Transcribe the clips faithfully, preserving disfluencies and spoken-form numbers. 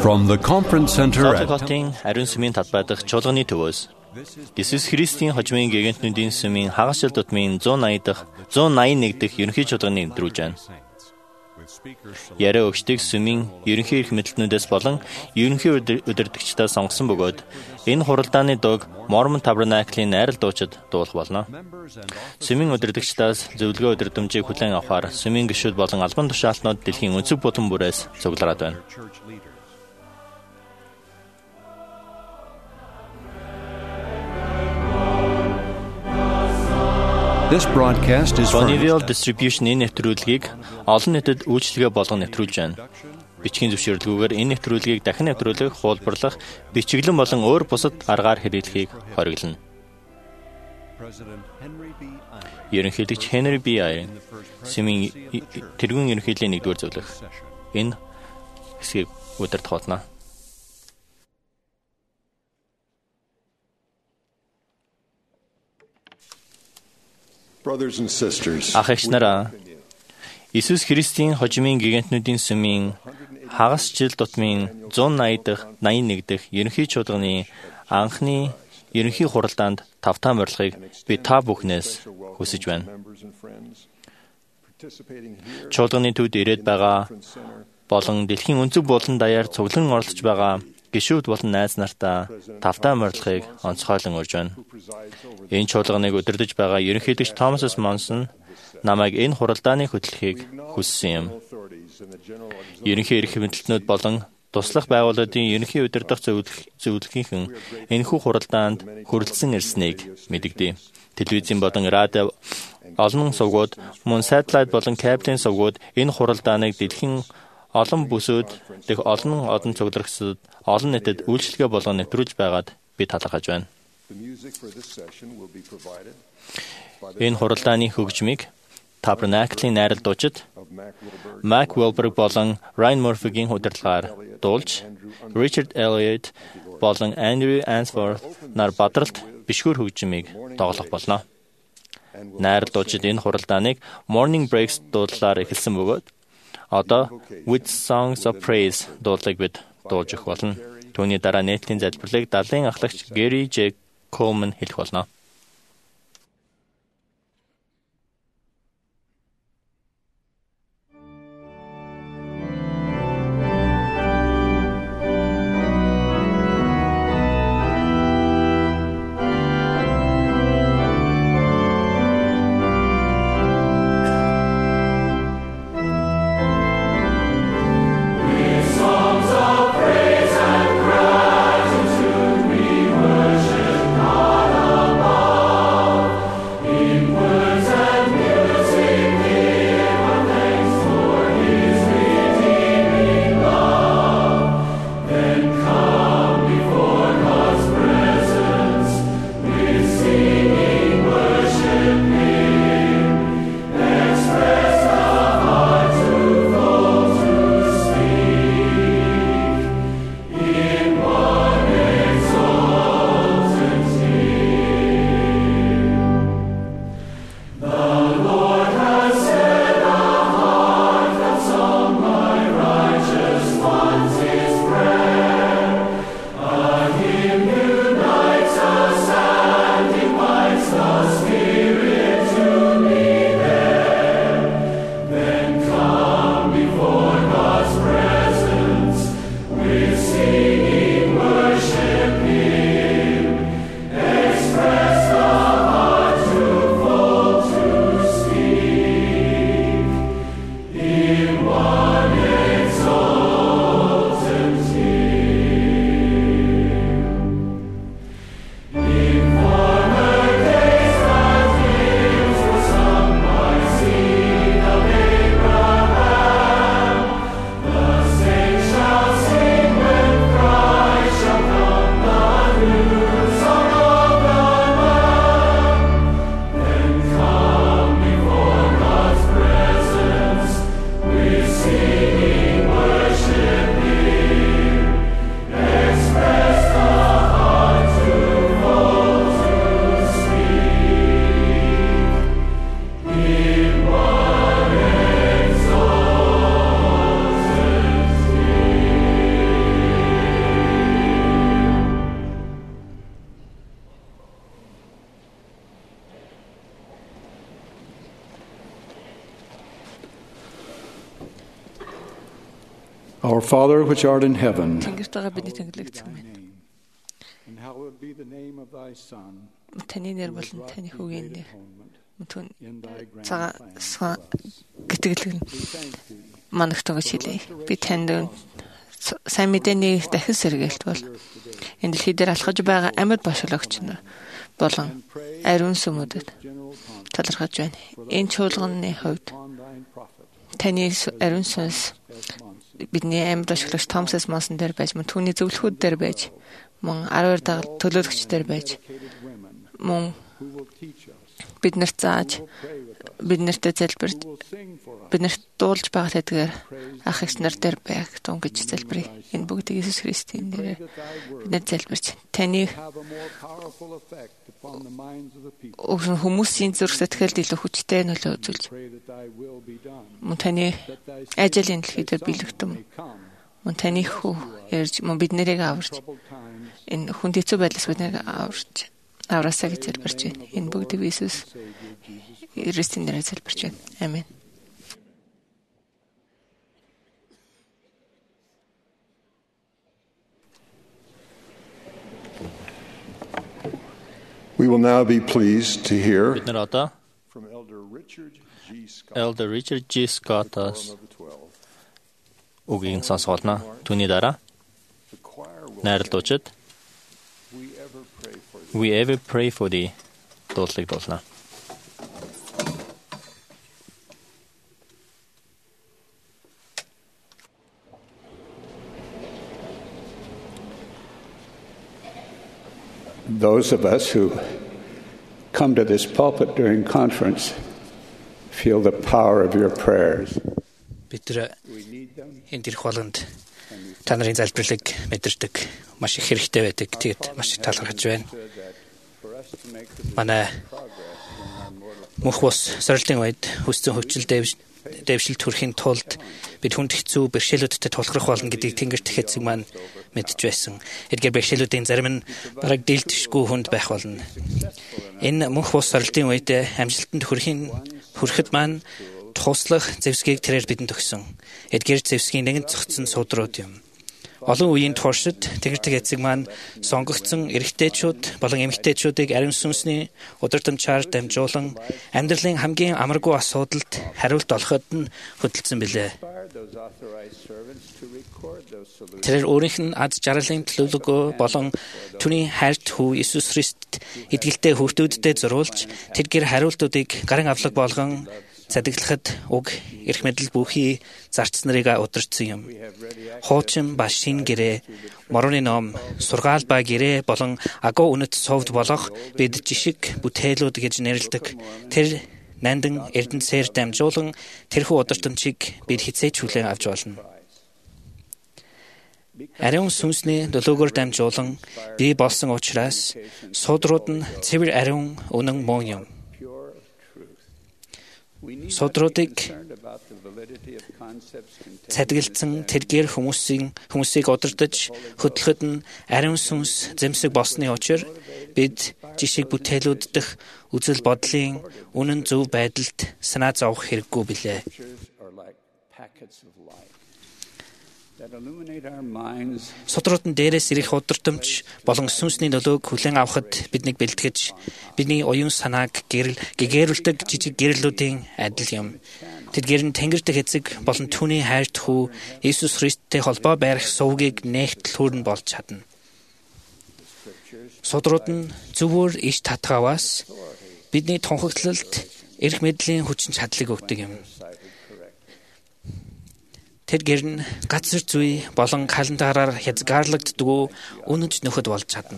From the conference center at Хотын ариун сүмийн талбай дахь чуулганы төвөөс Иесус Христийн хожмын гэгэнтнүүдийн сүмийн хагас жил тутмын зуун восемьдесят дахь зуун восемьдесят нэг дахь ерөнхий чуулганы нэвтрүүлж байна. Яриа өгчдгийг сүмийн ерөнхий эрх мэдэлтнүүдээс болон ерөнхий удирдагчдаас сонгосон бөгөөд энэ хуралдааны дуг Mormon Tabernacle-ийн найрал дуучид дуулах болно. Сүмийн удирдагчдаас зөвлөгөө өдөрдөмжийг хүлээн авахаар сүмийн гишүүд болон албан тушаалтнууд дэлхийн өнцөг булан бүрээс цуглараад байна. This broadcast is for Bonneville Distribution энэ нэвтрүүлгийг олон нийтэд үйлчлэгээ болгон нэвтрүүлж байна. Бичгийн зөвшөөрлгүйгээр энэ нэвтрүүлгийг дахин нэвтрүүлэх, хуулбарлах, бичиглэн болон өөр бусад аргаар хэрэглэхийг хориглоно. Ерөнхийлөгч Henry B. Eyre сүмийн тэргүүн ерөнхийллийн нэгдүгээр зөвлөх. Энэ хэсгийг удирдах болно. Brothers and sisters, Ах эгч нараа, Иесус Христийн хожмын гигантнүүдийн сүмийн хагас жил тутмын зуун восемьдесят дахь восемьдесят нэг дахь ерөнхий чуулганы анхны ерөнхий хуралдаанд тавтаа морилгыг би та бүхнээс хүсэж байна. Чуулганы төвд ирээд байгаа болон дэлхийн өнцөг булан даяар цуглан оролцож байгаа гишүүд болон найз нартаа тавтаа морилгыг онцгойлон урьж байна. Энэ чуулганыг удирдах байгаа ерөнхийлөгч Томас С. Монсон намайг энэ хуралдааны хөтлөхийг хүссэн юм. Ерөнхий эрх мэдэлтнүүд болон туслах байгууллагын ерөнхий удирдах зөвлөгөөнхөн энэхүү хуралдаанд хүрэлцэн ирснийг мэдэгдэв. Телевизэн болон радио олон сувгууд, мөн сателлайт болон кабелийн сувгууд энэ хуралдааныг дэлхийн олон бүсүүд дэх олон одон цугларагчид олон нийтэд үйлчлэгээ болгон нэвтрүүлж байгаад би талархаж байна. Энэ хуралдааны хөгжмийг Tabernacle-ийн найрал дуучид Mac Wilberg болон Ryan Murphy-гийн удирдлагаар дуулж, Richard Elliott болон Andrew Answorth нар бадралт бишгүүр хөгжмийг тоглох болно. Найрал дуучид энэ хуралдааныг Morning Breaks дуулаар эхэлсэн бөгөөд одоо With Songs of Praise дуулыг бид дуулж өгөх болно. Түүний дараа нийтлийн залбирлыг далайн ахлагч Gary J. Coleman хэлэх болно. Praise and gratitude we worship God above. Our Father which art in heaven, Тэнгэрт байгаа бидний тэнгэрлэгдсэн минь. and hallowed be the name of thy Son, Таны нэр болон таны хүүгийн нэр. Түн in thy grand цагаан plan. гэтгэлэг нь We thank thee манагт байгаа шилээ. Би танд сайн мэдээний дахин сэргээлт бол энэ дэлхий дээр алхаж байгаа амьд бошгоогч нар болон ариун сүмүүдэд general confidence талархаж байна. Энэ чуулганы хувьд upon thine prophet таны ариун сүнс as Monson, бидний амьд бошгоогч Томсес Монсон дээр байж, мөн түүний зөвлөхүүд дээр байж, мөн аравар дагалт төлөөлөгч дээр байж, educated women мөн who will teach us, биднэрт зааж, who will pray with us, биднэртээ залбирч, who will sing for us, биднэрт дуулж байгаа тэдгээр ах эгч нар дээр байг тунгаж залбирая. Энэ бүгдийг Иесус Христийн нэрээр that thy word бид залбирч таны have a more powerful effect upon the minds of the people. өгсөн хүмүүсийн зүрх сэтгэлд илүү хүчтэй нөлөө үзүүлж, Pray that thy will be done, мөн таны that thy ажил энэ дэлхийд биелэгдэм, may come, мөн таны хүү ярьж, мөн бид нэрийг аварч, troubled times, энэ хүнд хэцүү байдлаас биднийг аварч, авраасаа гэж залбирч байна. Энэ бүгдийг Иесус Христийн нэрээр залбирч байна. Амен. We will now be pleased to hear Бид нар одоо from Elder Richard G. Scott, Elder Richard G. Scott-аас of the Twelve. үгийг сонсгоолно. Түүний дараа The choir will найрал дуучид we ever pray for thee. We Ever Pray for Thee дуулыг дуулна. Those of us who come to this pulpit during conference feel the power of your prayers. Бид тэр We need them. энэ дэрх болгонд та нарын залбирлыг мэдэрдэг маш их хэрэгтэй байдаг. Тэгээд маш их талархаж байна. That for us to make the Манай progress in our mortal мөнх бус сорилтын үед хүссэн хөвчл дэвш дэвшилт хүрэхин тулд бид хүнд хэцүү бэрхшээлүүдтэй тулгарх болно гэдгийг Тэнгэрт хэцэг маань мэдж байсан. Эдгээр бэрхшээлүүдийн зарим нь бараг дийлдэшгүй хүнд байх болно. Энэ мөнх бус сорилтын үед амжилтанд хүрэхин хүрэхэд маань туслах зэвсгийг тэрээр бидэнд өгсөн. Эдгээр зэвсгийн нэгэн зохицсон судрууд юм. Олон үеийн туршид Тэнгэрт эцэг маань сонгогдсон эрэгтэйчүүд болон эмэгтэйчүүдийг ариун сүнсний удирдамжаар дамжуулан амьдралын хамгийн амаргүй асуудалд хариулт олоход нь хөдөлсөн билээ. inspired those authorized servants to record those solutions. Тэрээр өөрийнх нь ад жаргалын төлөвлөгөө болон түүний хайрт хүү Иесус Христ идгэлтэй хүүхдүүддээ зориулж тэдгээр хариултуудыг гарын авлаг болгон цадиглахад уг эрх мэдэл бүхий зарц нарыг удирдсан юм. Хуучин ба шин гэрээ, морооны ном, сургаал ба гэрээ болон агуу үнэт совд болох бид жишг бүтээлүүд гэж нэрлэдэг. Тэр нандан эрдэнэсээр дамжуулан тэрхүү удирдамжийг бид хизээч хүлээн авч болно. Ариун сүнсний төлөөгөөр дамжуулан бий болсон учраас судрууд нь цэвэр ариун үнэн мөн юм. Pure truth. We need Судруудыг concerned about the validity of concepts contained цадиглдсан тэргээр хүмүүсийн хүмүүсийг удирдах хөтлөхөд нь ариун сүнс зэмсэг болсны учир бид жишг бүтээлүүд дэх үзэл бодлын үнэн зөв байдалд санаа зовох хэрэггүй билээ. pictures are like packets of light that illuminate our minds. Судрууд нь дээрээс ирэх удирдамж болон сүнсний нөлөөг хүлээн авахд биднийг бэлтгэж бидний оюун санааг гэрэл гэгэрүүлдэг жижиг гэрлүүдийн адил юм. Тэдгээр нь Тэнгэр дэх эцэг болон түүний хайрт хүү Иесус Христтэй холбоо байрах сувгийг нээгтлүүр нь болж чадна. Судрууд нь зөвөр иш татгаваас бидний тунхаглалд эрх мэдлийн хүчин чадлыг өгдөг юм. Тэдгээр нь газар зүй болон календараар хязгаарлагддаггүй үнэнч нөхөд болж чадна.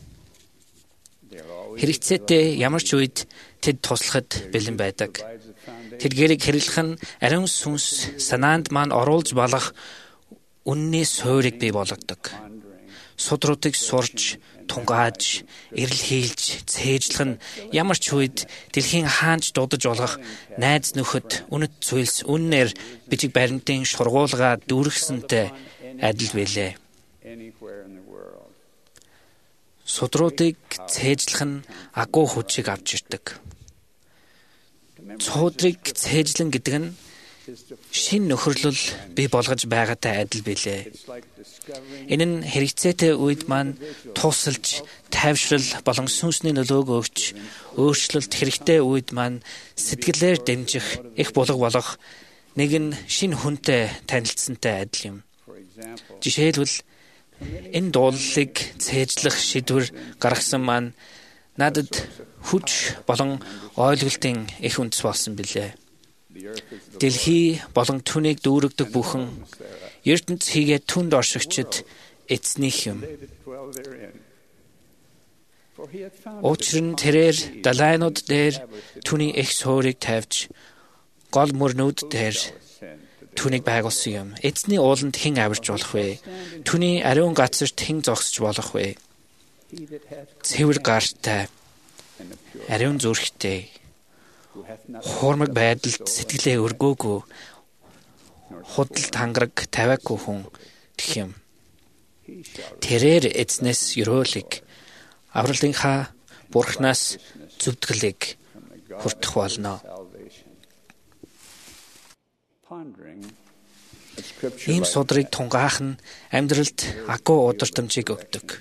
Хэрэгцээтэй ямар ч үед тэд туслахад бэлэн байдаг. Тэдгээрийг хэрэглэх нь ариун сүнс санаанд маань оруулж болох үнний суурийг бий болгодог. Судруудыг сурч, тунгааж, эрэл хийлж, цээжлэх нь ямар ч үед дэлхийн хаанч дуудаж болох найз нөхөд үнэт зүйлс үннээр бичиг баримтын шургуулга дүүргэсэнтэй адил байлээ. Anywhere in the world. Судруудыг цээжлэх нь агуу хүчийг авч ирдэг. Цуудрыг цээжлэн гэдэг нь шин нөхөрлөл бий болгож байгаатай адил билээ. Энэ нь хэрэгцээтэй үед маань тусалж, тайвшрал болон сүнсний нөлөөг өгч, өөрчлөлт хэрэгтэй үед маань сэтгэлээр дэмжих, их булга болох нэгэн шин хүнтэй танилцсантай адил юм. Жишээлбэл энэ дуулалыг цээжлэх шийдвэр гаргасан маань надад хүч болон ойлголтын их үндэс болсон билээ. Дэлхий болон түүнийг дүүрэгдэг бүхэн ертөнц хийгээ түнд оршигчид эцнийх юм. Учир нь тэрээр далайнууд дээр түүний их суурийг тавьж, гол мөрнүүд дээр түүнийг байгуулсан юм. Эзний ууланд хэн авирч болох вэ? Түүний ариун газарт хэн зогсож болох вэ? Цэвэр гартай, ариун зүрхтэй, хуурмаг байдалд сэтгэлээ өргөөгүй, худал тангараг тавиагүй хүн гэх юм. Тэрээр эзнээс ёроолыг, авралынхаа Бурханаас зүвтгэлийг хүртэх болно. Ийм судрыг тунгаах нь амьдралд агуу удирдамжийг өгдөг.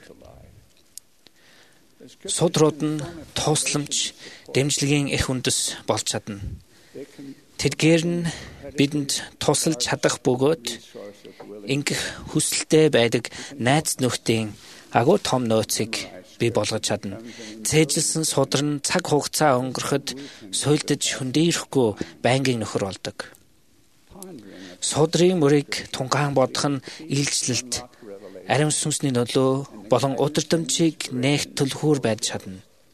Судрууд нь тусламж, дэмжлэгийн их үндэс болж чадна. Тэдгээр нь бидэнд тусалж чадах бөгөөд ингэх хүсэлтэй байдаг найз нөхдийн агуу том нөөцийг бий болгож чадна. Цээжилсэн судар нь цаг хугацаа өнгөрөхөд суйлдаж хөндийрэхгүй байнгын нөхөр болдог. Судрын мөрийг тунгаан бодох нь илчлэлт, ариун сүнсний нөлөө болон удирдамжийг нээх түлхүүр байж чадна.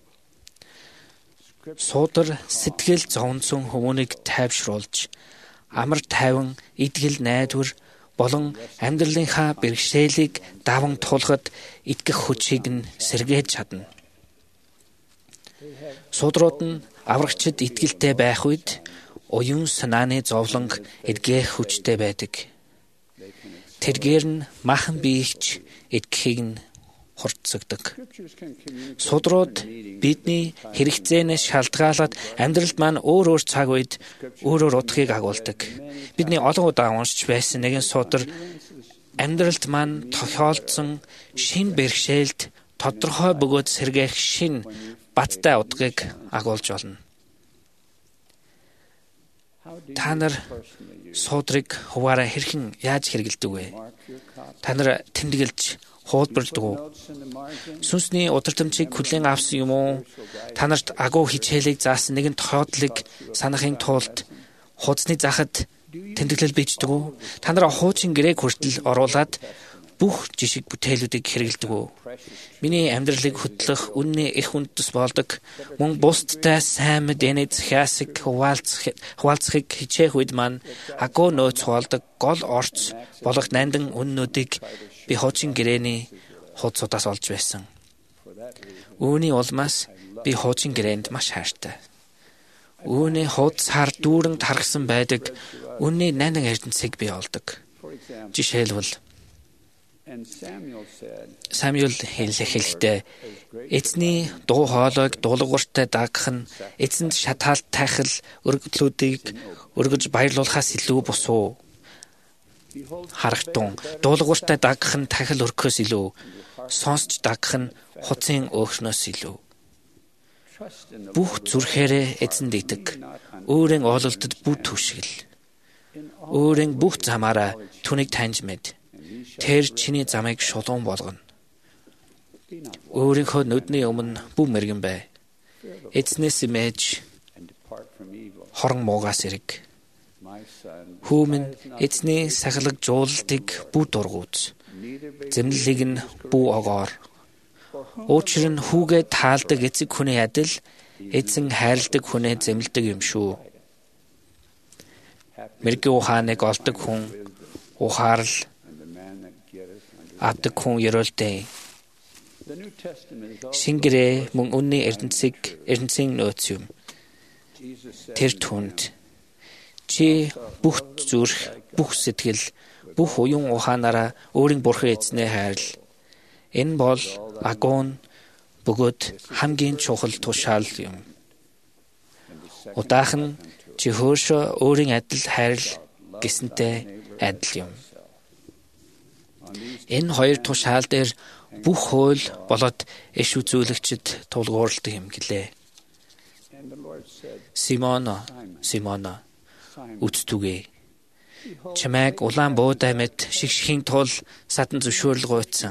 Судар сэтгэл зовнсон хүмүүнийг тайвшруулж, амар тайван, идгэл найдвар болон амьдралынхаа бэрхшээлийг даван туулахад итгэх хүчийг нь сэргээж чадна. Судрууд нь аврагчид итгэлтэй байх үед оюун санааны зовлонг эдгэх хүчтэй байдаг. Тэргээр нь махан биегч эдгэхийг нь хурцсагдаг. Судрууд бидний хэрэгцээнээс шалтгаалаад амьдралд маань өөр өөр цаг үед өөр өөр утгыг агуулдаг. Бидний олон удаа уншиж байсан нэгэн судар амьдралд маань тохиолдсон шин бэрхшээлд тодорхой бөгөөд сэргээх шин баттай утгыг агуулж болно. Та нар судрыг хуваараа хэрхэн яаж хэрэгэлдэг вэ? Та нар тэмдэглэж хуулбарладаг уу? Сүнсний удирдамжийг хүлээн авсан юм уу? Та нарт агуу хичээлийг заасан нэгэн тохиолдлыг санахын тулд хуудасны захад тэмдэглэл бичдэг үү? Та нар хуучин гэрээг хүртэл оруулаад бүх жишг бүтээлүүдийг хэрэгэлдэг үү? Миний амьдралыг хөтлөх үнний их үндэс болдог. Мөн бусдтай сайн мэдээний захиасыг хуваалцах хуваалцахыг хичээх үед маань агуу нөөц болдог гол орц болох нандин үннүүдийг би хуучин гэрээний хуудасудаас олж байсан. Үүний улмаас би хуучин гэрээнд маш хайртай. Үүний хуудасаар дүүрэн тархсан байдаг үнний нандин эрдэнэсийг би олдог. Жишээлбэл Самуэль хэлэхдээ эзний дуу хоолойг дуулууртай дагах нь эзэнд шатаалт тайхал өргөдлүүдийг өргөж баярлуулахаас илүү бус уу? Харагтун дуулууртай дагах нь тахил өргөхөөс илүү, сонсч дагах нь хуцын өөхнөөс илүү. Бүх зүрхээрээ эзэнд итэг, өөрийн ололтод бүт түшгэл. Өөрийн бүх замаараа түүнийг таньж мэд. Тэр чиний замыг шулуун болгоно. Өөрийнхөө нүдний өмнө бүм мэргэн бай. Эзнээс имэж хорон муугаас ирэг. Хүмүн эзний сахилаг жуулалтыг бүү дургууц. Зэмлэлийг нь бүү огоор. Учир нь хүүгээ таалдаг эцэг хүний адил эзэн хайрладаг хүнээ зэмлдэг юм шүү. Мэргийн ухааныг олдог хүн ухаарл авдаг хүн ёроолтой. Шингэрээ мөн үнний эрдэнэсийг эрдэнэсийн нөөц юм. Тэр түнд чи бүх зүрх, бүх сэтгэл, бүх уян ухаанаараа өөрийн бурхан эзнээ хайрл. Энэ бол агуун бөгөөд хамгийн чухал тушаал юм. Удаахан чи хөөшөө өөрийн адил хайрл гэсэнтэй адил юм. Энэ хоёр тушаал дээр бүх хууль болоод иш үзүүлэгчид тулгуурладаг юм гэлээ. Симоно, Симоно, үцтүгэ. Чамайг улаан буудай мэд шигшхийн тул садан зөвшөөрөл гуйцсан.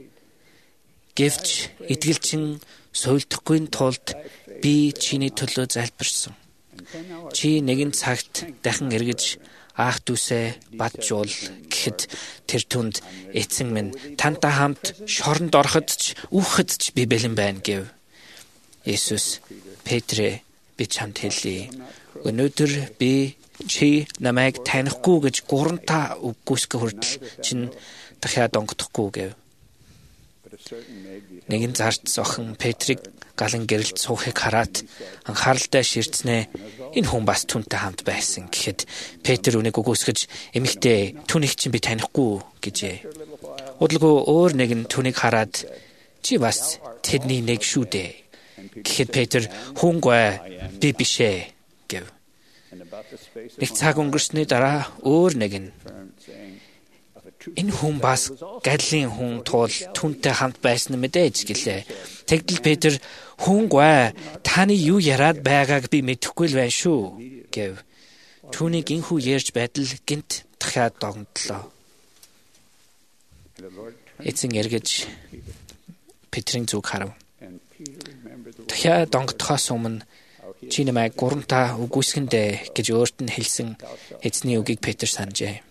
Гэвч идгэлчин суйлдахгүй тулд би чиний төлөө залбирсан. Чи нэгэн цагт дахин эргэж аах дүүсээ баджуул гэхэд тэр түнд эцэн минь тантай хамт шоронд ороход ч үхэхэд ч би бэлэн байна гэв. Есүс Петрэ би чамд хэлье. Өнөөдөр би чи намайг танихгүй гэж гуранта үгүйсгэ хүртэл чинь дахиад онгодохгүй гэв. Нэгэн зарц охин Петрийг галан гэрэлд суухыг хараад анхааралтай ширтснээ энэ хүн бас түүнтэй хамт байсан гэхэд Петр үнийг үгүйсгэж эмэгтэй түүнийг чинь би танихгүй гэжээ. Удалгүй өөр нэгэн түүнийг хараад чи бас тэдний нэг шүү дээ гэхэд Петр хүнгүй би бишээ гэв. Нэг цаг өнгөрсний дараа өөр нэгэн энэ хүн бас Галилийн хүн тул түүнтэй хамт байсан мэдээж гэлээ. Тэгдэл Петр хүнгүй таны юу яриад байгааг би мэдэхгүй л байна шүү гэв. Түүнийг инхүү ярьж байтал гинт дахиад догнолоо. Эцэн эргэж Петрийн зүг харав. Дахиад донгодохоос өмнө чи намайг гуранта үгүйсгэндэ гэж өөрт нь хэлсэн эзний үгийг Петр санджээ.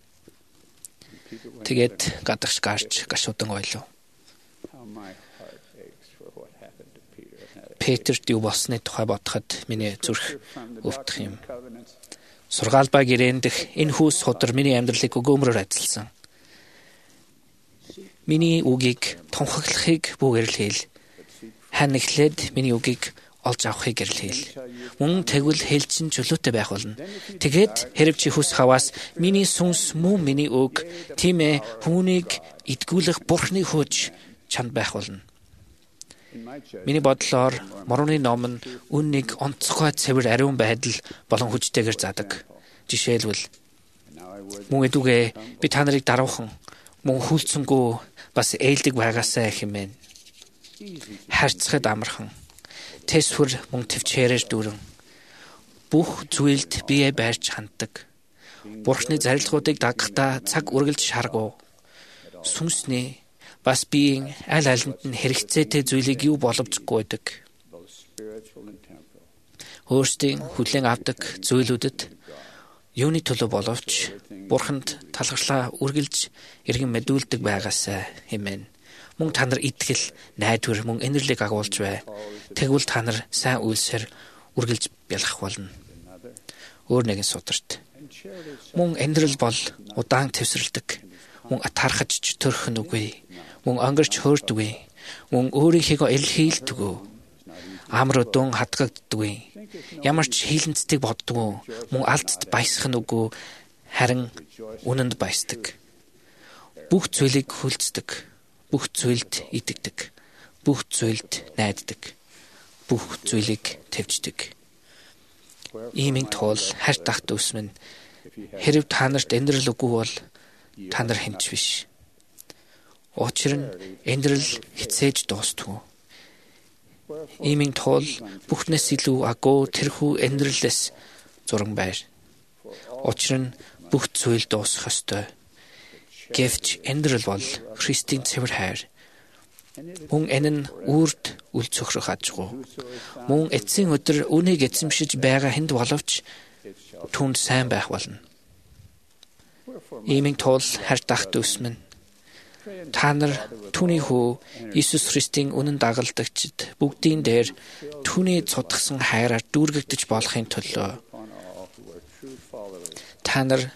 Тэгээд гадагш гарч гашуудан ойлов. Петрт юу болсны тухай бодоход миний зүрх өвдөх юм. Сургаалбай гэрээнд дэх энэ хүүс судар миний амьдралыг өгөөмрөөр ажилласан. Миний үгийг тунхаглахыг бүгэрл хэл. Хан эхлээд миний үгийг олж авахыг гэрэл хэл. Мөн тэгвэл хэлчин чөлөөтэй байх болно. Тэгээд хэрэг чи хүс хаваас миний сүнс мөн миний үг тийм ээ хүнийг идгүүлэх бурхны хүч чанд байх болно. Миний бодлоор Морууны ном нь үннийг онцгой цэвэр ариун байдал болон хүчтэйгээр задаг. Жишээлбэл мөн эдүгэ би та нарыг даруухан мөн хүлцэнгүй бас ээлдэг байгаасаа хэмээн. Харьцахад амархан тэсвэр мөн төвчээрээр дүүрэн бүх зүйлд бие байрч ханддаг. Бурхны зарилгуудыг дагахтаа цаг үргэлж шаргуу. Сүнсний бас биеийн аль алинд нь хэрэгцээтэй зүйлийг юу боловчгүй байдаг. Өөрсдийн хүлээн авдаг зүйлүүдэд юуны төлөө боловч Бурханд талархлаа үргэлж эргэн мэдүүлдэг байгаасаа хэмээн. Мөн та нар итгэл, найдвар мөн инэрлийг агуулж бай. Тэгвэл та нар сайн үйлсээр үргэлж бялхах болно. Өөр нэгэн сударт. Мөн инэрл бол удаан төвсрэлдэг. Мөн атаархаж төрөх нь үгүй. Мөн өнгөрч хөөрдөггүй. Мөн өөрийнхөө илэрхийлдэггүй. Амар өдөн хатгагддаггүй. Ямар ч хийлэнцгийг боддоггүй. Мөн алдт баясах нь үгүй. Харин үнэнд баясдаг. Бүх зүйлийг хүлцдэг. Бүх зүйлд идэгдэг. Бүх зүйлд найддаг. Бүх зүйлийг төвчдөг. Иймийн тул харь тах дүүс минь хэрв та нарт инэрл үгүй бол та нар хэнч биш. Учир нь инэрл хизээж дуустгүй. Иймийн тул бүхнээс илүү агуу тэрхүү инэрлээс зуран байр. Учир нь бүх зүйл дуусах ёстой. Гэвч инэрл бол Христийн цэвэр хайр. Мөн энэ нь үрд үл цөхрөх ажгүй. Мөн эцсийн өдөр үнийг эзэмшиж байгаа хүнд боловч түнд сайн байх болно. Иймийн тул харь тах дүүс минь та нар түүний хүү Иесус Христийн үнэн дагалдагчид бүгдийн дээр түүний цудгсан хайраар дүүргэгдэж болохын төлөө та нар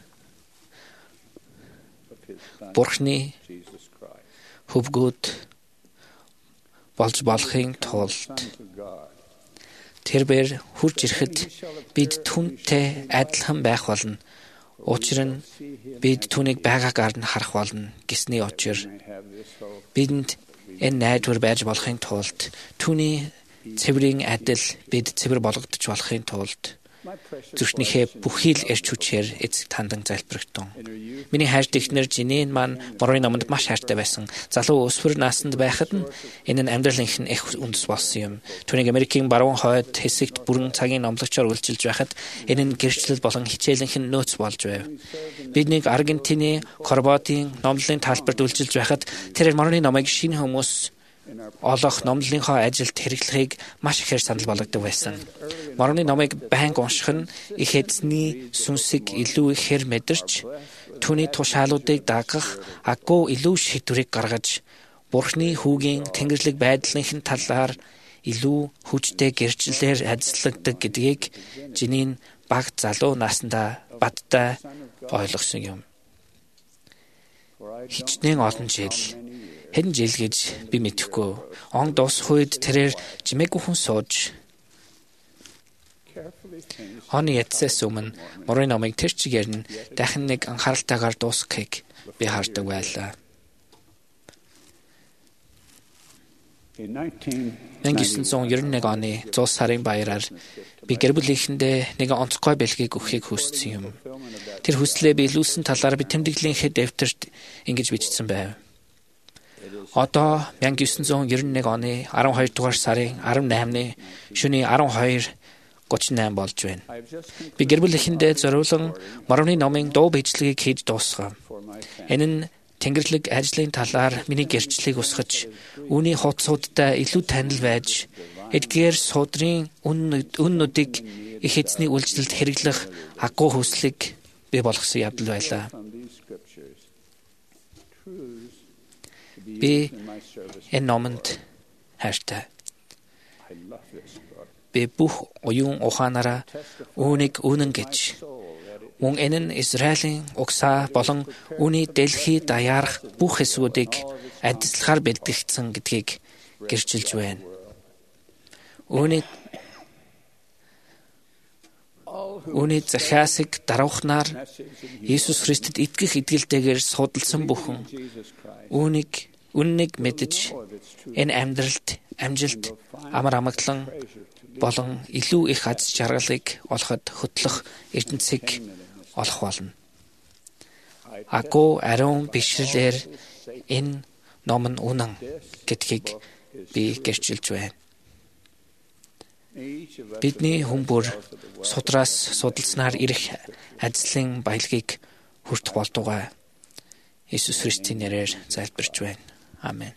Бурхны хөвгүүд болж болохын тулд тэрээр хурж ирэхэд бид түнтэй адилхан байх болно. Учир нь бид түүнийг байгаагаар нь харах болно гэсний учир бидэнд энэ найдвар байж болохын тулд түүний цэврийн адил бид цэвэр болгогдож болохын тулд зүрхнийхээ бүхий л эрч хүчээр эцэг тандан залбирагтун. Миний хайрт эхнэр Жинийн маань Моройн номонд маш хайртай байсан. Залуу өсвөр наснд байхад нь энэ нь амьдралынх нь их үндэс болсон юм. Түүнийг Америкийн баруун хойд хэсэгт бүрэн цагийн номлогчоор үйлчилж байхад энэ нь гэрчлэл болон хичээлийнх нь нөөц болж байв. Биднийг Аргентины Корботын номлолын талбарт үйлчилж байхад тэр Моройн номыг шинэ хүмүүс олох номлолынхоо ажилд хэрэглэхийг маш ихээр санал болгодог байсан. Моройн номыг байнга унших нь их эзний сүнсийг илүү ихээр мэдэрч, түүний тушаалуудыг дагах агуу илүү шийдвэрийг гаргаж, Бурхны хүүгийн тэнгэрлэг байдлынхын талаар илүү хүчтэй гэрчлэлээр ажилладаг гэдгийг Жинийн бага залуу наснда бадтай ойлгосон юм. Хичнээн олон жил хэн жил гэж би мэдэхгүй. Он дуусах үед тэрээр жимээгүй хүн сууж оны эцэс өмнө Моройн номыг тэр чигээр нь дахин нэг анхааралтайгаар дуусгахыг би хардаг байлаа. найман девятьсот девяносто один оны зуул сарын баяраар би гэр бүлийнхэндээ нэг онцгой бэлгийг өгөхийг хүссэн юм. Тэр хүслээ биелүүлсэн талаар би тэмдэглэлийнхээ дэвтэрт ингэж бичсэн байв. Одоо найман девятьсот девяносто один оны арван хоёр дугаар сарын арван наймны шөнийн арван хоёр гуйч найм болж байна. Би гэр бүлийнхэндээ зориулан Моройн номын дуу бичлэгийг хийж дуусгав. Энэ нь тэнгэрлэг ажлын талаар миний гэрчлэлийг усгаж, үүний хуудсуудтай илүү танил байж, эдгээр судрын үннүүдийг их эзний үйлчлэлд хэрэглэх агуу хүслийг бий болгосон явдал байлаа. Би энэ номонд хайртай. Би бүх оюун ухаанаараа үүнийг үнэн гэж, мөн энэ нь Израилийн угсаа болон үүний дэлхий даяарх бүх хэсгүүдийг адилслахаар бэлтгэгдсэн гэдгийг гэрчилж байна. Үүний Үүний захиасыг даруухнаар Иесус Христэд итгэх итгэлтэйгээр судалсан бүхэн үүнийг үннийг мэдэж энэ амьдралд амжилт амар амгалан болон илүү их аз жаргалыг олоход хөтлөх эрдэнэсийг олох болно. Агуу ариун бишрэлээр энэ ном нь үнэн гэдгийг би гэрчилж байна. Бидний хүн бүр судраас судалснаар ирэх ажлын баялагийг хүртэх болтугай Иесус Христийн нэрээр залбирч байна. Амен.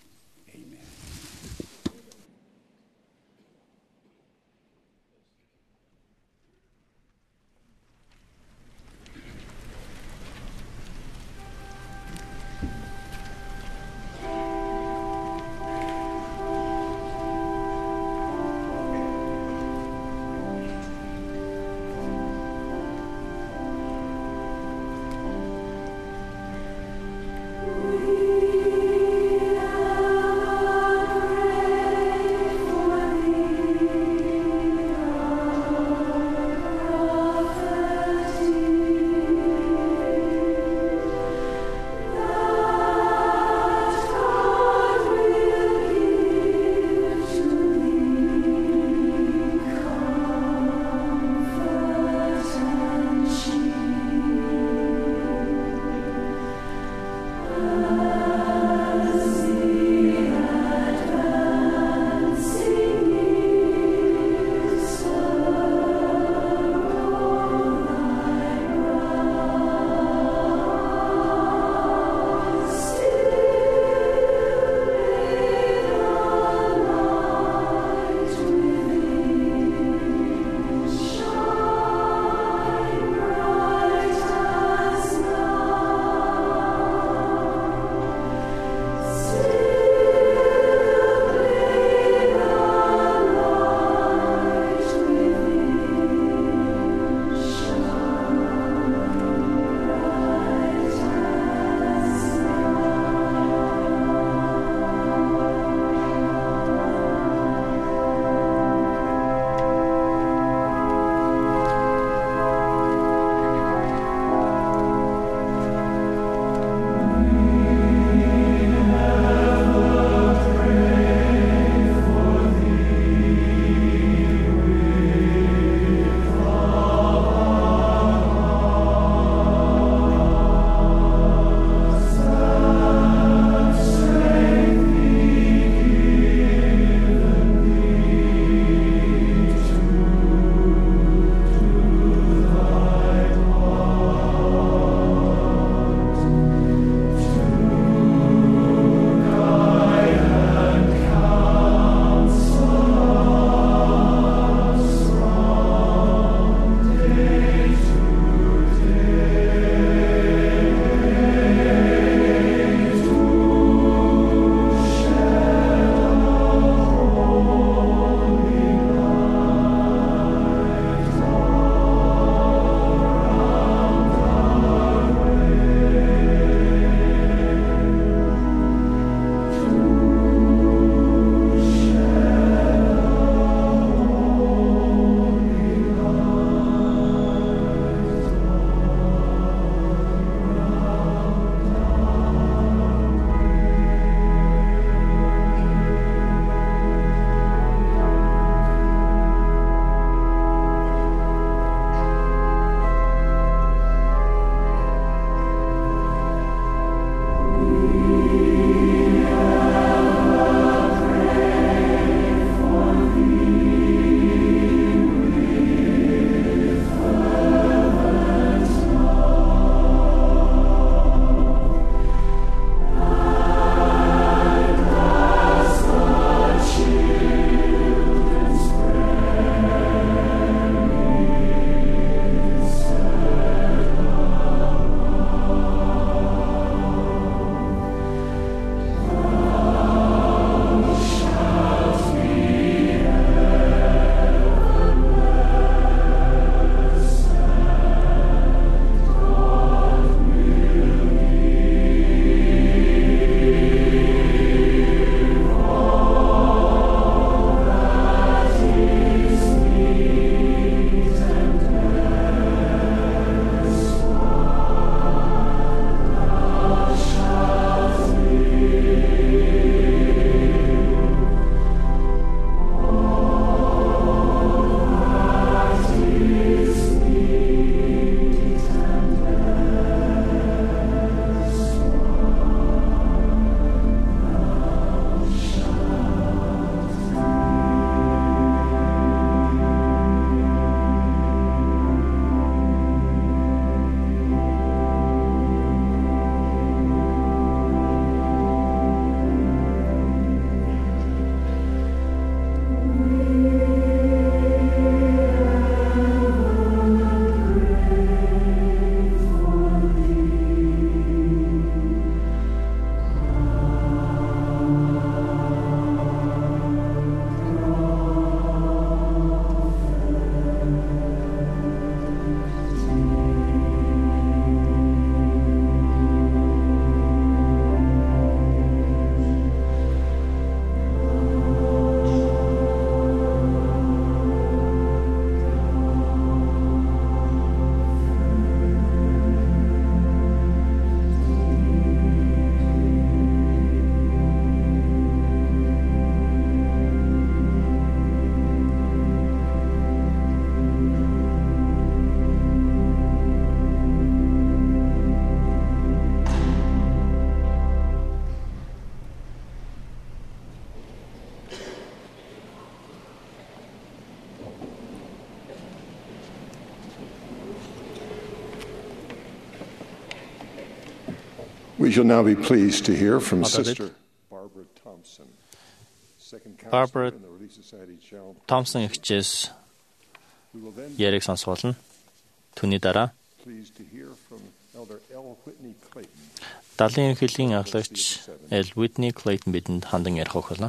We shall now be pleased to hear from Одоо бид Sister Barbara Thompson, second Barbara counselor in the Relief Society Channel. Томсон эгчээс We will then яриг сонсгуулна. Түүний дараа pleased to hear from Elder L. Whitney Clayton. Далайн ерөнхийлөгийн аглагч L. Whitney Clayton бидэнд хандан ярих болно.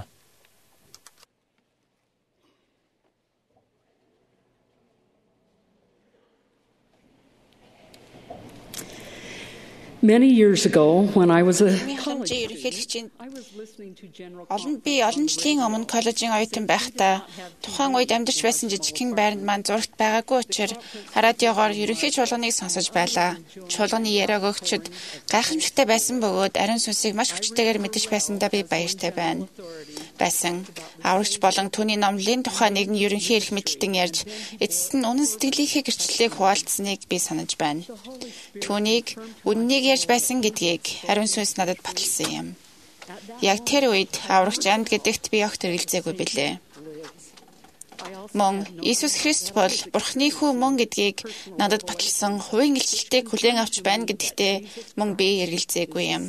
Many years ago, when I was a college ерөнхийлөгчийн I was listening to General олон би олон жилийн өмнө коллежийн оюутан байхдаа тухайн үед амьдарч байсан жижигхэн байранд маань зурагт байгаагүй учраас радиогоор ерөнхий чуулганыг сонсож байлаа. Чуулганы яриаг өгчөд гайхамшигтай байсан бөгөөд ариун сүнсийг маш хүчтэйгээр мэдэж байсандаа би баяртай байна. Байсан. Аврагч болон түүний номлын тухай нэгэн ерөнхий эрх мэдэлтэн ярьж эцэст нь үнэн сэтгэлийнхээ гэрчлэлийг хуваалцсныг би санаж байна. Түүнийг үннийг ярьж байсан гэдгийг ариун сүнс надад баталсан юм. Яг тэр үед аврагч амьд гэдэгт би огт эргэлзээгүй билээ. Мөн Иесус Христ бол Бурхны хүү мөн гэдгийг надад баталсан хувийн илчлэлтийг хүлээн авч байна гэдэгтээ мөн би эргэлзээгүй юм.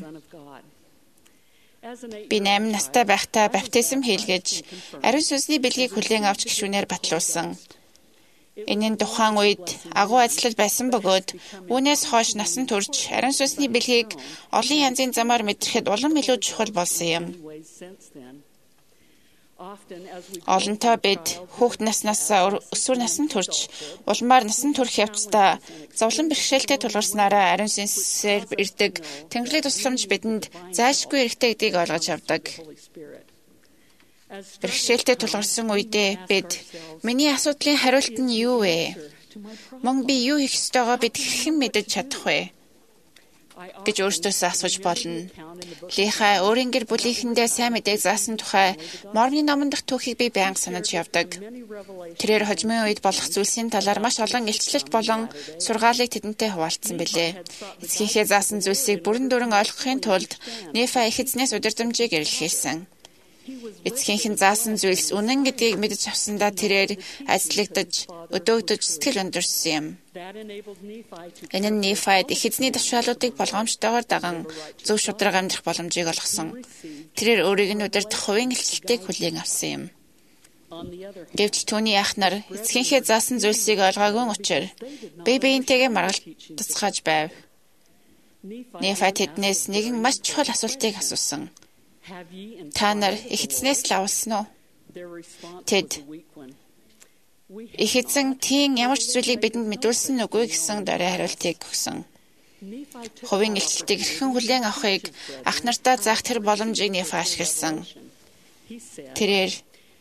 Би найман настай байхдаа баптизм хийлгэж ариун сүнсний бэлгийг хүлээн авч гишүүнээр батлуулсан. Энэ нь тухайн үед агуу ажиллаж байсан бөгөөд үүнээс хойш насан турш ариун сүнсний бэлгийг олон янзын замаар мэдрэхэд улам илүү чухал болсон юм. Олонтоо бид хүүхэд наснаас өсвөр насан турш улмаар насан турш явцдаа зовлон бэрхшээлтэй тулгарснараа ариун сүнсээр ирдэг Тэнгэрлэг тусламж бидэнд зайлшгүй хэрэгтэй гэдгийг ойлгож авдаг. Бэрхшээлтэй тулгарсан үедээ бид миний асуудлын хариулт нь юу вэ? Мөн би юу хийх ёстойгоо бид хэрхэн мэдэж чадах вэ? гэж өөртөөсөө асууж болно. Лихай өөрийн гэр бүлийнхэндээ сайн мэдээг заасан тухай Мормоны номон дахь түүхийг би байнга санаж явдаг. Тэрээр хожимын үед болох зүйлсийн талаар маш олон илчлэлт болон сургаалыг тэдэнтэй хуваалцсан билээ. Эцгийнхээ заасан зүйлсийг бүрэн дүрэн ойлгохын тулд Нефа их эзнээс удирдамжийг эрэлхийлсэн. Эцгийнхэн заасан зүйлс үнэн гэдгийг мэдэж авсандаа тэрээр ажиглагдаж, өдөөгдөж сэтгэл өндөрсөн юм. Энэ нь Нефайд их эзний тушаалуудыг болгоомжтойгоор даган зөв шударга амьдрах боломжийг олгосон. Тэрээр өөрийг нь удирдах хувийн илчлэлтийг хүлээн авсан юм. Гэвч түүний ах нар эцгийнхээ заасан зүйлсийг ойлгоогүй учраас бие биентэйгээ маргалдацгааж байв. Нефай тэднээс нэгэн маш чухал асуултыг асуусан. Та нар их эзнээс л авсан уу? Тэд их эзэн тийм ямар ч зүйлийг бидэнд мэдүүлсэн үгүй гэсэн дөрөв хариултыг өгсөн. Хувийн илчлэлтийг хэрхэн хүлээн авахыг ах нартаа заах тэр боломжийг Нефа ашигласан. Тэрээр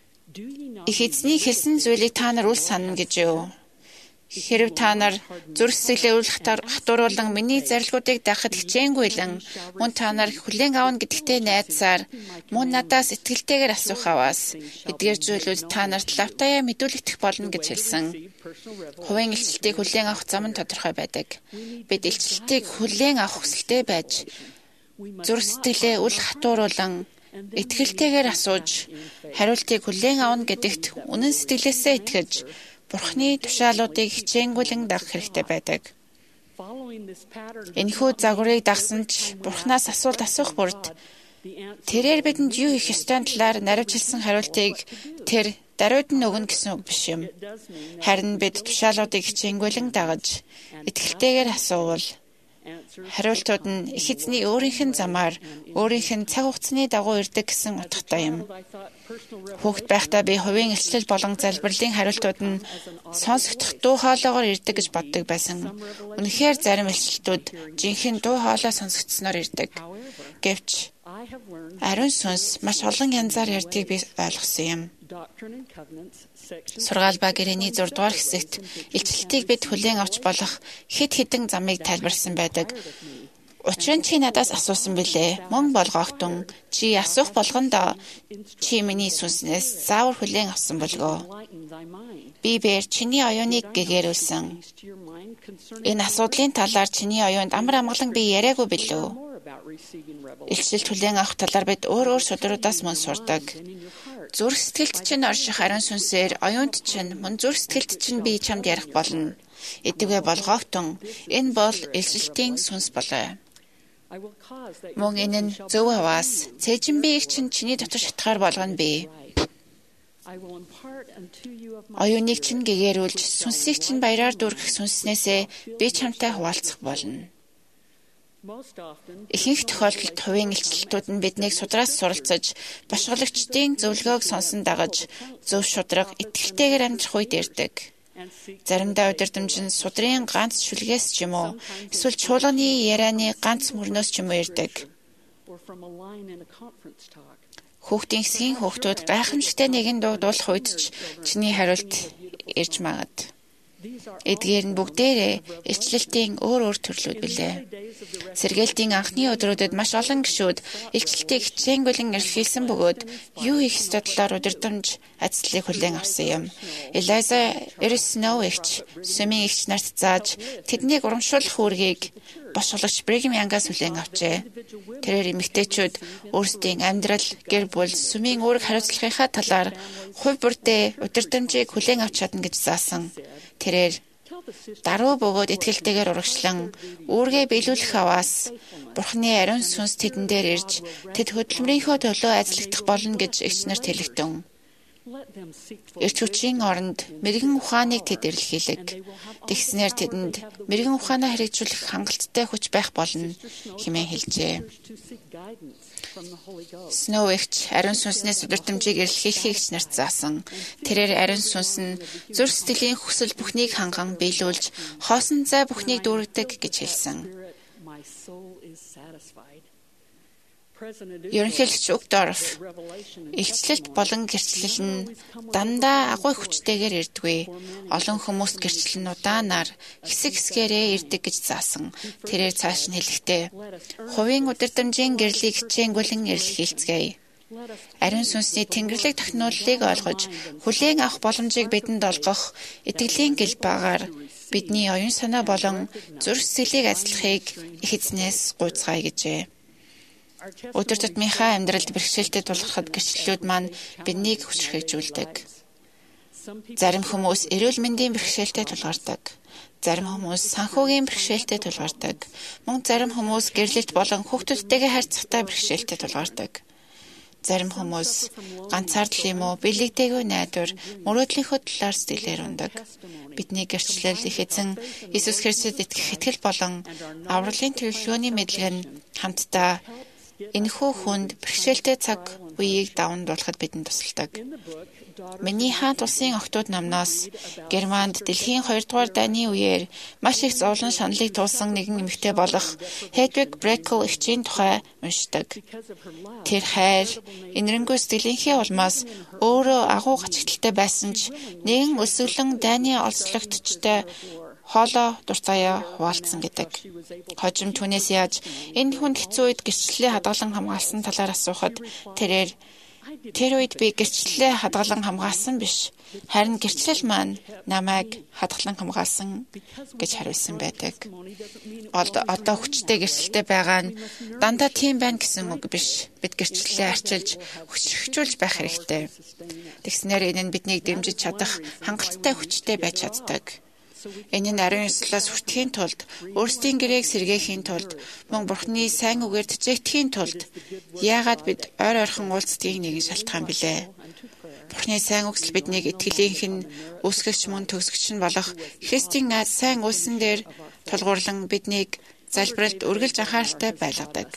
их эзний хэлсэн зүйлийг та нар үл санана гэж юу? Хэрв та нар зүрх сэтгэлээ үл хатууруулан миний зарилгуудыг даахад хичээнгүйлэн мөн та нар хүлээн авна гэдэгтээ найдсаар мөн надаас итгэлтэйгээр асуух аваас эдгээр зүйлүүд та нарт лавтаяа мэдүүлэгдэх болно гэж хэлсэн. Хувийн илчлэлтийг хүлээн авах зам нь тодорхой байдаг. Бид илчлэлтийг хүлээн авах хүсэлтэй байж зүрх сэтгэлээ үл хатууруулан итгэлтэйгээр асууж хариултыг хүлээн авна гэдэгт үнэн сэтгэлээсээ итгэж Бурхны тушаалуудыг хичээнгүйлэн дагах хэрэгтэй байдаг. Энэхүү загварыг дагсан ч Бурхнаас асуулт асуух бүрд тэрээр бидэнд юу хийх ёстой талаар наривчилсан хариултыг тэр даруйд нь өгнө гэсэн үг биш юм. Харин бид тушаалуудыг хичээнгүйлэн дагаж итгэлтэйгээр асуувал хариултууд нь их эзний өөрийнх нь замаар өөрийнх нь цаг хугацааны дагуу ирдэг гэсэн утгатай юм. Хүүхэд байхдаа би хувийн илчлэл болон залбирлын хариултууд нь сонсогдох дуу хоолойгоор ирдэг гэж боддог байсан. Үнэхээр зарим илчлэлтүүд жинхэнэ дуу хоолой сонсогдсноор ирдэг. Гэвч ариун сүнс маш олон янзаар ярьдгийг би ойлгосон юм. Сургаал ба гэрээний зураг дугаар хэсэгт илчлэлтийг бид хүлээн авч болох хэд хэдэн замыг тайлбарласан байдаг. Учир нь чи надаас асуусан билээ. Мөн болгоогтун чи асуух болгондоо чи миний сүнснээс заавар хүлээн авсан болгоо. Би бээр чиний оюуныг гэгэрүүлсэн. Энэ асуудлын талаар чиний оюунд амар амгалан би яриаггүй билүү? Илчлэлт хүлээн авах талаар бид өөр өөр судруудаас мөн сурдаг. Зүрх сэтгэлд чинь орших ариун сүнсээр оюунд чинь мөн зүрх сэтгэлд чинь би чамд ярих болно. Эдгээр болгоогтун энэ бол илчлэлтийн сүнс болоо. Мөн энэ нь зөв аваас цээжин биеийг чинь чиний дотор шатгаар болгоно бий. Оюуныг чинь гэгэрүүлж, сүнсийг чинь баяраар дүргэх сүнснээсээ би чамтай хуваалцах болно. Ихэнх тохиолдолд хувийн илчлэлтүүд нь биднийг судраас суралцаж, бошгологчдын зөвлөгөөг сонсон дагаж, зөв шударга, итгэлтэйгээр амьдрах үед ирдэг. Заримдаа удирдамж нь судрын ганц шүлгээс ч юм уу, эсвэл чуулганы ярианы ганц мөрнөөс ч юм уу ирдэг. Хүүхдийн хэсгийн хүүхдүүд гайхамшигтай нэгэн дуу дуулах үед ч чиний хариулт ирж магад. Эдгээр нь бүгдээрээ илчлэлтийн өөр өөр төрлүүд билээ. Сэргээлтийн анхны өдрүүдэд маш олон гишүүд илчлэлтийг хичээнгүйлэн эрхэлсэн бөгөөд юу хийх ёстой талаар удирдамж ажлыг хүлээн авсан юм. Элайза Эрсноу эгч, сүмийн эгч нарт зааж тэднийг урамшуулах үүргийг бошгологч Бригхэм Янгаас хүлээн авчээ. Тэрээр эмэгтэйчүүд өөрсдийн амьдрал, гэр бүл, сүмийн үүрэг хариуцлагынхаа талаар хувь бүрдээ удирдамжийг хүлээн авч чадна гэж заасан. Тэрээр даруй бөгөөд итгэлтэйгээр урагшлан үүргээ биелүүлэх аваас Бурхны ариун сүнс тэдэн дээр ирж тэд хөдөлмөрийнхөө төлөө ажиллагдах болно гэж эгч нарт хэлэгдэн. Эрч хүчийн оронд мэрэгэн ухааныг тэд эрэлхийлэг. Тэгснээр тэдэнд мэрэгэн ухаанаа хэрэгжүүлэх хангалттай хүч байх болно хэмээн хэлжээ. Сноу эгч ариун сүнснээс удирдамжийг эрэлхийлэхийг эгч нарт заасан. Тэрээр ариун сүнс нь зүрх сэтгэлийн хүсэл бүхнийг ханган биелүүлж, хоосон зай бүхнийг дүүргэдэг гэж хэлсэн. Ерөнхийлөгч Угдорф илчлэлт болон гэрчлэл нь дандаа агуй хүчтэйгээр ирдэггүй. Олон хүмүүст гэрчлэл нь удаанаар хэсэг хэсгээрээ ирдэг гэж заасан. Тэрээр цааш нь хэлэхдээ хувийн удирдамжийн гэрлийг хичээнгүйлэн эрэлхийлцгээе. Ариун сүнсний тэнгэрлэг технологиг ойлгож, хүлээн авах боломжийг бидэнд олгох итгэлийн гэл багаар бидний оюун санаа болон зүрх сэтгэлийг ажиллахыг их эзнээс гуйцгаая гэжээ. Өдөр тутмынхаа амьдралд бэрхшээлтэй тулгархад гэрчлэлүүд маань биднийг хүчрхэгжүүлдэг. Зарим хүмүүс эрүүл мэндийн бэрхшээлтэй тулгардаг. Зарим хүмүүс санхүүгийн бэрхшээлтэй тулгардаг. Мөн зарим хүмүүс гэрлэлт болон хүүхдүүдтэйгээ харьцахтай бэрхшээлтэй тулгардаг. Зарим хүмүүс ганцаардл юм уу, бэлэгдээгүй найдвар, мөрөөдлийнхөө талаар сэтгэлээр ундаг. Бидний гэрчлэл их эзэн Иесус Христэд итгэх итгэл болон авралын төлөвлөгөөний мэдлэг нь хамтдаа энэхүү хүнд бэрхшээлтэй цаг үеийг даван дуулахад бидэнд тусалдаг. Миний хаант улсын охтууд намнаас Германд дэлхийн хоёрдугаар дайны үеэр маш их зовлон шаналлыг туулсан нэгэн эмэгтэй болох Хедвиг Брекл эгчийн тухай уншдаг. Тэр хайр, инэрэнгүй сэтгэлийнхээ улмаас өөрөө агуу гачигталтай байсан ч нэгэн өсвөлэн дайны олзлогтчтой хоолоо дуртаяа хуваалцсан гэдэг. Хожим түүнээс яаж энэ хүнд хэцүү үед гэрчлэлээ хадгалан хамгаалсан талаар асуухад тэрээр тэр үед би гэрчлэлээ хадгалан хамгаалсан биш. Харин гэрчлэл маань намайг хадгалан хамгаалсан гэж хариулсан байдаг. Одоо хүчтэй гэрчлэлтэй байгаа нь дандаа тийм байна гэсэн үг биш. Бид гэрчлэлээ арчилж хүчрхэгжүүлж байх хэрэгтэй. Тэгснээр энэ нь биднийг дэмжиж чадах хангалттай хүчтэй байж чаддаг. Энэ нь ариун ёслолоос хүртэхийн тулд, өөрсдийн гэрээг сэргээхийн тулд, мөн Бурхны сайн үгээр тэжээтгэхийн тулд яагаад бид ойр ойрхон уулздгийг нэгэн шалтгаан билээ. Бурхны сайн үгсэл биднийг итгэлийнх нь үүсгэгч мөн төгсгөгч нь болох Христийн аз сайн үлсэн дээр тулгуурлан биднийг залбиралд үргэлж анхааралтай байлгадаг.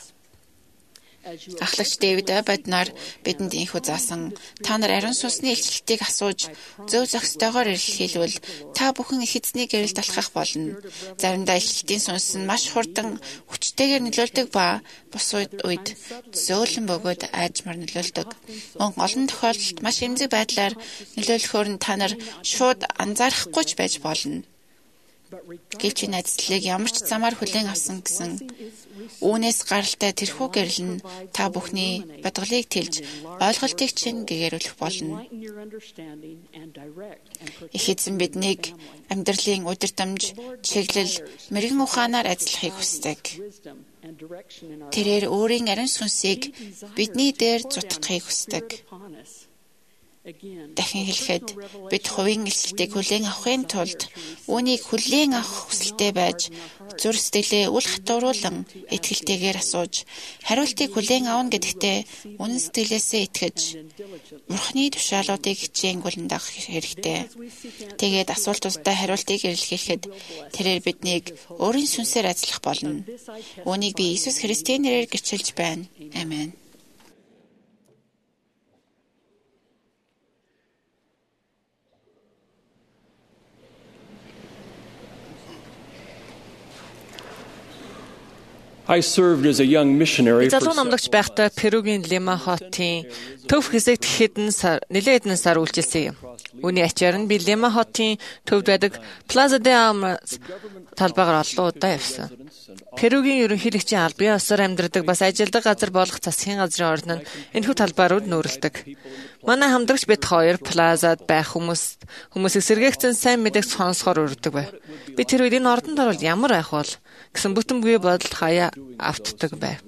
Ахлагч Дэвид Абаднаар бидэнд инхүү заасан. Та нар ариун сүнсний илчлэлтийг асууж зөв зохистойгоор эрэлхийлвэл та бүхэн их эзний гэрэлд алхах болно. Заримдаа илчлэлтийн сүнс нь маш хурдан хүчтэйгээр нөлөөлдөг ба бус үед зөөлөн бөгөөд айжмар нөлөөлдөг. Мөн олон тохиолдолд маш эмзэг байдлаар нөлөөлөхөөр нь та нар шууд анзаарахгүй ч байж болно. Гэвч энэ ажлыг ямар ч замаар хүлээн авсан гэсэн үүнээс гаралтай тэрхүү гэрэл нь та бүхний бодголыг тэлж ойлголтыг чинь гэгэрүүлэх болно. Их эзэн биднийг амьдралын удирдамж, чиглэл, мэрэгэн ухаанаар ажиллахыг хүсдэг. Тэрээр өөрийн ариун сүнсийг бидний дээр зутгахыг хүсдэг. Дахин хэлэхэд бид хувийн илчлэлтийг хүлээн авахын тулд үүнийг хүлээн авах хүсэлтэй байж зүр сэтгэлээ үл хатууруулан итгэлтэйгээр асууж хариултыг хүлээн авна гэдэгтээ үнэн сэтгэлээсээ итгэж Бурхны тушаалуудыг хичээн гүлэндах хэрэгтэй. Тэгээд асуултуудаа хариултыг илэрхийлэхэд тэрээр биднийг өөрийн сүнсээр ажиллах болно. Үүнийг би Иесус Христийн нэрээр гэрчилж байна. Амен. I served as a young missionary for залуу номлогч байхдаа Перугийн Лима хотын төв хэсэгт хэдэн сар нэлээд хэдэн сар үйлчилсэн юм. Үүний ачаар нь би Лима хотын төвд байдаг Плаза де Армас талбайгаар олон удаа явсан. Перугийн ерөнхийлөгчийн албан ёсоор амьдардаг бас ажилдаг газар болох засгийн газрын орон нь энэхүү талбайрууд нүүрэлдэг. Манай хамтрагч бид хоёр Плазад байх хүмүүс хүмүүсийг сэргээгцэн сайн мэдээг сонсохоор урддаг байв. Би тэр үед энэ ордонд орвол ямар байх бол гэсэн бүтэмгүй бодолд хаяа автдаг байв.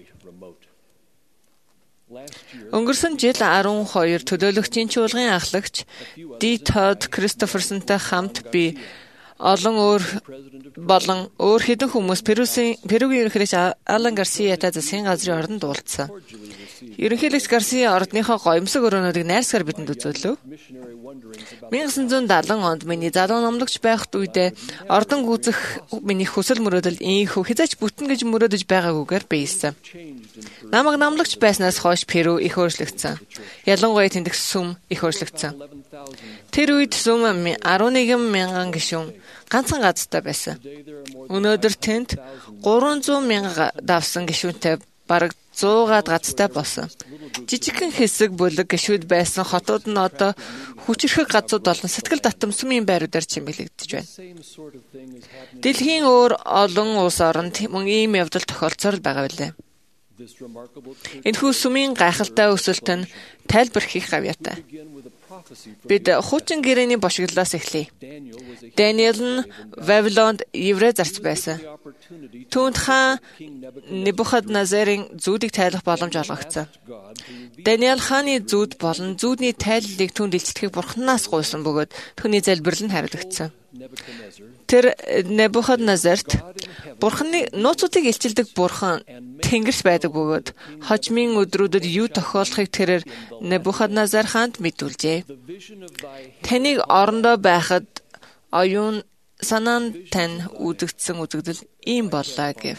Өнгөрсөн жил арван хоёр төлөөлөгчийн чуулган ахлагч Ди Тод Кристоферсонтой хамт би олон өөр болон өөр хэдэн хүмүүс Перугийн Перугийн ерөнхийлөгч Алан Гарсиятай засгийн газрын ордонд уулзсан. Ерөнхийлөгч Гарсия ордныхоо гоёмсог өрөөнүүдийг найрсгаар бидэнд үзүүлв. 천구 седемдесет онд миний залуу номлогч байхад үедээ ордон гүйцэх миний хүсэл мөрөөдөл ийхүү хязгаарч бүтэн гэж мөрөөдөж байгаагүйгээр биелсэн. Намайг номлогч байснаас хойш Перу их өөрчлөгдсөн. Ялангуяа тэндх сүм их өөрчлөгдсөн. Тэр үед сүм арван нэгэн мянган гишүүн ганцхан газартай байсан. Өнөөдөр тэнд гурван зуун мянга давсан гишүүнтэй бараг зуугаад газартай болсон. Жижигхэн хэсэг бүлэг гишүүд байсан хотууд нь одоо хүчирхэг газрууд болон сэтгэл татам сүмийн байруудаар чимэглэгдэж байна. Дэлхийн өөр олон улс оронд мөн ийм явдал тохиолдсоор байгаа билээ. Энэхүү сүмийн гайхалтай өсөлт нь тайлбар хийх гавьяатай. Бид хуучин гэрээний бошиглоос эхлэе. Даниэл нь Вавилонд еврей зарц байсан. Түүнд хаан Небухадназарын зүүдийг тайлах боломж олгогдсон. Даниэл хааны зүүд болон зүүдний тайллыг түүнд илчлэхийг бурхнаас гуйсан бөгөөд түүний залбирал нь хариулагдсан. Тэр Небухадназарт бурхны нууцуудыг илчилдэг бурхан тэнгэрт байдаг бөгөөд хожмын өдрүүдэд юу тохиолдохыг тэрээр Небухадназар хаанд мэдүүлжээ. Таныг орондоо байхад оюун санаан тань үзэгдсэн үзэгдэл ийм боллоо гэв.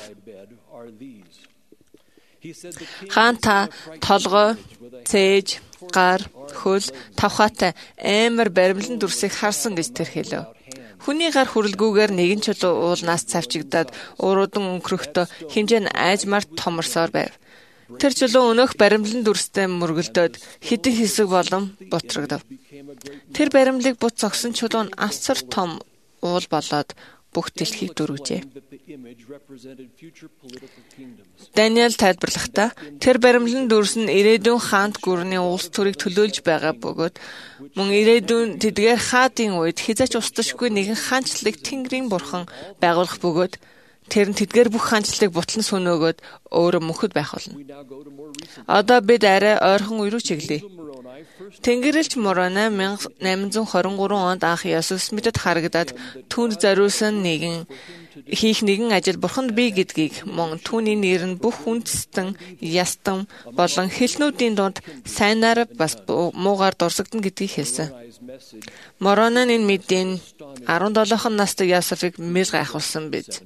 Хаан та толгой, цээж, гар, хөл, тавхаатай амар баримлан дүрсийг харсан гэж тэр хэлв. Хүний гар хүрэлгүйгээр нэгэн чулуу уулнаас цавчигдаад уруудан өнгөрөхдөө хэмжээ нь айжмаар томорсоор байв. Тэр чулуу өнөөх баримлан дүрстэй мөргөлдөөд хэдэн хэсэг болон бутрагдав. Тэр баримлыг бут зогсон чулуу нь асар том уул болоод бүх дэлхийг дөрвжээ. Даниэл тайлбарлахдаа тэр баримлан дүрс нь ирээдүйн хаант гүрний улс төрийг төлөөлж байгаа бөгөөд мөн ирээдүйн тэдгээр хаадын үед хязгаарч устдашгүй нэгэн хаанчлалыг Тэнгэрийн бурхан байгуулах бөгөөд тэр нь тэдгээр бүх хаанчлалыг бутлан сүнөөгөөд өөрөө мөнхөд байх болно. Одоо бид арай ойрхон үе рүү чиглэе. Тэнгэрлэгч Морона 천八двадцать три онд анх Есүс мэдэд харагдаад түүнд зориулсан нэгэн хийх нэгэн ажил бурханд бий гэдгийг мөн түүний нэр нь бүх үндэстэн, ястан болон хэлнүүдийн дунд сайнаар бас муугаар дурсагдана гэдгийг хэлсэн. Морона энэ мэдээ дөрвөн настай Ясефыг мэл гайхуулсан биз.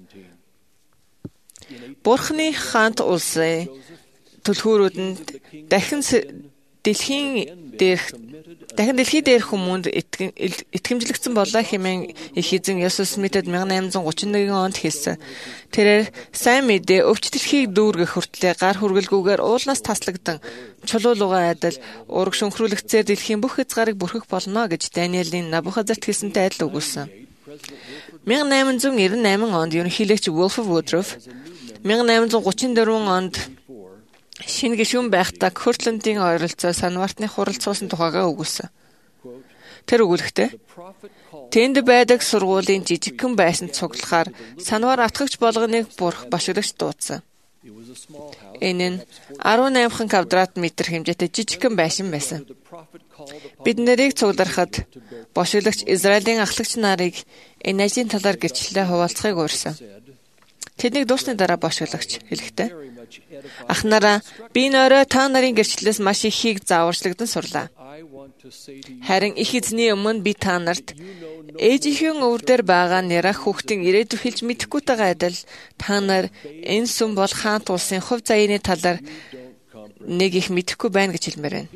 Бурхны хаант улсын түлхүүрүүдэнд дахин дэлхийн дээрх дахин дэлхий дээрх хүмүүнд итгэмжлэгдсэн болоо хэмээн их эзэн Есүс мэдэд 천八гутридсан онд хэлсэн. Тэрээр сайн мэдээ өвч дэлхийг дүүргэх хүртлээр гар хүргэлгүйгээр уулнаас таслагдсан чулуулуугаа адил ураг шөнхрүүлэгцээр дэлхийн бүх хязгаарыг бүрхэх болно гэж Даниэлийн Набухаднецарт хэлсэнтэй адил өгүүлсэн. 천八девяносто восемь онд ерөнхийлөгч Wolf Woodruff, 천八тридцать четыре онд шинэ гишүүн байхдаа Кортландын ойролцоо Санвартны хурал цуусан тухайгаа өгүүлсэн. Тэр өгүүлэхдээ тэнд байдаг сургуулийн жижигхэн байсан цуглахаар Санвар атгагч болгоныг бурх бошигдогч дуудсан. Энэ нь дөрвөн квадрат метр хэмжээтэй жижигхэн байшин байсан. Бид нарыг цугларахад бошиглагч Израилийн ахлагч нарыг энэ ажлын талаар гэрчлэлээ хуваалцахыг уурсан. Тэднийг дуусны дараа бошиглагч хэлэхдээ "Ахнараа, би нөрөө та нарын гэрчлэлээс маш ихийг зааварчлагдан сурлаа. Харин их эзний өмнө би та нарт ээжийнхэн өвөр дээр байгаа нэрах хүүхдийн ирээдүйг хэлж мэдэхгүйтэйгээ адил та нар энэ сүм бол хаант улсын хувь заяаны талаар нэг их мэдэхгүй байна гэж хэлмээр байна.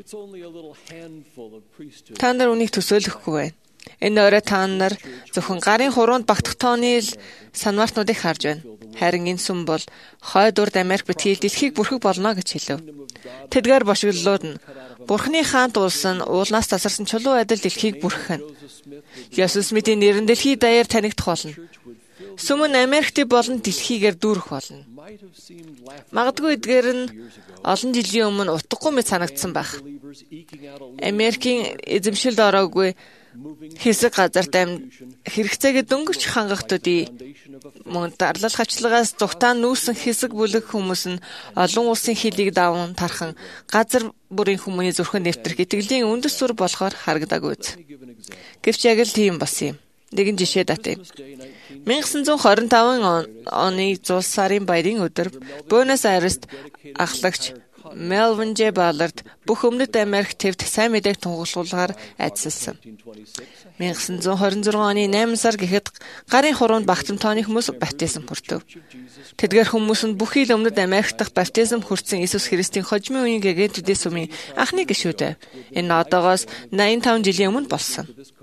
Та нар үнийг төсөөлөхгүй байна. Энэ өрөө та нар зөвхөн гарын хуруунд багтах тооны санвартнуудыг харж байна. Харин энэ сүм бол хойд урд Америк битгий дэлхийг бүрхэг болно гэж хэлв. Тэдгээр бошиглолууд нь Бурхны хаант улс нь уулнаас тасарсан чулуу адил дэлхийг бүрхэх нь. Есүс Смитийн нэр нь дэлхийд даяар танигдах болно. Сүм нь Америкт болон дэлхийгээр дүүрэх болно. Магадгүй эдгээр нь олон жилийн өмнө утгагүй мэт санагдсан байх. Америкийн эзэмшилд ороогүй хэсэг газарт амь хэрэгцээгээ дөнгөж хангахтуудын мөн дарлал хавчлагаас зүгтаан нүүсэн хэсэг бүлэг хүмүүс нь олон улсын хилийг даван тархан газар бүрийн хүмүүний зүрхэнд нэвтрэх итгэлийн үндэс сур болохоор харагдаагүй. Гэвч яг л тийм бас юм. Нэгэн жишээ датаа. 천구 이십오 оны зуул сарын баярын өдөр Буэнос Айрест ахлагч Мелвин Ж. Баллард бүх өмнөд Америк төвд сайн мэдээг тунхаглуулгаар айдсалсан. 천구 이십육 оны найман сар гэхэд гарын хуруунд багтам тооны хүмүүс баптизм хүртэв. Тэдгээр хүмүүс нь бүхий л өмнөд Америк дахь баптизм хүртсэн Иесус Христийн хожимын үеийн гэгэнтүүдийн сүмийн анхны гишүүд. Энэ одоогоос найман таван жилийн өмнө болсон.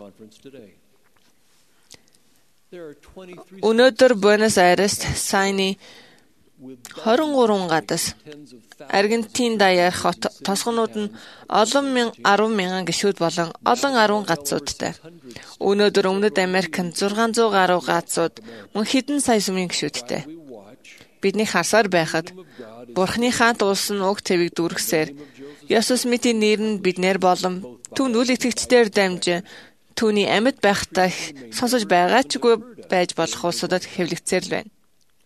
Өнөөдөр Буэнос Айрест сайны двадцать три гадас Аргентин даяар хот тосгонууд нь олон мянган арван мянган гишүүд болон олон арван газруудтай. Өнөөдөр өмнөд Америкт зургаан зуун гаруй газрууд мөн хэдэн сая сүмийн гишүүдтэй. Бидний харсаар байхад Бурхны хаант улс нь уг твийг дүүргэсээр Есүс Смитийн нэр нь биднэр болон түүнд үл итгэгчдээр дамжин түүний амьд байхдаа сонсож байгаачгүй байж болох улсуудад хэвлэгцээр л байна.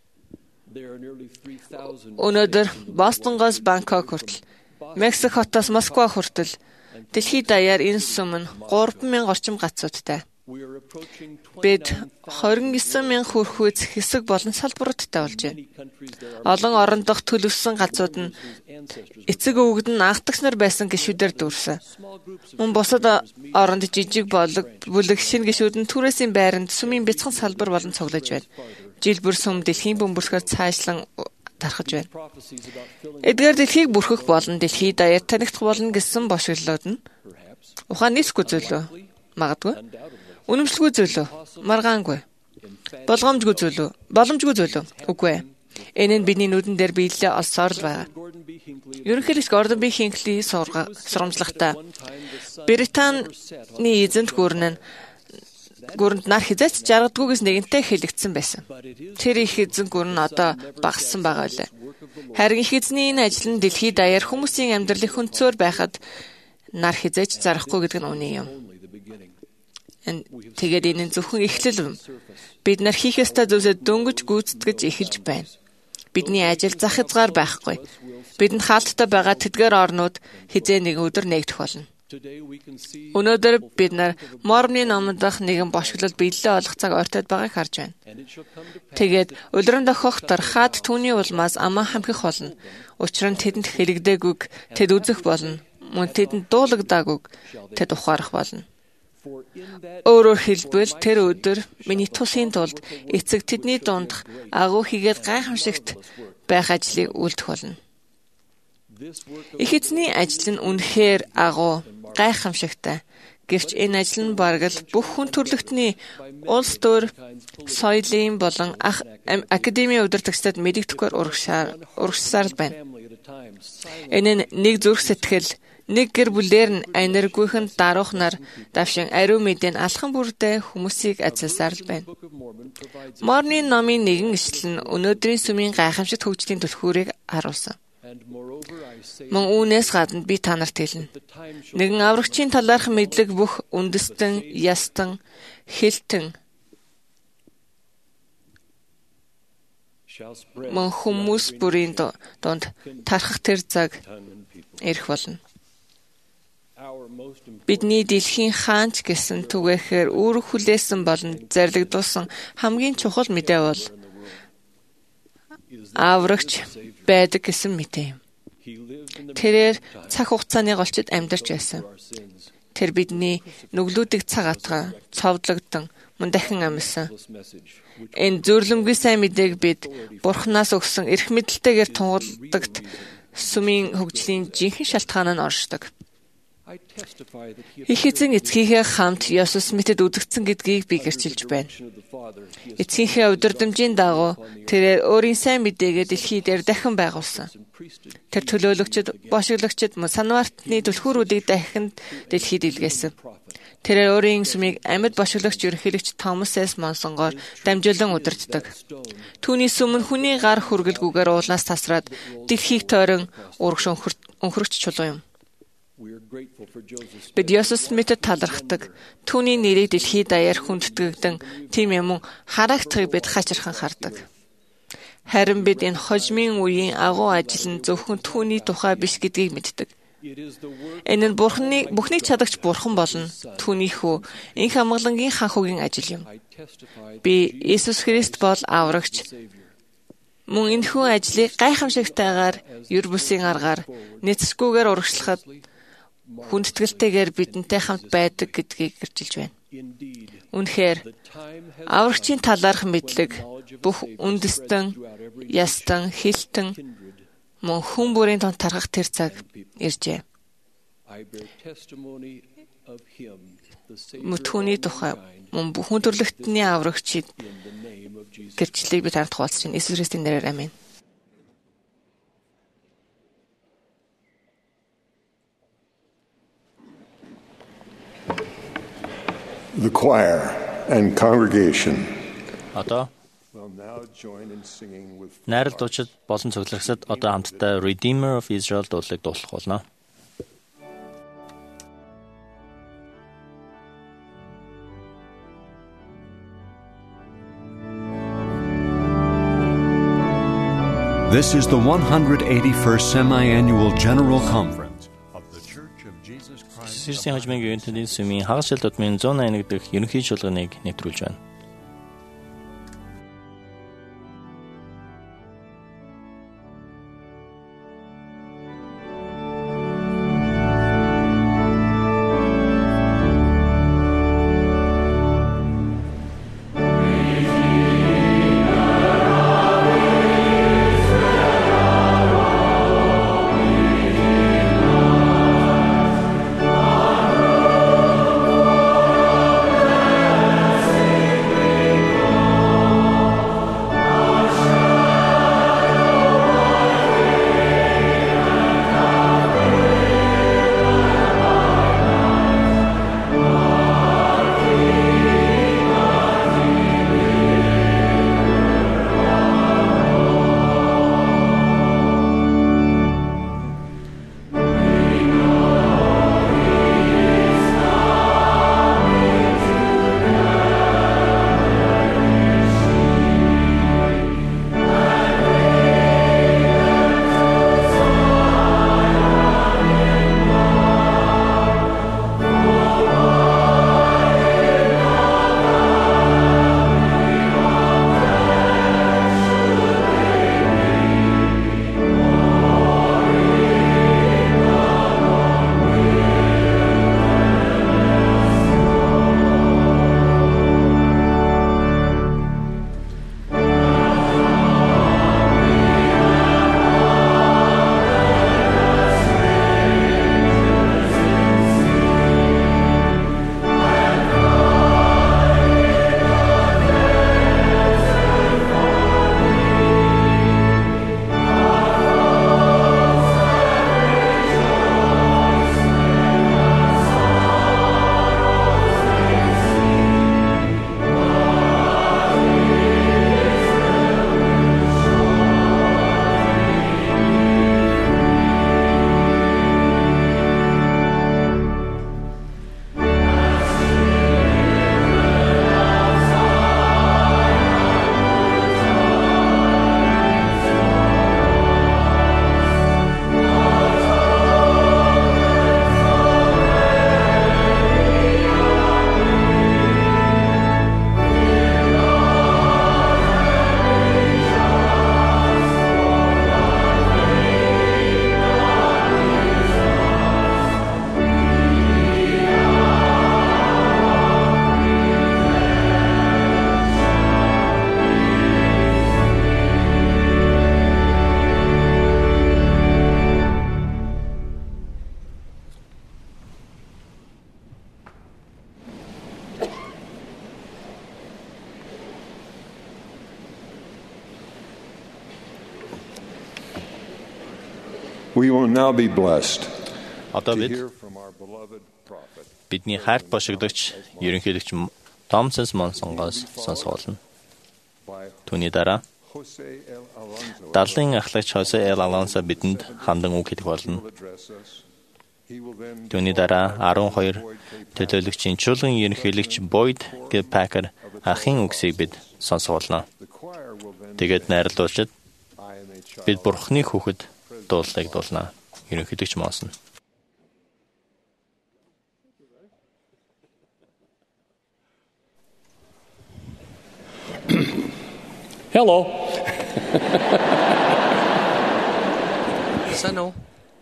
Өнөөдөр Бостонгоос Бангкок хүртэл, Мексик хотоос Москва хүртэл дэлхийд даяар энэ сүм нь гурван мянган орчим газруудтай. Бид двадцать девять мянга хүрхүйц хэсэг болон салбаруудтай болж байна. Олон орон дох төлөвсөн газрууд нь эцэг өвгөд нь анхдагч нар байсан гишүүдээр дүүрсэн. Мөн бусад оронд жижиг болог бүлэг шинэ гишүүд нь түрээсийн байранд сүмийн бяцхан салбар болон цуглаж байна. Жил бүр сүм дэлхийн бөмбөрсгөр цаашлан тархаж байна. Эдгээр дэлхийг бүрхэх болон дэлхийд даяар танигдах болно гэсэн бошиглолууд нь ухаан нийсгүй зүйлөө магадгүй. Үнэмшилгүй зүйлөө маргаангүй. Болгоомжгүй зүйлөө боломжгүй зүйлөө үгүй. Энэ нь бидний нүдэн дээр биелэлээ олсоор л байгаа. Ерөнхийлөгч Гордон Би Хинкли сурамжлагтай Британий эзэнт гүрэн нь гүрэнд нар хязгаарч жаргадгүйгээс нэгэнтээ хэлэгдсэн байсан. Тэр их эзэн гүрэн одоо багассан байгаа үлээ. Харин их эзний энэ ажил нь дэлхийд даяар хүмүүсийн амьдралыг хөнцөөр байхад нар хязгаарч зарахгүй гэдэг нь үнэн юм. Тэгээд энэ зөвхөн эхлэл юм. Бид нар хийх ёстой зүйлсээ дөнгөж гүйцэтгэж эхэлж байна. Бидний ажил зах хязгаар байхгүй. Бидэнд хаалттай байгаа тэдгээр орнууд хизээ нэг өдөр нэгдэх болно. Өнөөдөр бид нар Мормны номонд нэгэн бошиглол биелэлээ олох цаг ойртоод байгааг харж байна. Тэгээд улиран дохох дарахад түүний улмаас аман хамхих болно. Учир нь тэдэнд хэлэгдээгүйг тэд үзэх болно. Мөн тэдэнд дуулагдаагүй тэд ухаарах болно. Өөрөөр хэлбэл тэр өдөр миний тусын тулд эцэг тэдний дундх агуу хийгээд гайхамшигт байх ажлыг үлдэх болно. Их эзний ажил нь үнэхээр агуу, гайхамшигтай. Гэвч энэ ажил нь бараг л бүх хүн төрлөختний улс төр, соёлын болон академийн удирдагчдад мэдэгдэхгээр урагшсаар л байна. Энэ нь нэг зүрх сэтгэл, нэг гэр бүлээр нь энергийхэн даруухнаар давшин ариун мэдээ нь алхан бүрдээ хүмүүсийг ажилласаар л байна. Морны номын нэгэн ишлэл нь өнөөдрийн сүмийн гайхамшигт хөгжлийн түлхүүрийг харуулсан. Мөн үүнээс гадна би та нарт хэлнэ. Нэгэн аврагчийн талаарх мэдлэг бүх үндэстэн, ястан, хэлтэн мөн хүмүүс бүрийн донд тархах тэр цаг ирэх болно. Бидний дэлхийн хаанч гэсэн түгээхээр үүрэг хүлээсэн болон зарлагдуулсан хамгийн чухал мэдээ бол аврагч байдаг гэсэн мэдээ юм. Тэрээр цаг хугацааны голчид амьдарч байсан. Тэр бидний нүглүүдийг цаг атгаа, цовдлогдсон, мөн дахин амьсан. Энэ зүрлэмгүй сайн мэдээг бид Бурханаас өгсөн эрх мэдэлтэйгээр тунгалдагт сүмийн хөгжлийн жинхэнэ шалтгаан нь оршдог. Их эзэн эцгийнхээ хамт Есүс мэтэд үзэгдсэн гэдгийг би гэрчилж байна. Эцгийнхээ удирдамжийн дагуу тэрээр өөрийн сайн мэдээгээ дэлхий дээр дахин байгуулсан. Тэр төлөөлөгчд, бошиглагчд, мөн санвартны түлхүүрүүдийг дахин дэлхийд илгээсэн. Тэрээр өөрийн сүмийг амьд бошиглагч ерөнхийлөгч Томас С. Монсонгоор дамжуулан удирддаг. Түүний сүм нь хүний гар хүргэлгүйгээр уулнаас тасраад дэлхийг тойрон урагш өнхөрөгч чулуу юм. Бид Есүс мэтэд талархдаг. Түүний нэрийг дэлхийд даяар хүндэтгэгдэн тийм юм харагдахыг бид хачирхан хардаг. Харин бид энэ хожмын үеийн агуу ажил нь зөвхөн түүний тухай биш гэдгийг мэддэг. Энэ нь Бурхны бүхнийг чадагч Бурхан болон түүний хүү энх амгалангийн ханхугийн ажил юм. Би Иесус Христ бол аврагч. Мөн энэхүү ажлыг гайхамшигтайгаар юр бүсийн аргаар нэцсгүйгээр урагшлахад хүндэтгэлтэйгээр бидэнтэй хамт байдаг гэдгийг гэрчилж байна. Үнэхээр аврагчийн талаарх мэдлэг бүх үндэстэн, ястан, хилтэн мөн хүн бүрийн донд тархах тэр цаг иржээ. Мөтхөний тухай мөн бүхэн төрлөختний аврагчид гэрчлэлийг бид хамт хуваалцж байна. Иесус Христийн нэрээр амин. The choir and congregation одоо найрал дуучид болон цогцлогчид одоо хамтдаа Redeemer of Israel дуулыг дуулах болно. This is the one hundred eighty-first Semi-Annual General Conference. Сэрсийн хожмын гүнтийн сүмийн хагас жил тутмын one eighty дэх ерөнхий чуулганыг нэвтрүүлж байна. Thank We will now be blessed Одоо to бид hear from our beloved prophet. бидний хайрт бошигдогч ерөнхийлөгч Томсонс Монсонгоос сонсгоолно. Түүний дараа Jose L. Alonso Даллын ахлагч Хосе Эл Алонсо бидэнд хандан үг хэлэх болно. will address us. He will then Түүний дараа арван хоёр төлөөлөгчийн чуулган ерөнхийлөгч Бойд Г. Пакер ахын үгсийг бид сонсгоолно. the choir will then Тэгээд найрлуулчид I am a child. бид Бурхны хүүхэд дуулыг дуулнаа. Ерөнхийлөгч Монсон. Hello. Sano.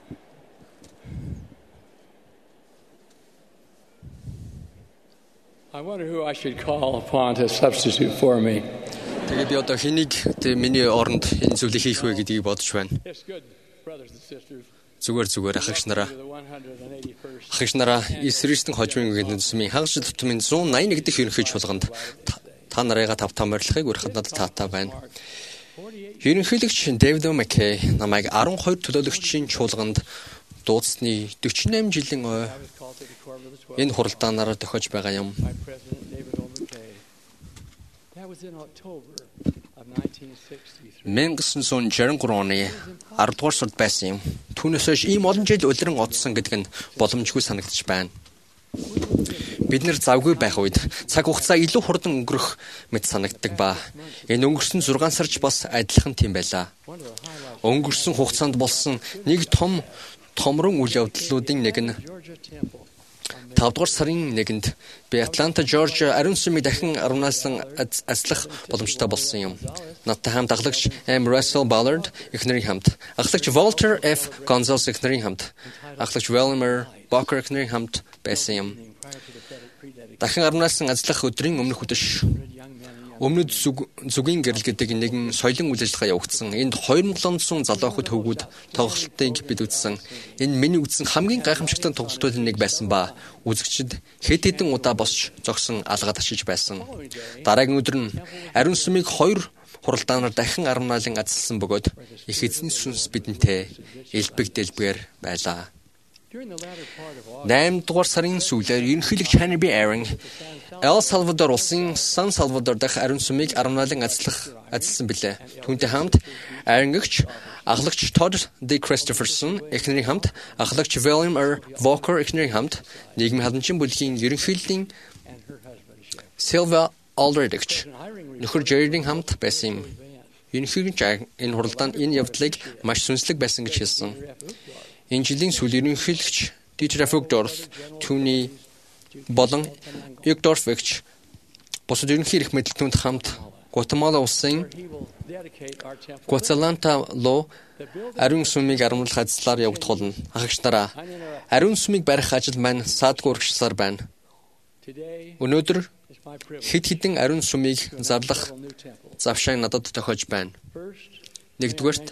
I wonder who I should call upon to substitute for me. Тэгээ би одоо хэнийг тэ миний оронд энэ зүйлийг хийх вэ гэдгийг бодож байна. It's good, brothers and sisters. Зүгээр зүгээр ахагч нараа The one hundred eighty-first ахагч нараа Иесвэристэн хожмын үгэнд сүмийн хагас тутмын one eighty-one дэх ерөнхий чуулганд та- та нарыгаа тав том барилахыг урихад надад таатай байна. Ерөнхийлөгч Дэвид Маккей намайг twelve төлөөлөгчийн чуулганд дуудсны forty-eight жилийн ой энэ хуралдаанаараа тохиож байгаа юм. by President David O. McKay. That was in October of nineteen sixty-three. nineteen sixty-three оны ten дугаар сард байсан юм. Түүнээс хойш ийм олон жил улиран одсон гэдэг нь боломжгүй санагдаж байна. Бид нэр завгүй байх үед цаг хугацаа илүү хурдан өнгөрөх мэт санагддаг ба энэ өнгөрсөн six сарч бас адилхан тийм байлаа. Өнгөрсөн хугацаанд болсон нэг том томрон үйл явдлуудын нэг нь Georgia Temple. five дугаар сарын нэгэнд би Атланта, Жоржиа ариун сүмийг дахин арунаасан аслах боломжтой болсон юм. Надтай хамт ахлагч M. Russell Ballard эхнэрийн хамт, ахлагч Walter F. Gonzalez эхнэрийн хамт, ахлагч Wilmer Walker эхнэрийн хамт байсан юм. Дахин арунаасан аслах өдрийн өмнөх үдэш өмнөд зүгийн гэрэл гэдэг нэгэн соёлын үйл ажиллагаа явагдсан. Энд two thousand seven hundred залуу хөл хөвгүүд тоглолтыг бид үзсэн. Энэ миний үзсэн хамгийн гайхамшигтай тоглолтуудын нэг байсан ба үзэгчид хэд хэдэн удаа босч зогсон алгаад ашиж байсан. Дараагийн өдөр нь ариун сүмийг хоёр хуралдаанаар дахин арамнаалан азалсан бөгөөд их эзэн сүнс бидэнтэй элбэг дэлбгээр байлаа. nine дугаар сарын сүүлээр ерөнхийлөгч Henry B. Aaron Эл Салвадор улсын Сан Салвадор дахь ариун сүмийг арамнаалан азлах азалсан билээ. Түүнтэй хамт Aaron-гч ахлагч Todd D. Christopherson эхнэрийн хамт, ахлагч William R. Walker эхнэрийн хамт, нийгмийн халамжийн бүлгийн ерөнхийллийн Sylvia Aldridge нөхөр Jerry-ийн хамт байсан юм. Ерөнхийлөгч энэ хуралдаанд энэ явдлыг маш сүнслэг байсан гэж хэлсэн. Энэ жилийн сүүл ерөнхийлөгч Dieter Uchtdorf түүний болон Uchtdorf-эгч бусад ерөнхий эрх мэдэлтүүнд хамт Гватемала улсын Гваталанта лоо ариун сүмийг арамлах ажлаар явагдах болно. Ахагч нараа ариун сүмийг барих ажил маань саадгүй урагшлаар байна. Өнөөдөр хэд хэдэн ариун сүмийг зарлах завшааг надад тохиож байна. Нэгдүгээрт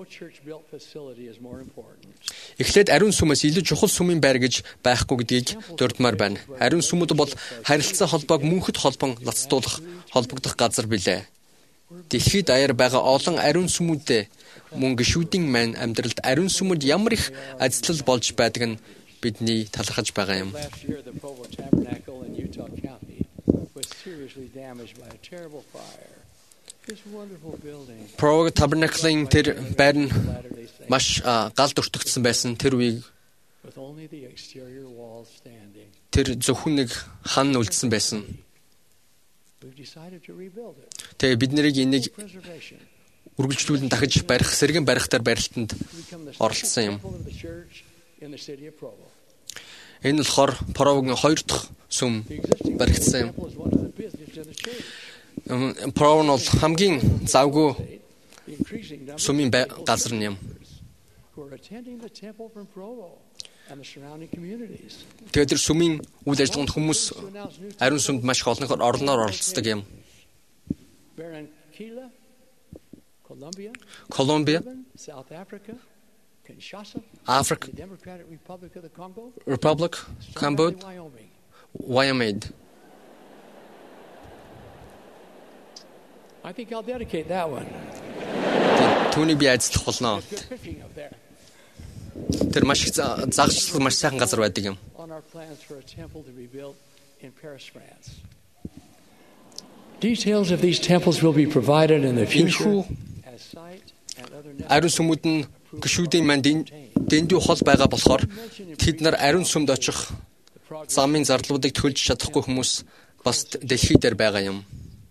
эхлээд ариун сүмээс илүү чухал сүмийн байр гэж байхгүй гэдгийг дурдмаар байна. Ариун сүмүүд бол харилцаа холбоог мөнхөд холбон лацдуулах холбогдох газар билээ. Дэлхийд даяар байгаа олон ариун сүмүүдээ мөн гишүүдийн маань амьдралд ариун сүмүүд ямар их ажил болж байдаг нь бидний талархаж байгаа юм. Provo Tabernacle-ийн тэр байр нь маш галд өртөгдсөн байсан. Тэр үеийг тэр зөвхөн нэг хан үлдсэн байсан. Тэгээ бид нарыг энийг үргэлжлүүлэн дахиж барих, сэргэн барихтаар барилтанд оролцсон юм. Энэ болохоор Провогийн хоёр дахь сүм баригдсан юм. Provo нь хамгийн завгүй сүмийн газар юм. Тэгээд тэр сүмийн үйл ажиллагаанд хүмүүс ариун сүмд маш их олнохоор орлоноор оролцдог юм. Colombia, Africa, Republic, Cambodia, Wyoming. I think I'll dedicate that one. Түүнийг би ажиллах болно. Тэр маш их загшлах маш сайхан газар байдаг юм. Details of these temples will be provided in the future. Ариун сүмүүд нь гişүүдийн манд дэндүү хол байгаа болохоор тэд нар ариун сүмд очих замын зарлуудыг төлж чадахгүй хүмүүс бас дэлхий дээр байгаа юм.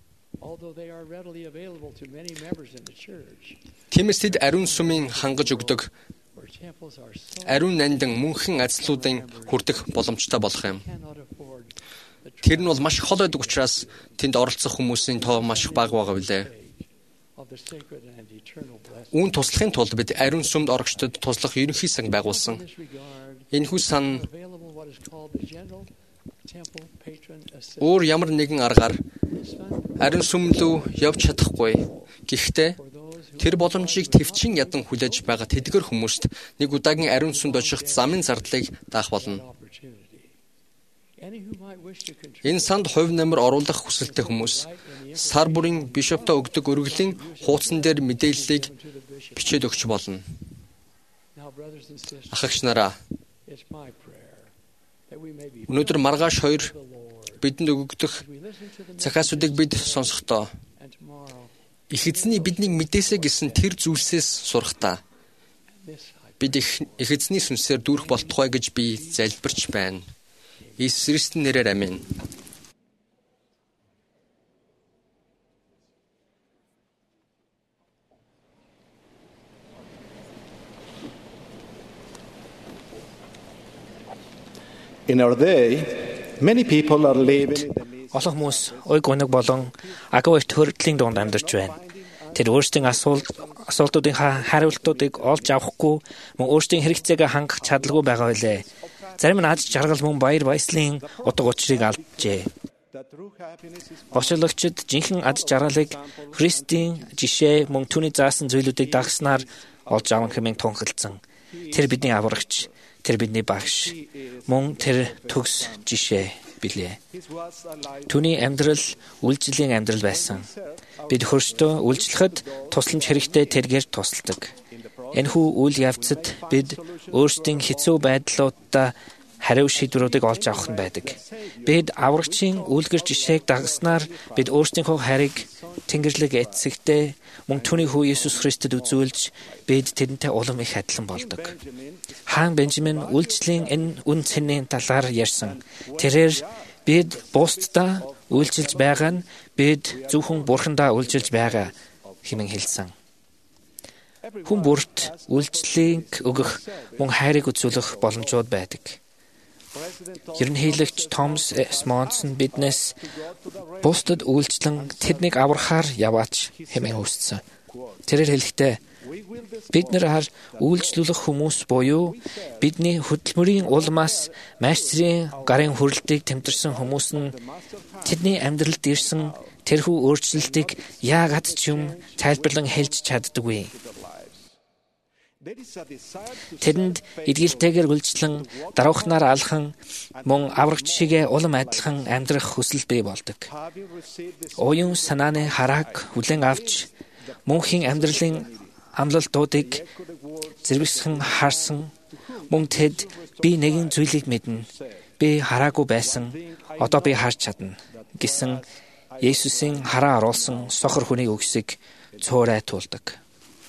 Тиймээс тэд ариун сүмийн хангаж өгдөг ариун нандин мөнхийн ажлуудын хүрдэх боломжтой болох юм. Тэр нь бол маш хол байдаг учраас тэнд оролцох хүмүүсийн тоо маш бага байгаа билээ. Үүн туслахын тулд бид ариун сүмд орогчдод туслах ерөнхий сан байгуулсан. Энэхүү сан өөр ямар нэгэн аргаар ариун сүм рүү явж чадахгүй. Гэхдээ тэр боломжийг төвчин ядан хүлээж байгаа тэдгэр хүмүүст нэг удаагийн ариун сүмд очих замын зардлыг даах болно. Энэ санд хувь нэмэр оруулах хүсэлтэй хүмүүс сар бүрийн бишоптоо өгдөг өргөлийн хуудсан дээр мэдээллийг бичээд өгч болно. Ахагч нараа, өнөөдөр маргааш хоёр бидэнд өгөгдөх захиасуудыг бид сонсохдоо их эзний биднийг мэдээсэ гэсэн тэр зүйлсээс сурахдаа бид их эзний сүнсээр дүүрэх болтугай гэж би залбирч байна. Иесус Христосийн нэрээр амин. In our day, many people are living олон хүмүүс уйг унаг болон агуу их төрөлтлийн дунд амьдарч байна. Тэр өөрсдийн асуулт асуултуудын хариултуудыг олж авахгүй мөн өөрсдийн хэрэгцээгээ хангах чадалгүй байгаа билээ. Зарим нь аз жаргал мөн баяр баясгалын утга учирыг алджээ. Гошуулагчид жинхэнэ аз жаргалыг Христийн жишээ мөн түүний заасан зүйлүүдийг дагснаар олж авах хэмээн тунхилдсан. Тэр бидний аврагч, тэр бидний багш, мөн тэр төгс жишээ билээ. Түүний амьдрал үйлчлэлийн амьдрал байсан. Бид хөрштөө үйлчлэхэд тусламж хэрэгтэй тэргээр тусалдаг. Энэхүү үйл явцад бид өөрсдийн хэцүү байдлуудаа хариу шийдвэрүүдийг олж авах нь байдаг. Бид аврагчийн үлгэр жишээг дагснаар бид өөрсдийнхөө харийг Тэнгэрлэг эцэгтэй мөн түүний хүү Иесус Христэд үзүүлж бид тэрнтэй улам их адилхан болдог. Хаан Бенжамин үйлчлэлийн энэ үн цэнийн талаар ярьсан. Тэрээр бид бусдаа үйлчилж байгаа нь бид зөвхөн Бурхандаа үйлчилж байгаа хэмээн хэлсэн. Хүн бүрт үйлчлэлийг өгөх мөн хайрыг үзүүлэх боломжууд байдаг. Ерөнхийлөгч Томас Смонсон биднээс бусдад үйлчлэн тэднийг аврахаар яваач хэмээн хүссэн. Тэрээр хэлэхдээ бид нар үйлчлүүлэх хүмүүс буюу бидний хөдөлмөрийн улмаас майстрын гарын хүрэлтийг тэмдэрсэн хүмүүс нь тэдний амьдралд ирсэн тэрхүү өөрчлөлтийг яагаад ч юм тайлбарлан хэлж чаддаггүй. Тэдэнд эдгэлтэйгээр үйлчлэн даруухнаар алхан мөн аврагч шигээ улам адилхан амьдрах хүсэл бий болдог. Оюун санааны харааг хүлээн авч мөнхийн амьдралын амлалтуудыг зэрвэсхэн харсан мөн тэд би нэгэн зүйлийг мэднэ. Би хараагүй байсан. Одоо би харж чадна гэсэн Есүсийн хараа оруулсан сохор хүний үгсийг цуурай туулдаг.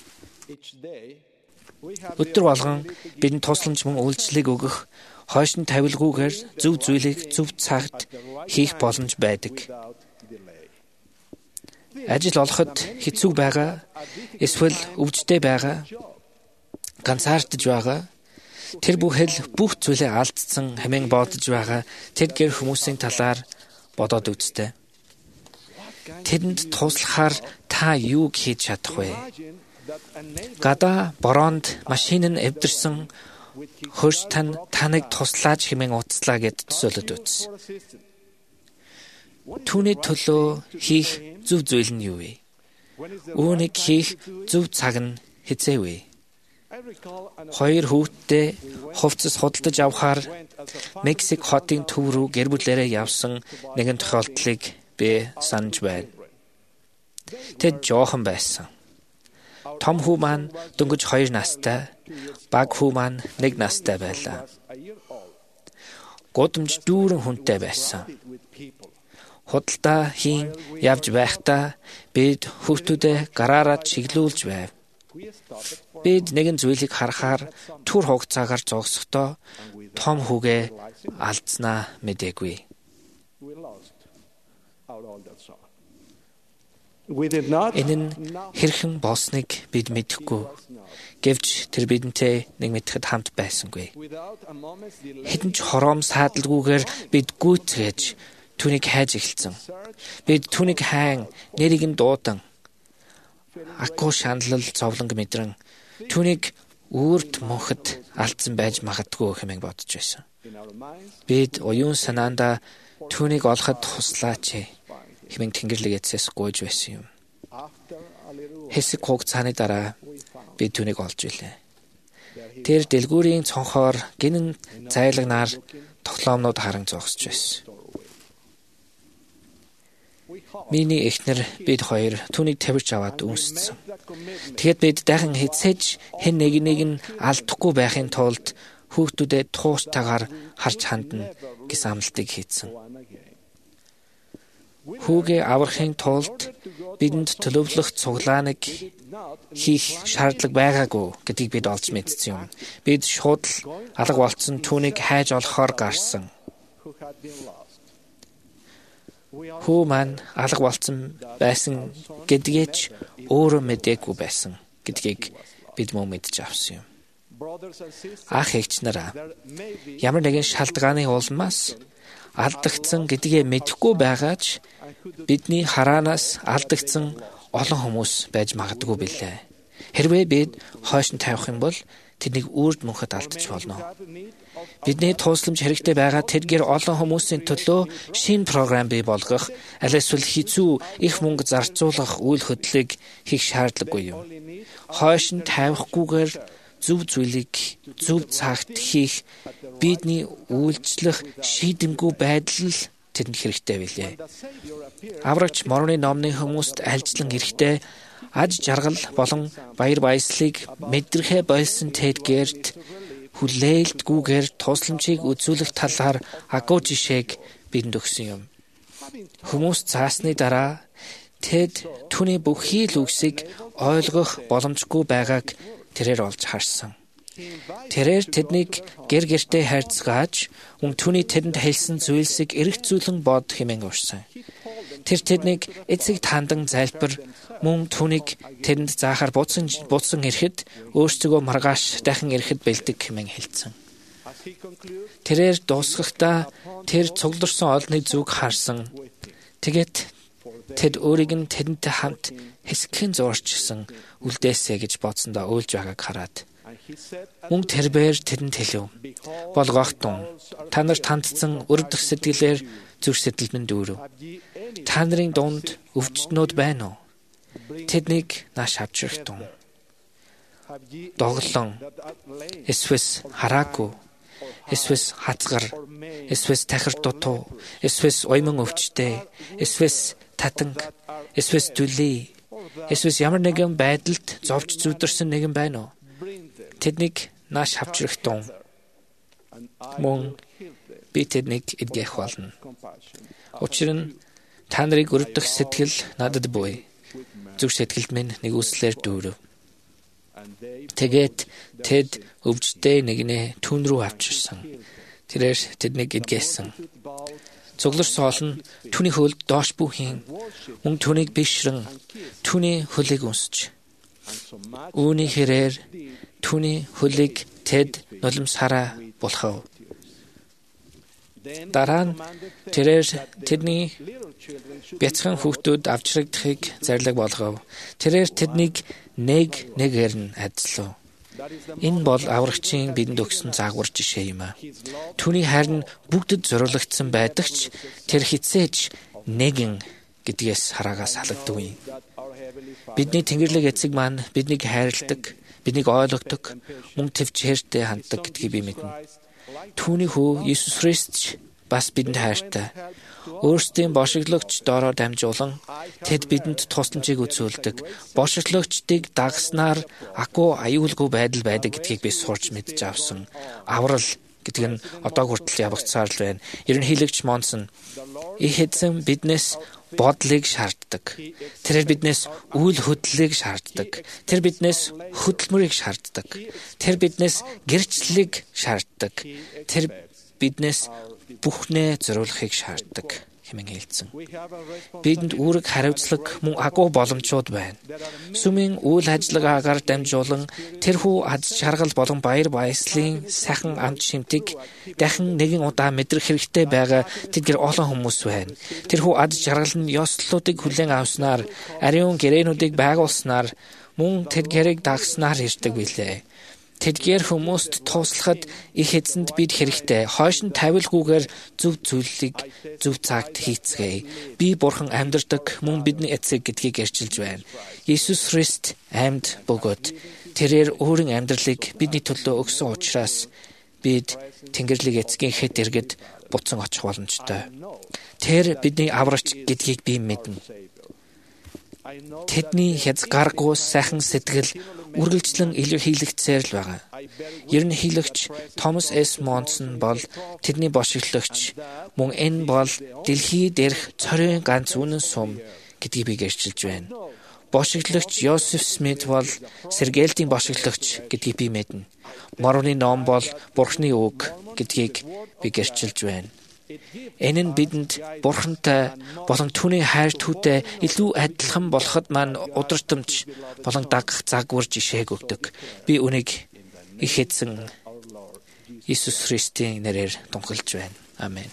Өдөр болгон бидэнд тусламж мөн үйлчлэлийг өгөх хойшин тавилгүйгээр зөв зүйлийг зөв цагт хийх боломж байдаг. Ажил олоход хэцүү байгаа, эсвэл өвчтэй байгаа, ганцаардж байгаа, тэр бүхэл бүх зүйлээ алдсан хэмээн бодож байгаа тэд гэр хүмүүсийн талаар бодоод үзтээ. Тэдэнд туслахаар та юуг хийж чадах вэ? Гадаа бороонд машин нь эвдэрсэн хөрш тань таныг туслаач хэмээн утслаа гэд төсөөлөд үз. Түүний төлөө хийх зөв зүйл нь юу вэ? Үүнийг хийх зөв цаг нь хэзээ вэ? Хоёр хүүхэдтэй хувцас худалдаж авахаар Мексик хотын төв рүү гэр бүлээрээ явсан нэгэн тохиолдлыг би санаж байна. Тэд жоохон байсан. Том хүү маань дөнгөж хоёр настай, баг хүү маань нэг настай байлаа. Гудамж дүүрэн хүнтэй байсан. Худалдаа хийн явж байхдаа бид хүүхдүүдээ гараараа чиглүүлж байв. Бид нэгэн зүйлийг харахаар түр хугацаагаар зогсохдоо том хүүгээ алдснаа мэдээгүй. Энэ нь хэрхэн болсныг бид мэдэхгүй. Гэвч тэр бидэнтэй нэг мэдэхэд хамт байсангүй. Хэдэн ч хороом саадалгүйгээр бид гүйцээж түүнийг хайж эхэлсэн. Бид түүнийг хайн, нэрийг нь дуудан, агуу шаналл зовлонг мэдрэн түүнийг үрд мөнхөд алдсан байж магадгүй хэмээн бодож байсан. Бид оюун санаандаа түүнийг олоход туслаач хэмээн Тэнгэрлэг эцэс гуйж байсан юм. Хэсэг хугацааны дараа бид түүнийг олж илээ. Тэр дэлгүүрийн цонхоор гинэн зайлагнаар тоглоомнууд харан зогсож байсан. Миний эхнэр бид хоёр түүнийг тавьж аваад үнссэн. Тэгэд бид дахин хэцээж хэн нэг нэг нь алдахгүй байхын тулд хүүхдүүдэд туустайгаар харж хандна гэсэн амлалтыг хийсэн. Хүүгээ аврахын тулд бидэнд төлөвлөх цуглааныг хийх шаардлага байгаагүй гэдгийг бид олж мэдсэн юм. Бид шууд л алга болцсон түүнийг хайж олохоор гарсан. Хүү маань алга болцсон байсан гэдгээч өөрөө мэдээгүй байсан гэдгийг бид мөн мэдж авсан юм. Ах эгч нараа, ямар нэгэн шалтгааны улмаас алдагдсан гэдгээ мэдэхгүй байгаач бидний хараанаас алдагдсан олон хүмүүс байж магадгүй билээ. Хэрвээ бид хойш нь тавих юм бол тэднийг үрд мөнхөд алдаж болно. Бидний тусламж хэрэгтэй байгаа тэдгээр олон хүмүүсийн төлөө шинэ програм бий болгох, аль эсвэл хэцүү их мөнгө зарцуулах үйл хөдлөлийг хийх шаардлагагүй юм. Хойш нь тавихгүйгээр зөв зүйлийг зөв цагт хийх бидний үйлчлэх шийдэмгүй байдал л тэдэнд хэрэгтэй билээ. Аврагч Морны номны хүмүүст альжлан эрэхтэй аж жаргал болон баяр баясгалыг мэдрэхэ болсон тэдгээрт хүлээлтгүйгээр тусламжийг үзүүлэх талаар агуу жишээг бидэнд өгсөн юм. Хүмүүс заасны дараа тэд түүний бүхий л үгсийг ойлгох боломжгүй байгааг тэрээр олж харсан. Тэрээр тэднийг гэр гертэ хайрцагааж мөн түүний тэдэнд хэлсэн зүйлсийг эргэцүүлэн бод хэмээн уурсан. Тэр тэднийг эцэг тандан залбир мөн түүнийг тэдэнд заахаар буцсан буцсан ирэхэд өөрсдөө маргааш дахин ирэхэд бэлдэг хэмээн хэлсэн. Тэрээр дуусгахдаа тэр цугларсан олонний зүг харсан. Тэгээд тэд өөрийг нь тэдэнтэй хамт хэсэгхэн зуурчсан үлдээсэ гэж бодсондоо уйлж байгааг хараад мөн тэрбээр тэдэнд хэлв. Болгоохтун та нар тандсан өрөвдөх сэтгэлээр зүрх сэтгэл минь дүүрв. Та нарын дунд өвчтнүүд байна уу? Тэднийг нааш авчрахтун. Доглон эсвэл хараагүй эсвэл хацгар эсвэл тахир дутуу эсвэл уйман өвчтэй эсвэл татанг эсвэл дүлий эсвэл ямар нэгэн байдалд зовж зүдэрсэн нэгэн байна уу? Тэднийг нааш авчрахтун. Мөн би тэднийг эдгэх болно. Учир нь та нарыг өрөвдөх сэтгэл надад буй. Зүрх сэтгэлд минь нэгүслэр дүүрв. Тэгээд тэд өвчтэй нэгнээ түн рүү авчирсан. Тэрээр тэднийг эдгээсэн. Цугларсан олон түүний хөлд доош бүхийн мөн түүнийг бишрэн түүний хөлийг үнсэж. Үүний хэрээр түүний хөлийг тэд нулимсараа булхав. Дараа нь тэрээр тэдний бяцхан хүүхдүүд авчрагдахыг зарлаг болгов. Тэрээр тэднийг нэг нэгээр нь адслав. Энэ бол аврагчийн бидэнд өгсөн загвар жишээ юм а. Түүний хайр нь бүгдэд зориулагдсан байдаг ч тэр хизээж нэгэн гэдгээс хараагаас халагддаггүй. Бидний Тэнгэрлэг эцэг маань биднийг хайрладаг, биднийг ойлгодог, мөн төвчээртэй ханддаг гэдгийг би мэднэ. Түүний хүү Иесус Христ бас бидэнд хайртай. Өөрсдийн бошиглогч доороо дамжуулан тэд бидэнд тусламжийг үзүүлдэг. Бошиглогчдыг дагснаар агуу аюулгүй байдал байдаг гэдгийг би сурч мэдж авсан. Аврал гэдэг нь одоо хүртэл явагцаар л байна. Ерөнхийлөгч Монсон их эзэн биднээс бодлыг шаарддаг. Тэр биднээс үйл хөдлөлийг шаарддаг. Тэр биднээс хөдөлмөрийг шаарддаг. Тэр биднээс гэрчлэлийг шаарддаг. Тэр биднээс бүхнээ зориулахыг шаарддаг хэмээн хэлсэн. Бидэнд үүрэг хариуцлага мөн агуу боломжууд байна. Сүмийн үйл ажиллагаагаар дамжуулан тэрхүү аз жаргал болон баяр баясгалын сайхан амт шимтэг дахин нэгэн удаа мэдрэх хэрэгтэй байгаа тэдгээр олон хүмүүс байна. Тэрхүү аз жаргал нь ёслолуудыг хүлээн авснаар, ариун гэрээнүүдийг байгуулснаар, мөн тэдгээрийг дагснаар ирдэг билээ. Тэдгээр хүмүүст туслахад их эзэнд бид хэрэгтэй. Хойш нь тавилгүйгээр зөв зүйлийг зөв цагт хийцгээе. Би бурхан амьдардаг, мөн бидний эцэг гэдгийг эрчилж байна. Иесус Христ амьд бөгөөд тэрээр өөрийн амьдралыг бидний төлөө өгсөн учраас бид Тэнгэрлэг эцгийн хэд иргэд буцан очих боломжтой. Тэр бидний аврагч гэдгийг би мэднэ. Тэдний хязгааргүй сайхан сэтгэл үргэлжлэн илэрхийлэгдсээр л байгаа. Ерөнхийлөгч Томас С. Монсон бол тэдний бошиглогч. Мөн энэ бол дэлхий дээрх цорын ганц үнэн сум гэдгийг би гэрчилж байна. Бошиглогч Йосеф Смит бол Сергиэлтийн бошиглогч гэдгийг би мэднэ. Морвны ном бол Бурхны үг гэдгийг би гэрчилж байна. Энэ нь бидэнд Бурхантай болон түүний хайр түүтэй илүү адилхан болоход маань удирдамж болон дагах загвар жишээг өгдөг. Би үнийг их эзэн Иесус Христийн нэрээр тунхилж байна. Амен.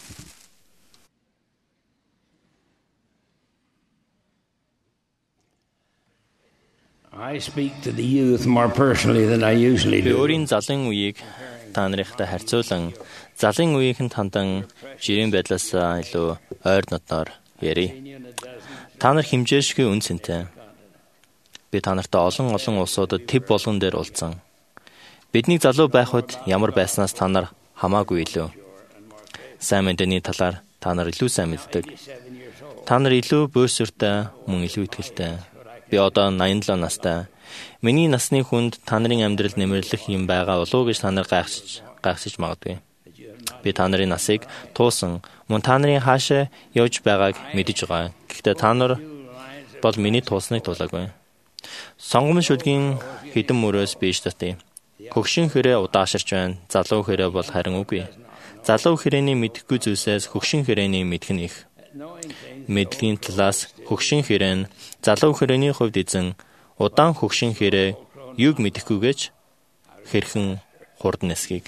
I speak to the youth more personally than I usually do. Өөрийн залын үеийг та нартай харьцуулан залын үеийнхэн тандан жирийн байдлаас илүү ойр нотноор ярий. Та нар хэмжээшгүй үнцэнтэй. Би та нартай олон олон улсуудад төв болгон дээр уулзсан. Бидний залуу байхад ямар байснаас та нар хамаагүй илүү. Сайн мэдээний талаар та нар илүү сайн мэддэг. Та нар илүү бөөсөртэй, мөн илүү итгэлтэй. Би одоо наян долоо настай. Миний насны хүнд та нарын амьдрал нэмэрлэх юм байгаа болов уу гэж та нар гайхаж гайхаж магадгүй. Би та нарын насыг туусан, мөн та нарын хаашаа явж байгааг мэдэж байгаа. Гэхдээ та нар бол миний туусныг тулаагүй. Сонгомжийн шүлгийн хідэн мөрөөс биш татъя. Хөгшин хэрэг удааширч байна. Залуу хэрэг бол харин үгүй. Залуу хэрээний мэдэхгүй зүйлсээс хөгшин хэрээний мэдэх нь их. Мэдлийн талаас хөгшин хэрэг нь залуу хэрээний хувьд эзэн удаан хөгшин хэрэг юг мэдэхгүйгээч хэрхэн хурдан эсхийг.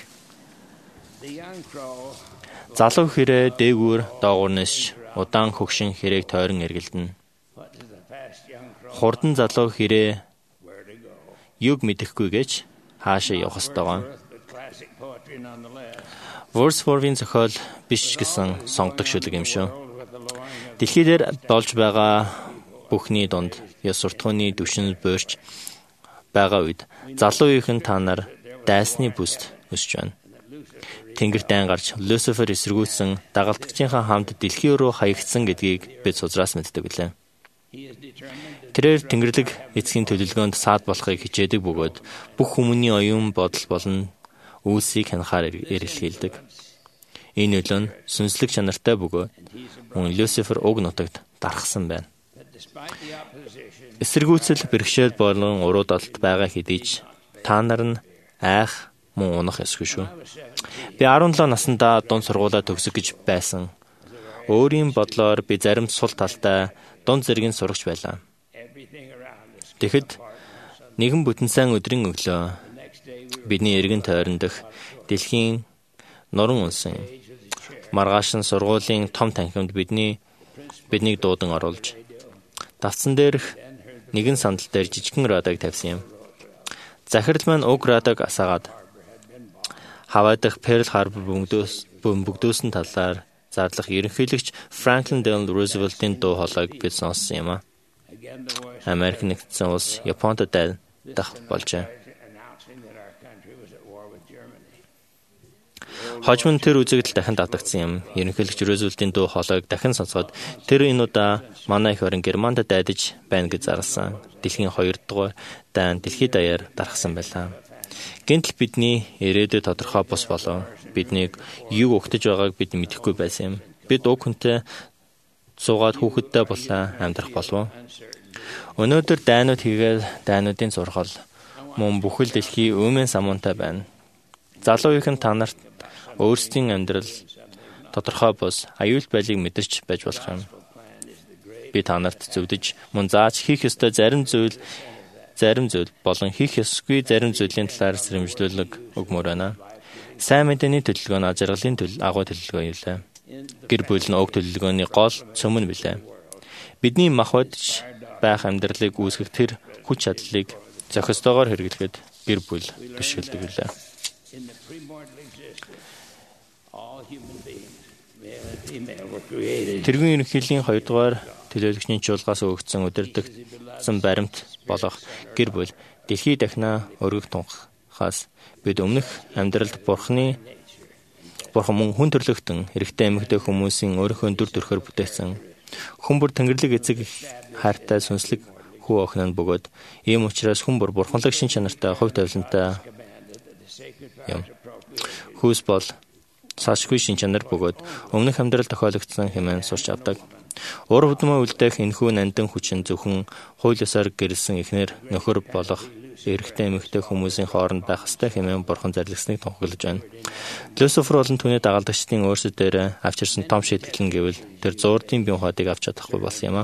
Залуу хэрэг дээгүүр доогуур нисч удаан хөгшин хэрэг тойрон эргэлдэнэ. Хурдан залуу хэрэг юг мэдэхгүйгээч хаашаа явах ёстой вэ? Wordsworth-ийн зохиол биш гэсэн сонгодог шүлэг юм шүү. Дэлхий дээр болж байгаа бүхний дунд ёс суртахууны түвшин буурч байгаа үед залуу үеийнхэн та нар дайсны бүст өсөж байна. Тэнгэр дайн гарч Люцифер эсэргүүцсэн дагалдагчийнхаа хамт дэлхий рүү хаягдсан гэдгийг бид сузраас мэддэг билээ. Тэрээр Тэнгэрлэг эцгийн төлөвлөгөөнд саад болохыг хичээдэг бөгөөд бүх хүмүүний оюун бодол болон үйлсийг хянахаар эрэлхийлдэг. Энэ нөлөө нь сүнслэг чанартай бөгөөд мөн Люцифер уг нутагт дарахсан байна. Эсэргүүцэл бэрхшээл болон уруудалт байгаа хэдий ч та нар нь айх мөн унах ёсгүй шүү. Би арван долоо наснда дунд сургуулаа төгсөх гэж байсан. Өөрийн бодлоор би зарим сул талтай дунд зэргийн сурагч байлаа. Тэгэхэд нэгэн бүтэн сайн өдрийн өглөө бидний эргэн тойрон дэх дэлхийн нуран унсан. Маргааш нь сургуулийн том танхимд бидний биднийг дуудан оруулж давцсан дээрх нэгэн сандал дээр жижигхэн радиог тавьсан юм. Захирал маань уг радиог асаагаад Хавай дахь Перл Харбор бөмбөгдөөс бөмбөгдөөсөн талаар зарлах ерөнхийлөгч Франклин Делано Рузвельтийн дуу хоолойг бид сонссон юм а. Америк нэгдсэн улс Японд дайдах болжээ. Хожим нь тэр үзэгдэл дахин давтагдсан юм. Ерөнхийлөгч Рузвельтийн дуу хоолойг дахин сонсоод тэр энэ удаа манай их орон Германд дайдаж байна гэж зарласан. Дэлхийн хоёр дугаар дайн дэлхийд даяар дарахсан байлаа. Гэнтэл бидний ирээдүйд тодорхой бус болов. Биднийг юу өгтөж байгааг бид мэдэхгүй байсан юм. Бид уг хүнтэй суугаад хүүхэдтэй болоо амьдрах болов. Өнөөдөр дайнууд хийгээд дайнуудын зургал мөн бүхэл дэлхий өөмэн самуунтай байна. Залуу ихэн та нарт өөрсдийн амьдрал тодорхой бус аюул байлыг мэдэрч байж болох юм. Би та нарт зөвдөж мөн зааж хийх ёстой зарим зүйл зарим зүйл болон хийх ёсгүй зарим зүйлийн талаар сэрэмжлүүлэг өгмөр байна. Сайн мэдээний төлөвлөгөө нь ажиргалын төлөв агуу төлөвлөгөө юу лээ. Гэр бүл нь уг төлөвлөгөөний гол цөмөн билээ. Бидний махбодж байх амьдралыг үүсгэх тэр хүч чадлыг зохистойгоор хэрэглэхэд гэр бүл төшөөлдөг билээ. Тэргийн ерөнхийллийн хоёрдугаар төлөөлөгчний чуулгаас өгөгдсөн удирдагсан баримт болох гэр бүл дэлхий дахина өргөх тунхаас бид өмнөх амьдралд бурхны бурхан мөн хүн төрлөختөн эрэгтэй эмэгтэй хүмүүсийн өөрийнхөө дүр төрхөөр бүтээсэн хүн бүр тэнгэрлэг эцэг хайртай сүнслэг хүү охин нь бөгөөд ийм учраас хүн бүр бурханлаг шин чанартай хувь тавилантай юм. Хүүс бол цаашгүй шин чанар бөгөөд өмнөх амьдрал тохиолдсон хэмээн сурч авдаг. Ур будмаа үлдэх энэхүү нандин хүчин зөвхөн хууль ёсоор гэрэлсэн эхнэр нөхөр болох эрэгтэй эмэгтэй хүмүүсийн хооронд байх ёстой хэмээн бурхан зарлагсныг тунхаглаж байна. Люцифер болон түүний дагалдагчдын өөрсдөө авчирсан том шийдэл нь гэвэл тэр зуурдын бие махбодыг авч чадахгүй болсон юм а.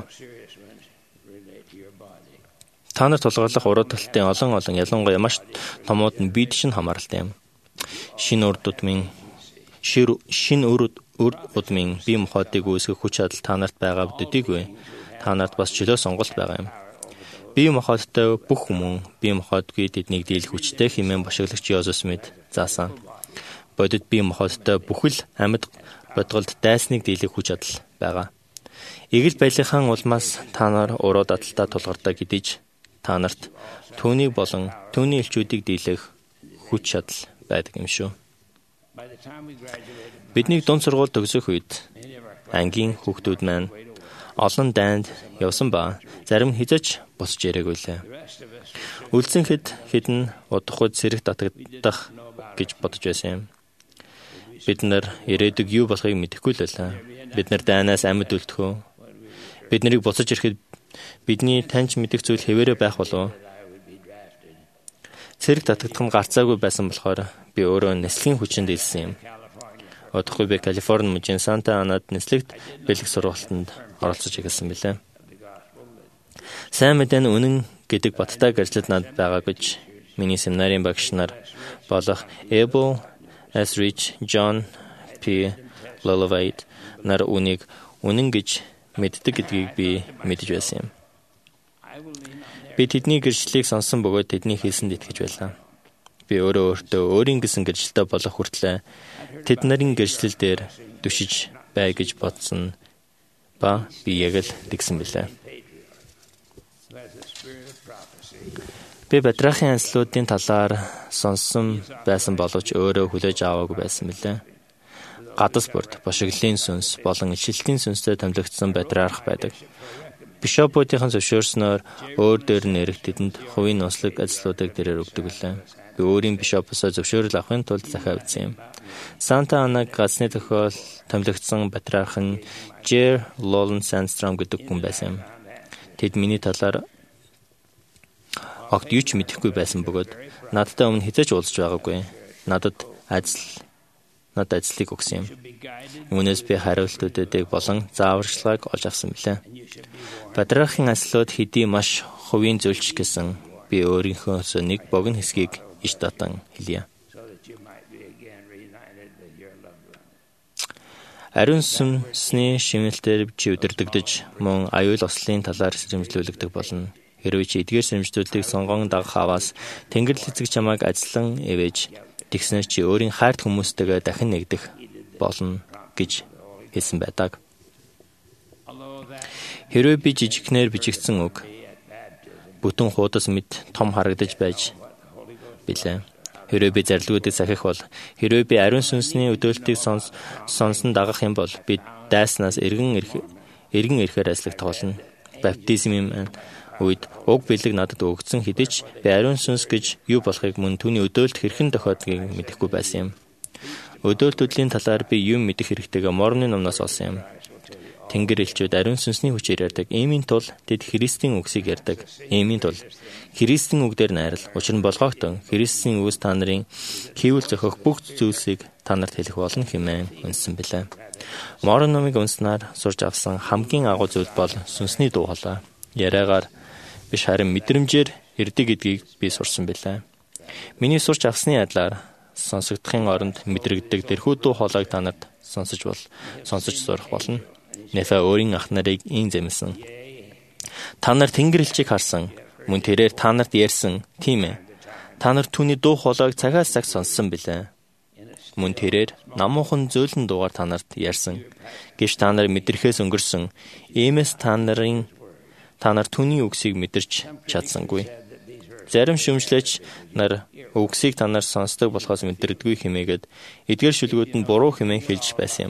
Та нар тулгуурлах уруу талтай олон олон ялангуяа маш томууд нь бид чинь хамааралтай юм. Шинэ урд удмын шир шинэ урд урд удмын бие махбодыг үүсгэх хүч чадал та нарт байгаа төдийгүй та нарт бас чөлөө сонголт байгаа юм. Бие махбодтой бүх хүмүүн бие махбодгүй тэднийг дийлэх хүчтэй хэмээн бошиглагч Йозеф Смит заасан. Бодит бие махбодтой бүхэл амьд бодголд дайсныг дийлэх хүч чадал байгаа. Игэл байлынхаа улмаас та нар уруу дадалтаа тулгардаг гэдэж та нарт түүнийг болон түүний элчүүдийг дийлэх хүч чадал байдаг юм шүү. Бидний дунд сургууль төгсөх үед ангийн хүүхдүүд маань олон дайнд явсан ба зарим хизэж босч ирээгүй лээ. Үлдсэн хэд хэдэн удахгүй сэрэг татагдах гэж бодож байсан юм. Бид нар ирээдүг юу болохыг мэдэхгүй л байлаа. Бид нар дайнаас амьд үлдэх. Бид нарыг буцаж ирэхэд бидний таньж мэдэх зүйл хэвээрээ байх болов. Сэрэг татагдах нь гарцаагүй байсан болохоор би өөрөө нислэгийн хүчинд илсэн юм. Одоогүй би Калифорни мужийн Санта Анад нислэгт бэлэг сургалтанд оролцож эхэлсэн билээ. Сайн мэдээ нь үнэн гэдэг баттай гэрчлэлд над байгаа гэж миний семинарын багш нар болох Abel Esrich, John P. Lolovite нар үнийг үнэн гэж мэддэг гэдгийг би мэдэж байсан юм. Би тэдний гэрчлэлийг сонсон бөгөөд тэдний хэлсэнд итгэж байлаа. Би өөрөө өөртөө өөрийн гэсэн гэрчлэлтэй болох хүртлээр тэд нарын гэрчлэл дээр дүшиж бай гэж бодсон ба би яг л тэгсэн билээ. Би Бадрахын анслуудын талаар сонссон байсан боловч өөрөө хүлээж аваагүй байсан билээ. Гадас бүрд бошиглын сүнс болон ичилтийн сүнстэй томилогдсон Бадрах байдаг. Бишопуудын зөвшөөрснөөр өөр дээр нэрх тэдэнд хувийн нослог ажлуудыг дээрээр өгдөг билээ. Би өөрийн бишопосоо зөвшөөрөл авахын тулд захиа үзсэн юм. Санта Ана газны тохиол томилогдсон Бадрах нь Jer Lolland Sandstrom гэдэг хүн байсан юм. Тэд миний талаар огт юу ч мэдэхгүй байсан бөгөөд надтай өмнө хизээч уулзж байгаагүй. Надад ажил над ажлыг өгсөн юм. Үүнээс би хариултуудыг болон зааварчилгааг олж авсан билээ. Бадрахын ажлууд хэдий маш хувийн зөвлөж гэсэн би өөрийнхөөсөө нэг богино хэсгийг иш татан хэлье. Ариун сүнсний шивнэлтээр чи өдөрдөгдөж мөн аюул ослын талаар сэрэмжлүүлэгдэх болно. Хэрвээ чи эдгээр сэрэмжлүүлэлтийг сонгон дагах аваас Тэнгэрл эцэг чамайг ажиллан эвэж тэгснээр чи өөрийн хайрт хүмүүстэйгээ дахин нэгдэх болно гэж хэлсэн байдаг. Хэрвээ би жижигнэр бичигдсэн үг бүтэн хуудас мэд том харагдаж байж билээ. Хэрвээ би зарилгуудыг сахих бол, хэрвээ би ариун сүнсний өдөөлтийг сонс сонсон дагах юм бол би дайснаас эргэн ирэх эргэн ирэхээр ажиллагдах болно. Баптизмын үед уг бэлэг надад өгсөн хэдий ч би ариун сүнс гэж юу болохыг мөн түүний өдөөлт хэрхэн тохиодгийг мэдэхгүй байсан юм. Өдөөлт төдлийн талаар би юм мэдэх хэрэгтэйгээ Мормоны номноос олсон юм. Тэнгэр элчүүд ариун сүнсний хүчээр ярьдаг. Иймийн тул тэд Христийн үгсийг ярьдаг. Иймийн тул Христийн үгдээр найрал. Учир нь болгоогтон Христийн үгс та нарын хийвэл зохих бүх зүйлсийг та нарт хэлэх болно хэмээн үнсэн билээ. Мормон номыг унснаар сурч авсан хамгийн агуу зүйл бол сүнсний дуу хоолой. Яриагаар биш харин мэдрэмжээр ирдэг гэдгийг би сурсан билээ. Миний сурч авсны адилаар сонсогдохын оронд мэдрэгддэг тэрхүү дуу хоолойг та нарт сонсож бол сонсож сурах болно. Нефа өөрийн ах нарыг ийн зэмсэн. Та нар тэнгэр элчийг харсан. Мөн тэрээр та нарт ярьсан. Тийм ээ. Та нар түүний дуу хоолойг цагаас цаг сонссон билээ. Мөн тэрээр намуухан зөөлөн дуугаар та нарт ярьсан. Гэвч та нар мэдрэхээс өнгөрсөн. Иймээс та нарын та нар түүний үгсийг мэдэрч чадсангүй. Зарим шүмжлээч нар үгсийг та нар сонсдог болохоос мэдэрдэггүй хэмээгээд эдгээр шүлгүүд нь буруу хэмээн хэлж байсан юм.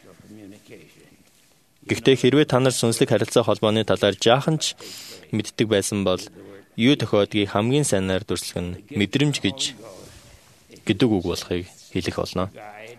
Гэхдээ хэрвээ та нар сүнслэг харилцаа холбооны талаар жаахан ч мэддэг байсан бол юу тохиодгийг хамгийн сайнаар дүрслэх нь мэдрэмж гэж гэдэг үг болохыг хэлэх болно.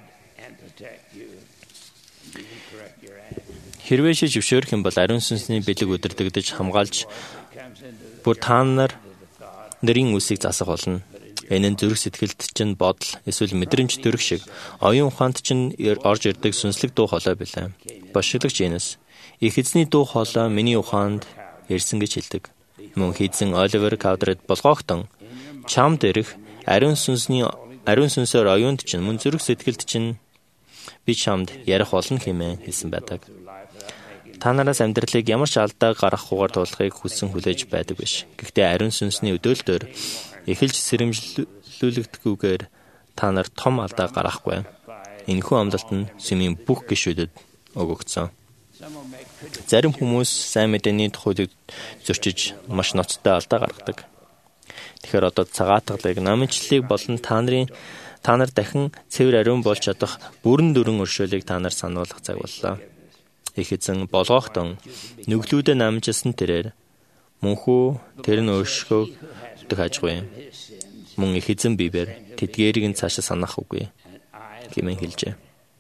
Хэрвээ чи зөвшөөрөх юм бол ариун сүнсний бэлэг өдөрдөгдөж хамгаалж бүр та нар нэрийн үсийг засах болно. Энэ нь зүрх сэтгэлд чинь бодол эсвэл мэдрэмж төрөх шиг оюун ухаанд чинь орж ирдэг сүнслэг дуу хоолой билээ. Бошиглагч Энэс их эзний дуу хоолой миний ухаанд ирсэн гэж хэлдэг. Мөн хийдсэн Оливер Кавдред болгоогтон чамд ирэх ариун сүнсний ариун сүнсээр оюунд чинь мөн зүрх сэтгэлд чинь би чамд ярих болно хэмээн хэлсэн байдаг. Та нараас амьдралыг ямар ч алдаа гаргахгүйгээр туулахыг хүссэн хүлээж байдаг биш. Гэхдээ ариун сүнсний өдөөлтөөр эхэлж сэрэмжлүүлэгдэхгүйгээр та нар том алдаа гаргахгүй. Энэхүү амлалт нь сүмийн бүх гишүүдэд өгөгдсөн. Зарим хүмүүс сайн мэдээний тухайд зөрчиж маш ноцтой алдаа гаргадаг. Тэгэхээр одоо цагаатгалыг, намынчлалыг болон та нарын та нар дахин цэвэр ариун болж чадах бүрэн дүрэн өршөөлийг та нар сануулгах цаг боллоо. Их эзэн болгоогтон нүглүүдэ намжсан тэрээр мөнхөө тэр нь өөршгөөг дэх ажгүй. Мөн их эзэн бибээр тэдгээрийг нь цаашаа санах үгүй гэмээр хэлжээ.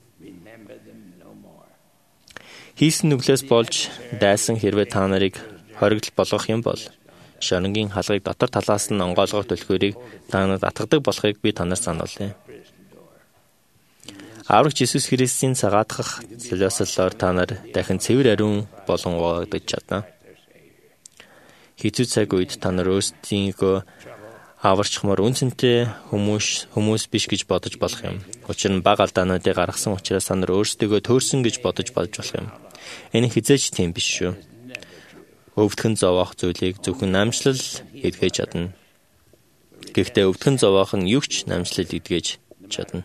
Хийсэн нүглээс болж дайсан хэрвээ та нарыг хоригдол болгох юм бол шоронгийн халгыг дотор талаас нь онгойлгох төлхөөрийг та нарт атгадаг болохыг би танаар сануулъя. Аврагч Иесус Христийн цагаатгах золиослолоор та нар дахин цэвэр ариун болон гоогдож чадна. Хэцүү цаг үед та нар өөрсдийнхөө аварчмаар үнцэнтэй хүмүүс хүмүүс биш гэж бодож болох юм. Учир нь баг алдаануудыг гаргасан учраас та нар өөрсдөө төөрсөн гэж бодож болж болох юм. Энэ хизээч тийм биш шүү. Өвдгөн зовоох зүйлийг зөвхөн намжлал эдгэж чадна. Гэхдээ өвдгөн зовоох нь юу ч намжлал эдгэж чадна.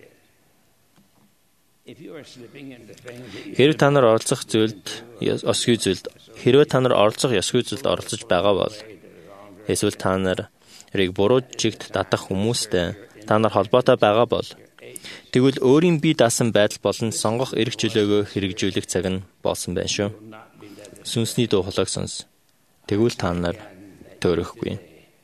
Хэрвээ та нар оролцох зүйлд ёсгүй зүйлд хэрвээ та нар оролцох ёсгүй зүйлд оролцож байгаа бол эсвэл та нарыг буруу жигт татах хүмүүстэй та нар холбоотой байгаа бол тэгвэл өөрийн бие даасан байдал болон сонгох эрх чөлөөгөө хэрэгжүүлэх цаг нь болсон байна шүү. Сүнсний дуу хоолойг сонс. Тэгвэл та нар төөрөхгүй.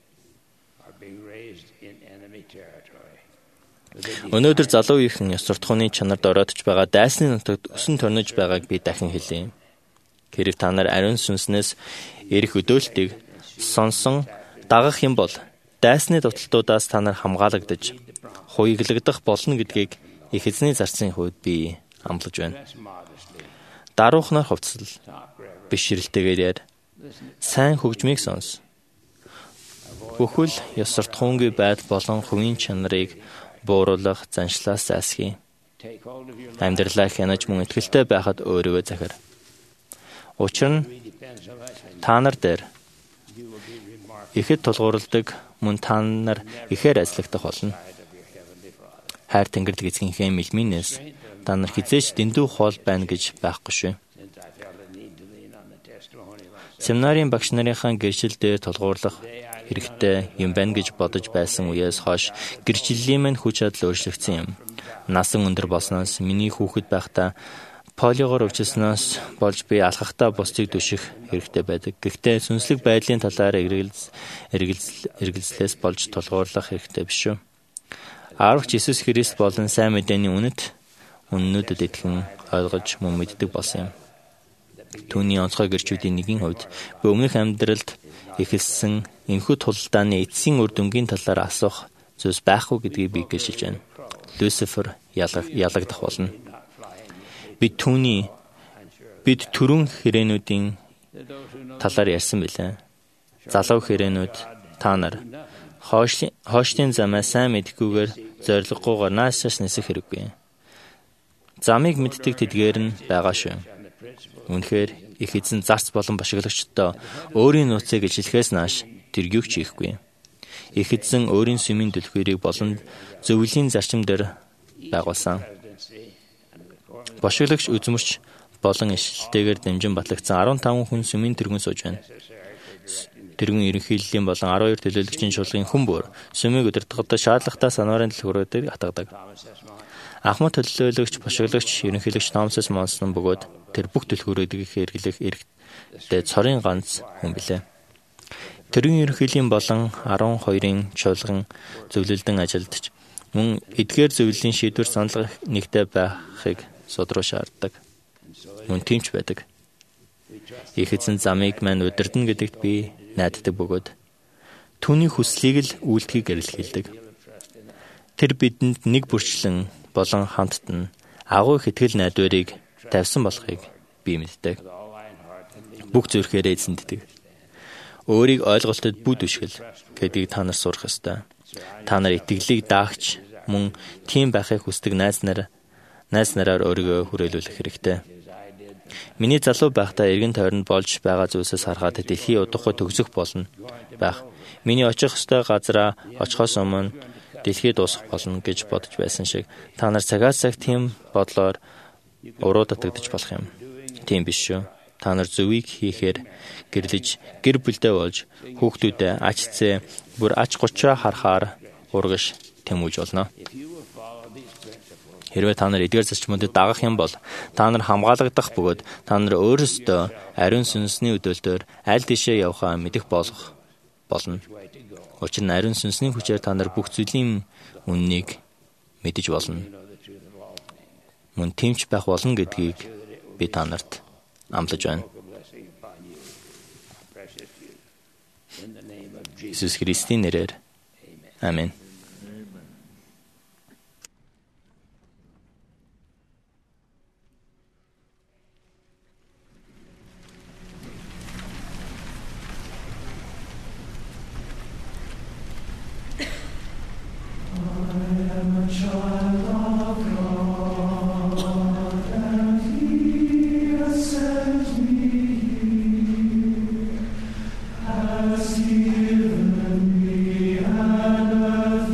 Өнөөдөр залуу үеийн ёс суртахууны чанарт ороодж байгаа дайсны нутагт өсөн төрнөж байгааг би дахин хэлье. Хэрэг та нар ариун сүнснээс эрх өдөөлтийг сонсон дагах юм бол дайсны дуталтуудаас та нар хамгаалагдаж хуйглагдах болно гэдгийг их эзний зарцын хувьд би амлаж байна. Даруухнаар хувцал бишрэлтэйгээр яар. Сайн хөгжмийг сонс. Бүхэл ёс суртахуунгүй байдал болон хувийн чанарыг бууруулах заншлаас зайлсхий. Амьдралаа хянаж мөн итгэлтэй байхад өөрийгөө захир. Учир нь та нар дээр ихэд тулгуурладаг мөн та нар ихээр ажиллагдах болно. Хайр Тэнгэрл эзгийнхээ мэлминээс та нар хизээч дэндүү хоол байна гэж байхгүй шүү. Семинарын багш нарынхаа гэршил дээр тулгуурлах хэрэгтэй юм байна гэж бодож байсан үеэс хойш гэрчлэлийн мань хүч чадал өөрчлөгдсөн юм. Насан өндөр болсноос миний хүүхэд байхдаа полиогоор өвчснөөс болж би алхахтаа бусдыг дүших хэрэгтэй байдаг. Гэхдээ сүнслэг байдлын талаар эргэлзлээс болж тулгуурлах хэрэгтэй биш үү? Аврагч Иесус Христ болон сайн мэдээний үнэт үннүүдэд итгэн ойлгож мөн мэддэг болсон юм. Түүний онцгой гэрчүүдийн нэгэн хувьд би өмнөх амьдралд эхэлсэн энэхүү тулалдааны эцсийн үр дүнгийн талаар асуух зүйлс байхгүй гэдгийг би гэрчилж байна. Люцифер ялагдах болно. Бид түүний бид түрүүн хэрээнүүдийн талаар ярьсан билээ. Залуу хэрээнүүд та нар хойшлын замаа сайн мэдхгүйгээр зориггүйгээр наашаас нисэх хэрэггүй. Замыг мэддэг тэдгээр нь байгаа шүү. Үнэхээр их эзэн зарц болон башиглагчдаа өөрийн нууцыг ижилхээс нааш тэргүйг хийхгүй. Их эзэн өөрийн сүмийн дэлгүүрийг болон зөвлөлийн зарчим дээр байгуулсан. Башиглагч үзмөрч болон ишлэлтэйгээр дэмжин батлагдсан арван таван хүн сүмийн тэргүүн сууж байна. Тэргүүн ерөнхийллийн болон арван хоёр төлөөлөгчийн чуулгын хүн бүр сүмийг удирдахдаа шаардлагатай санварын дэлгүүрүүдийг хатгадаг. Ахмад төлөөлөгч, башиглагч, ерөнхийлөгч Томас Монсон бөгөөд тэр бүх төлхөөрөдгийг хэрэглэх эрхтэй цорын ганц хүн билээ. Тэргийн ерөнхийллийн болон арван хоёрын чуулган зөвлөлдөн ажилдж мөн эдгээр зөвлөлийн шийдвэр санал нэгтэй байхыг судруу шаарддаг. Мөн тэмч байдаг. Их эзэн замыг мань удирдна гэдэгт би найддаг бөгөөд түүний хүслийг л үйлдэхийг эрэлхийлдэг. Тэр бидэнд нэг бүрчлэн болон хамттан агуу их итгэл найдварыг тавьсан болохыг би мэддэг. Бүх зүрхээрээ эзэнддэг. Өөрийг ойлголтод бүд үшгэл гэдгийг та нар сурах ёстой. Та нар итгэлийг даагч мөн тийм байхыг хүсдэг найз нар найз нараар өөрийгөө хүрээлүүлэх хэрэгтэй. Миний залуу байхдаа эргэн тойронд болж байгаа зүйлсээс харахад дэлхий удахгүй төгсөх болно байх. Миний очих ёстой газараа очихоос өмнө дэлхий дуусах болно гэж бодож байсан шиг та нар цагаас цаг тийм бодлоор уруу татагдаж болох юм. Тийм биш шүү. Та нар зөвийг хийхээр гэрлэж гэр бүлдээ болж хүүхдүүдээ ач зээ бүр ач гучраа харахаар урагш тэмүүлж болно. Хэрвээ та нар эдгээр зарчмуудыг дагах юм бол та нар хамгаалагдах бөгөөд та нар өөрсдөө ариун сүнсний өдөөлтөөр аль тишээ явахаа мэдэх болох болно. Учир нь ариун сүнсний хүчээр та нар бүх зүйлийн үннийг мэдэж болно. Мөн тэмч байх болно гэдгийг би та нарт амлаж байна. Иесус Христийн нэрээр. Амен. Has given me an earth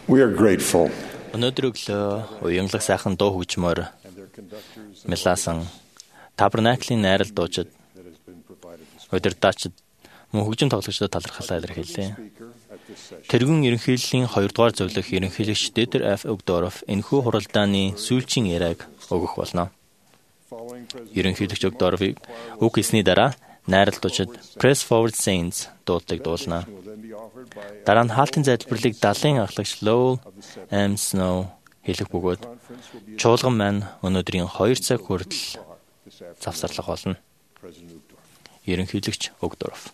We are grateful. Өнөөдөр өглөө уянгалах сайхан дуу хөгжмөөр мэлаасан Табернаклийн найрал дуучид удирдаачид мөн хөгжим тоглогчдод талархлаа илэрхийллээ. Тэргүүн ерөнхийллийн хоёрдугаар зөвлөх ерөнхийлөгч Дитер Ф. Угдоров энэхүү хуралдааны сүүлчийн яриаг өгөх болно. Ерөнхийлөгч Угдоровыг үг хэлсний дараа найрал дуучид Press Forward Saints дуудлагыг дуулна. Дараа нь хаалтын залбирлыг далайн ахлагч Lowell M. Snow хэлэх бөгөөд чуулган маань өнөөдрийн хоёр цаг хүртэл завсарлах болно. Ерөнхийлөгч Угдоров.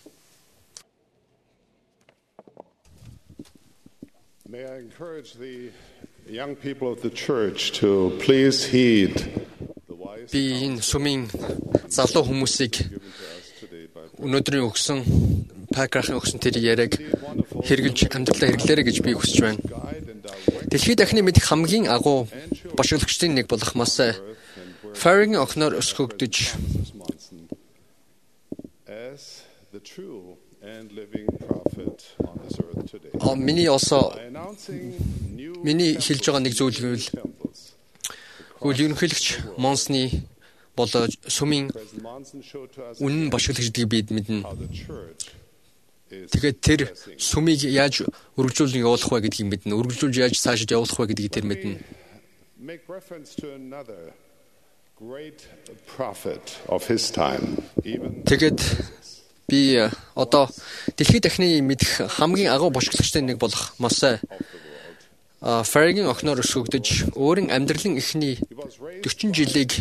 May I encourage the young people of the church to please heed the wise. Би энэ сүмийн залуу хүмүүсийг өнөөдрийн өгсөн Пакрахын өгсөн тэр яриаг хэрэгжилж амьдралаа хэрэглээрэй гэж би хүсэж байна. Дэлхийд дахны мэдих хамгийн агуу бошиглагчдын нэг болох Мосе Фаригийн охиноор өсгөгдөж А миний осо миний хэлж байгаа нэг зүйл гэвэл хөл ерөнхийлөгч Монсны болоо сүмийн үнэн бошиглагч гэдгийг бид мэднэ. Тэгээд тэр сүмийг яаж үргэлжлүүлэн явуулах вэ гэдгийг мэднэ. Үргэлжлүүлж яаж цаашид явуулах вэ гэдгийг тэр мэднэ. Тэгээд би одоо дэлхийд дахны мэдэх хамгийн агуу бошиглагчтай нэг болох Мосе Фаригийн охиноор өсгөгдөж өөрийн амьдралын эхний дөрвөн жилийг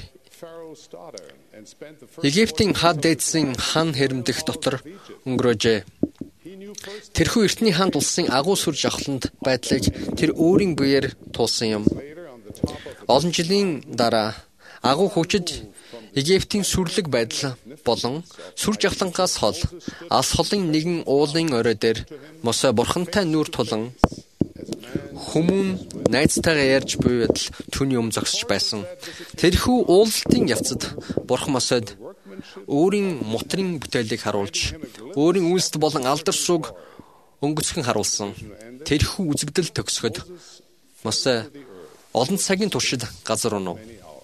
Египтийн хад дээдсийн хан хэрэмдэх дотор өнгөрөөжээ. Тэрхүү эртний ханд улсын агуу сүр жавхланд байдлыг тэр өөрийн биеэр туулсан юм. Олон жилийн дараа агуу хүчит Египтийн сүрлэг байдал болон сүр жавхлангаас хол алс холын нэгэн уулын орой дээр Мосе бурхантай нүур тулан хүмүүн найзтайгаа ярьж буй байдал түүний өмнө зогсож байсан. Тэрхүү уулалтын явцад бурхан Мосед өөрийн мутрын бүтээлийг харуулж, өөрийн үйлсд болон алдар суг өнгөцгөн харуулсан. Тэрхүү үзэгдэл төгсгöd Мосе олон цагийн туршид газар унав.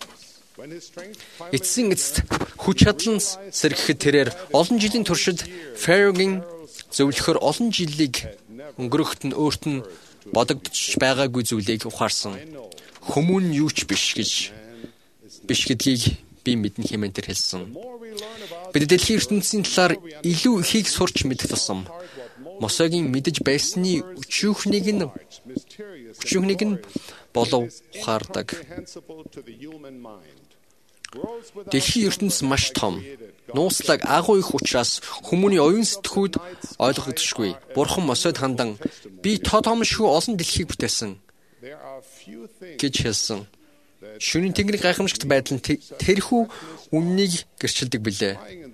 Эцсийн эцэст хүч чадлан сэргэхэд тэрээр олон жилийн туршид Фаригийн зөвлөхөр олон жилийг өнгөрөхт нь өөрт нь бодогдож байгаагүй зүйлийг ухаарсан. Хүмүүн юу ч биш гэж биш гэдгийг би мэднэ хэмээн тэр хэлсэн. Бид дэлхийн ертөнцийн талаар илүү ихийг сурч мэдэх тусам Мосегийн мэдэж байсны өчүүхнийг нь өчүүхнийг нь болов ухаардаг. Дэлхийн ертөнц маш том. Нууцлаг агуу их учраас хүмүүний оюун сэтгүүд ойлгогдошгүй. Бурхан Мосед хандан би тодомшгүй олон дэлхийг бүтээсэн гэж хэлсэн. Шөнийн тэнгэрийн гайхамшигт байдал нь тэрхүү үннийг гэрчилдэг билээ.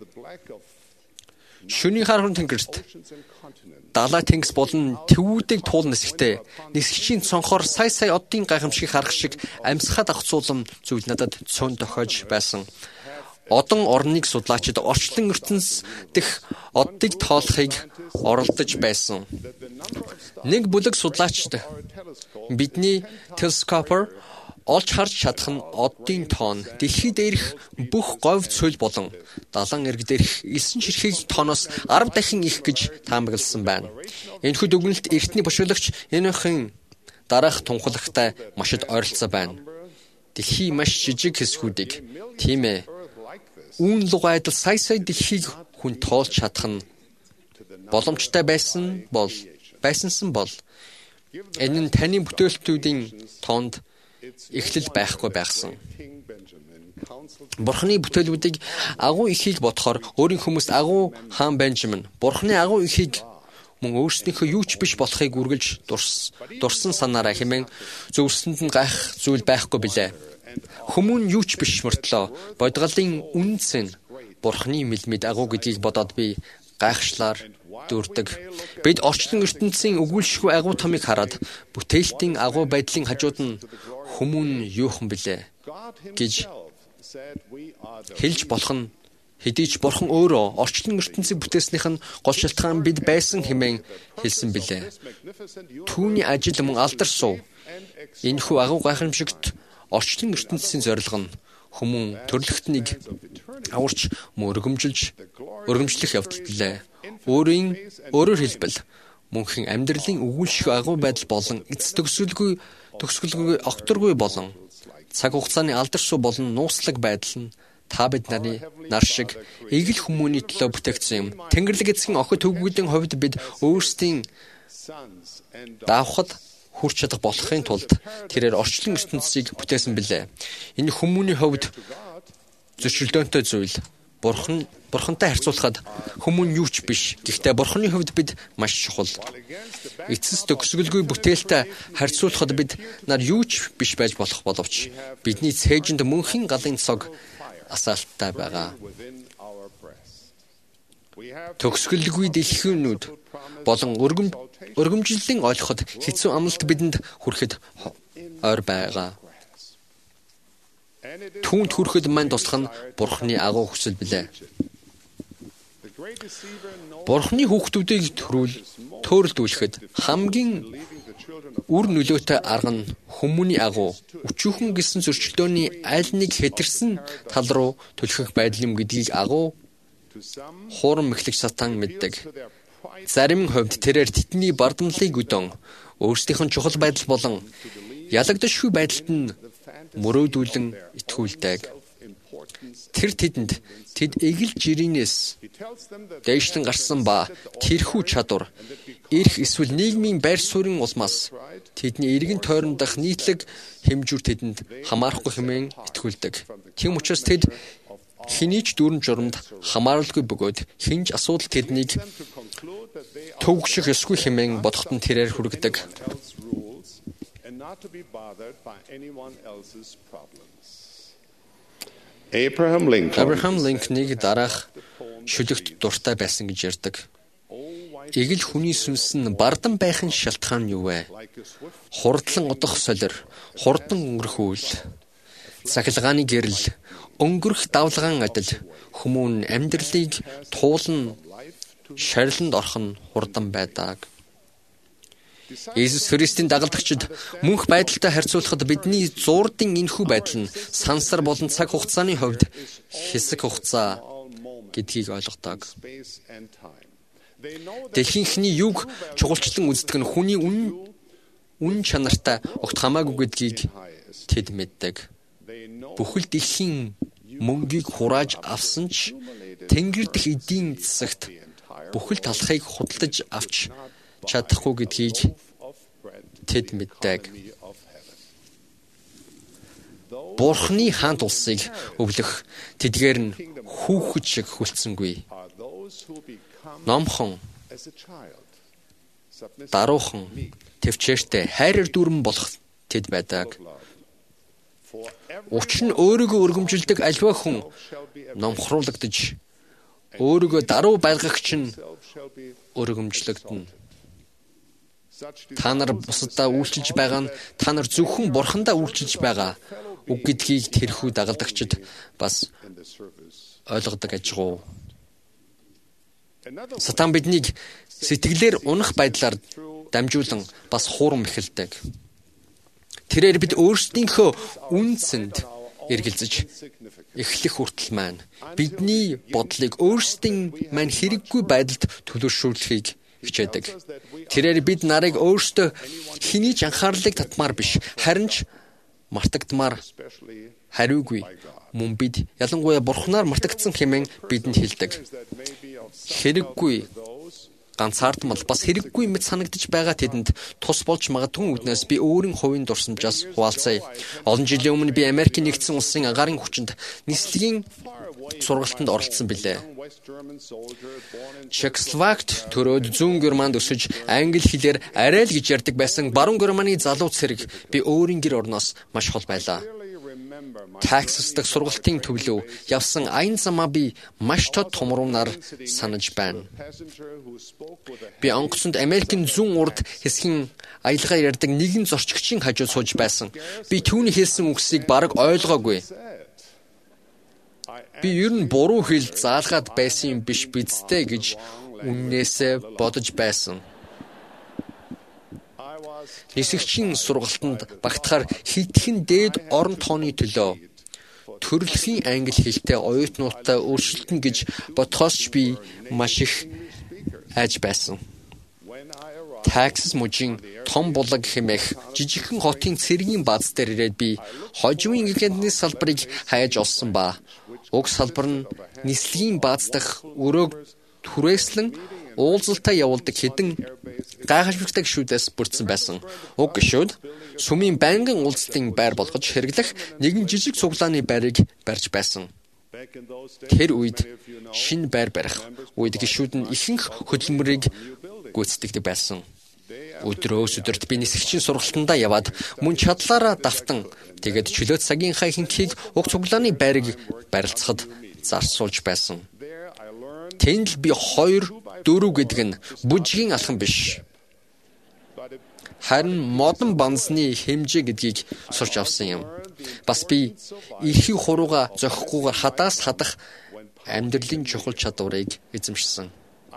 Шөнийн хар хүрэн тэнгэрт далай тэнгис болон төвүүдийг туулна нисгтээ нисгчийн цонхоор сая сая оддын гайхамшиг харах шиг амьсгаад авцуулам зүйл надад цөөн тохиож байсан. Одон орныг судлаачид орчлон ертөнц дэх оддыг тоолохыг оролдож байсан. Нэг бүлэг судлаачид бидний телескопоор олж харж чадах нь оддын тоон, дэлхийд ирэх бүх говь цөл болон далайн эрг дээрх элсэн ширхэг тооноос арав дахин их гэж таамагласан байна. Энэхүү дүгнэлт эртний бошиглагч Енохын дараах тунхлагтай машид ойролцоо байна. Дэлхийн маш жижиг хэсгүүдийг тийм ээ үүн лугайдал сая сая дэлхийг хүн тоолж чадах нь боломжтой байсан бол байсансан бол энэ нь таны бүтээлтүүдийн тоонд эхлэл байхгүй байсан. Бурхны бүтээлүүдийг агуу ихийг бодохоор өөрийн хүмүүст агуу хаан Бенжамин Бурхны агуу ихийг мөн өөрснийхөө юу ч биш болохыг үргэлж дурсан санаараа хэмээн зөвсөнд нь гайх зүйл байхгүй билээ. Хүмүүн юу ч биш мөртлөө бодгалын үнц нь Бурхны мэлмид агуу гэдгийг бодоод би гайхшлаар дүрдэг. Бид орчлон ертөнцийн өгүүлшгүй агуу томыг хараад бүтээлтийн агуу байдлын хажууд нь хүмүүн юухан билээ гэж хэлж болох нь Хэдий ч Бурхан өөрөө орчлон ертөнцийг бүтээснийх нь гол шалтгаан бид байсан хэмээн хэлсэн билээ. Түүний ажил мөн алдар суу. Энэхүү агуу гайхамшигт орчлон ертөнцийн зорилго нь хүмүүн төрлөختнийг аварч мөргөмжилж өргөмжлөх явдал. Өөрийн өөрөөр хэлбэл мөнхийн амьдралын өгүүлшгүй агуу байдал болон эцэс төгсгөлгүй төгсгөлгүй огторгүй болон цаг хугацааны алдарсуу болон нууцлаг байдал нь та бид нарын нар шиг эгэл хүмүүний төлөө бүтээгдсэн юм. Тэнгэрлэг эзэн охид төвгүүдийн хувьд бид өөрсдийн давхад хүрч чадах болохын тулд тэрээр орчлон ертөнцийг бүтээсэн билээ. Энэ хүмүүний хувьд зөрчилдөөнтэй зүйл. Бурхан Бурхантай харьцуулахад хүмүүн юу ч биш. Гэхдээ Бурханы хувьд бид маш чухал. Эцэс төгсгөлгүй бүтээлтэй харьцуулахад бид нар юу ч биш байж болох боловч бидний цээжинд мөнхийн галын цог асаалттай байгаа. Төгсгөлгүй дэлхийнүүд болон өргөм өргөмжлөлийн ойлгоход хэцүү амлалт бидэнд хүрэхэд ойр байгаа. Түүнд хүрэхэд мань туслах нь Бурханы агуу хүсэл билээ. Бурханы хүүхдүүдийг төрүүл төөрөлдүүлэхэд хамгийн үр нөлөөтэй арга нь хүмүүний агуу өчүүхэн гэсэн зөрчилдөөний аль нэг хэтэрсэн тал руу түлхэх байдал юм гэдгийг агуу хуурам мэхлэг сатан мэддэг. Зарим хувьд тэрээр тэдний бардамлыг өдөн өөрсдийнх нь чухал байдал болон ялагдашгүй байдалд нь мөрөөдүүлэн итгүүлдэг. Тэр тэдэнд тэд эгэл жирийнээс дээшлэн гарсан ба тэрхүү чадвар эрх эсвэл нийгмийн байр суурин улмаас тэдний эргэн тойрон дах нийтлэг хэмжүүр тэдэнд хамаарахгүй хэмээн итгүүлдэг. Тийм учраас тэд хэний ч дүрм журамд хамааралгүй бөгөөд хинж асуудал тэднийг төвөгшөх ёсгүй хэмээн бодоход нь тэрээр хүргэдэг. Abraham Lincoln Abraham Lincoln-ыг дараах шүлэгт дуртай байсан гэж ярьдаг. Эгэл хүний сүнс нь бардам байхын шалтгаан юу вэ? Хурдлан удах солир, хурдан өнгөрөх үйл, цахилгааны гэрэл, өнгөрөх давлгаан адил хүмүүн амьдралыг туулан шариланд орох нь хурдан байдаг. Иесус Христийн дагалдагчид мөнх байдалтай харьцуулахад бидний зуурдын энэхүү байдал нь сансар болон цаг хугацааны хувьд хэсэг хугацаа гэдгийг ойлгодог. Дэлхийнхний юг чухалчлан үздэг нь хүний үн үн чанартай огт хамаагүй гэдгийг тэд мэддэг. Бүхэл дэлхийн мөнгийг хурааж авсан ч Тэнгэр дэх эдийн засагт бүхэл талхыг худалдаж авч чадахгүй гэдгийг тэд мэддэг. Бурханы хаант улсыг өвлөх тэдгээр нь хүүхэд шиг хүлцэнгүй. Номхон, даруухан, төвчээртэй хайраар дүүрэн болох тэд байдаг. Учир нь өөрийгөө өргөмжилдэг альва хүн номхруулагдаж өөрийгөө даруй байлгагч нь өргөмжлөгдөнө. Та нар бусдаа үйлчилж байгаа нь та нар зөвхөн Бурхандаа үйлчилж байгаа үг гэдгийг тэрхүү дагалдагчид бас ойлгодог ажгүй. Сатан биднийг сэтгэлээр унах байдлаар дамжуулан бас хуурам эхэлдэг. Тэрээр бид өөрсдийнхөө үнцэнд эргэлзэж эхлэх хүртэл маань бидний бодлыг өөрсдийн маань хэрэггүй байдалд төлөвшүүлэхийг хичээдэг. Тэрээр бид нарыг өөрсдөө хэний ч анхаарлыг татмаар биш, харин ч мартагдмаар хариугүй мөн бид ялангуяа Бурханаар мартагдсан хэмээн бидэнд хэлдэг. Хэрэггүй ганцаардмал бас хэрэггүй мэт санагдаж байгаа тэдэнд тус болж магадгүй үднээс би өөрийн хувийн дурсамжаас хуваалцъя. Олон жилийн өмнө би Америкийн нэгдсэн улсын агаарын хүчинд нислэгийн сургалтанд оролцсон билээ. Чехословакт төрөөд зүүн Германд өсөж англи хэлээр арай л гэж ярьдаг байсан баруун Германы залуу цэрэг би өөрийн гэр орноос маш хол байлаа. Texas дахь сургалтын төвлөө явсан аян замаа би маш тод томруулнаар санаж байна. Би онгоцонд Америкийн зүүн урд хэсгийн аялгаа ярьдаг нэгэн зорчигчийн хажууд сууж байсан. Би түүний хэлсэн үгсийг бараг ойлгоогүй. Би ер нь буруу хэл заалгаад байсан юм биш бидтэй гэж үннээсээ бодож байсан. Нисгчийн сургалтанд багтахаар хитгэн дээд орон тооны төлөө төрөлхийн англи хэлтэй оюутнуудтай өршөлтөн гэж бодхоос ч би маш их айж байсан. Texas мужийн том булаг хэмээх жижигхэн хотын цэргийн бааз дээр ирээд би хожимын гигантны салбарыг хайж олсон ба уг салбар нь нислэгийн бааз дахь өрөөг түрээслэн уулзалтаа явуулдаг хэдэн гайхамшигтай гишүүдээс бүрдсэн байсан. Уг гишүүд сүмийн байнгын уулзалтын байр болгож хэрэглэх нэгэн жижиг цуглааны байрыг барьж байсан. Тэр үед шинэ байр барих үед гишүүд нь ихэнх хөдөлмөрийг гүйцэтгэдэг байсан. Өдрөөс өдөрт би нисгчийн сургалтандаа яваад мөн чадлаараа давтан тэгээд чөлөө цагийнхаа ихэнхийг уг цуглааны байрыг барилцахад зарцуулж байсан. Тэнд л би хоёр дөрөв гэдэг нь бүжгийн алхам биш. Харин модон банзны хэмжээ гэдгийг сурч авсан юм. Бас би эрхийг хурууга зохихгүйгээр хадаас хадах амьдралын чухал чадварыг эзэмшсэн.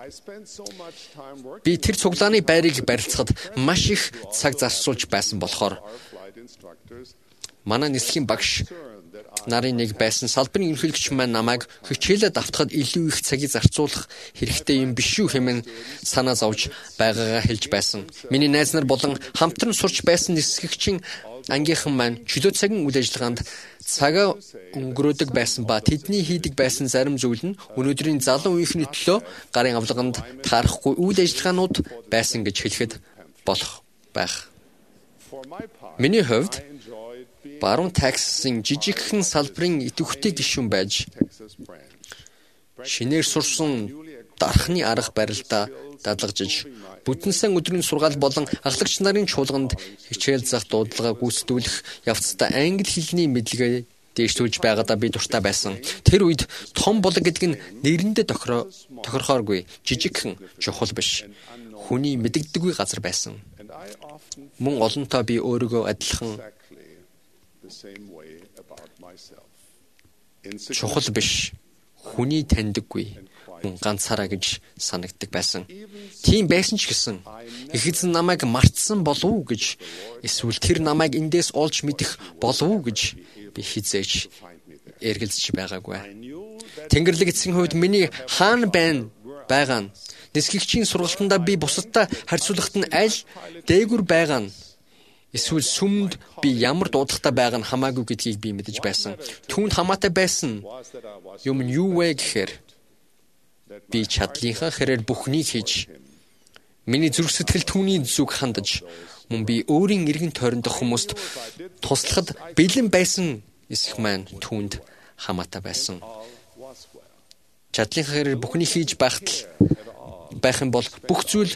Би тэр цуглааны байрыг барилцахад маш их цаг зарцуулж байсан болохоор манай нислэгийн багш нарын нэг байсан салбарын ерөнхийлөгч маань намайг хичээлээ давтахад илүү их цагийг зарцуулах хэрэгтэй юм биш үү хэмээн санаа зовж байгаагаа хэлж байсан. Миний найз нар болон хамтран сурч байсан нисгэгчийн ангийнхан маань чөлөө цагийн үйл ажиллагаанд цагаа өнгөрөөдөг байсан ба тэдний хийдэг байсан зарим зүйл нь өнөөдрийн залуу үеийнхний төлөө гарын авлаганд таарахгүй үйл ажиллагаанууд байсан гэж хэлэхэд болох байх. Миний хувьд баруун Texas-ийн жижигхэн салбарын идэвхтэй гишүүн байж шинээр сурсан дархны арга барилдаа дадлгажиж бүтэн сан өдрийн сургаал болон ахлагч нарын чуулганд хичээл зах дуудлага гүйцэтгүүлэх явцдаа англи хэлний мэдлэгээ дээшлүүлж байгаадаа би дуртай байсан. Тэр үед том булаг гэдэг нь нэрэндээ тохирохооргүй жижигхэн чухал биш. Хүний мэддэггүй газар байсан. Мөн олонтоо би өөрийгөө адилхан чухал биш. Хүний таньдаггүй мөн ганцаараа гэж санагддаг байсан. Тийм байсан ч гэсэн их эзэн намайг мартсан болов уу гэж эсвэл тэр намайг эндээс олж мэдэх болов уу гэж би хизээч эргэлзэж байгаагүй. Тэнгэрлэг эцгийн хувьд миний хаана байна байгаа нь нисгэгчийн сургалтандаа би бусадтай харьцуулахад нь аль дээгүр байгаа нь эсвэл сүмд би ямар дуудахтай байгаа нь хамаагүй гэдгийг би мэдэж байсан. Түүнд хамаатай байсан юм нь юу вэ гэхээр би чадлынхаа хэрээр бүхнийг хийж миний зүрх сэтгэл түүний зүг хандаж мөн би өөрийн эргэн тойрондох хүмүүст туслахад бэлэн байсан эсэх маань түүнд хамаатай байсан. Чадлынхаа хэрээр бүхнийг хийж байхад байх юм бол бүх зүйл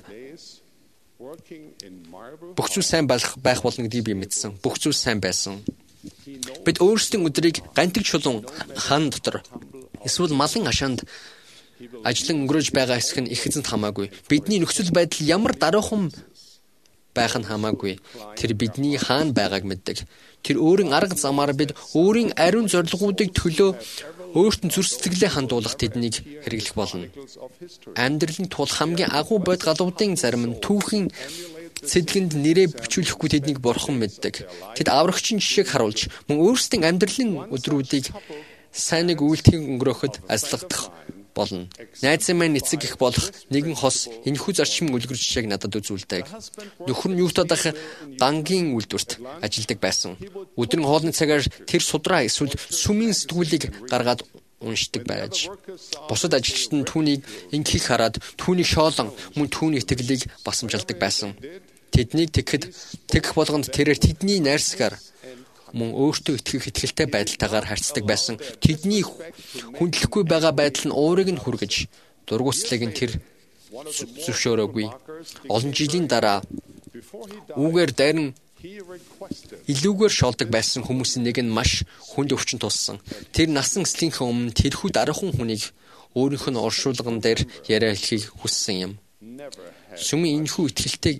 бүх зүйл сайн байх байх болно гэдгийг би мэдсэн. Бүх зүйл сайн байсан. Бид өөрсдийн өдрийг гантиг чулуун хан дотор эсвэл малын хашаанд ажлан өнгөрөөж байгаа хэсэг нь их эзэнт хамаагүй. Бидний нөхцөл байдал ямар даруйхан байх нь хамаагүй. Тэр бидний хаана байгааг мэддэг. Тэр өөрийн арга замаар бид өөрийн ариун зорилгоодыг төлөө өөртөө зүрх сэтгэлээ хандуулах тэднийг хэрэглэх болно. Амьдралын тул хамгийн агуу бод галуудын зарим нь түүхийн сэдлэгэнд нэрээ бичүүлэхгүй тэднийг бурхан мэддэг. Тэд аврагчийн жишээг харуулж мөн өөрсдийн амьдралын өдрүүдийг сайн нэг үйлдэл өнгөрөөхөд ажиллагдах болно. Найзын маань эцэг их болох нэгэн хос энэхүү зарчмын үлгэр жишээг надад үзүүлдэг. Нөхөр нь юутад ах гангийн үйлдвэрт ажилладаг байсан. Өдрийн хоолны цагаар тэр судраа эсвэл сүмийн сэтгүүлийг гаргаад уншдаг байж. Бусад ажилчид нь түүнийг инхийг хараад түүний шоолон мөн түүний итгэлийг басамжилдаг байсан. Тэднийг тэгэхэд тэгэх болгонд тэрээр тэдний найрсгаар мөн өөртөө итгэх итгэлтэй байдалтайгаар харьцдаг байсан. Тэдний хүндлэхгүй байгаа байдал нь уурыг нь хүргэж дургуутслыг нь тэр зөвшөөрөөгүй. Олон жилийн дараа үүгээр дайран илүүгээр шоолдог байсан хүмүүсийн нэг нь маш хүнд өвчин туссан. Тэр насан эслийнхээ өмнө тэрхүү дараахан хүнийг өөрийнх нь оршуулган дээр яриа хэлхийг хүссэн юм. Сүмийн энэхүү итгэлтэй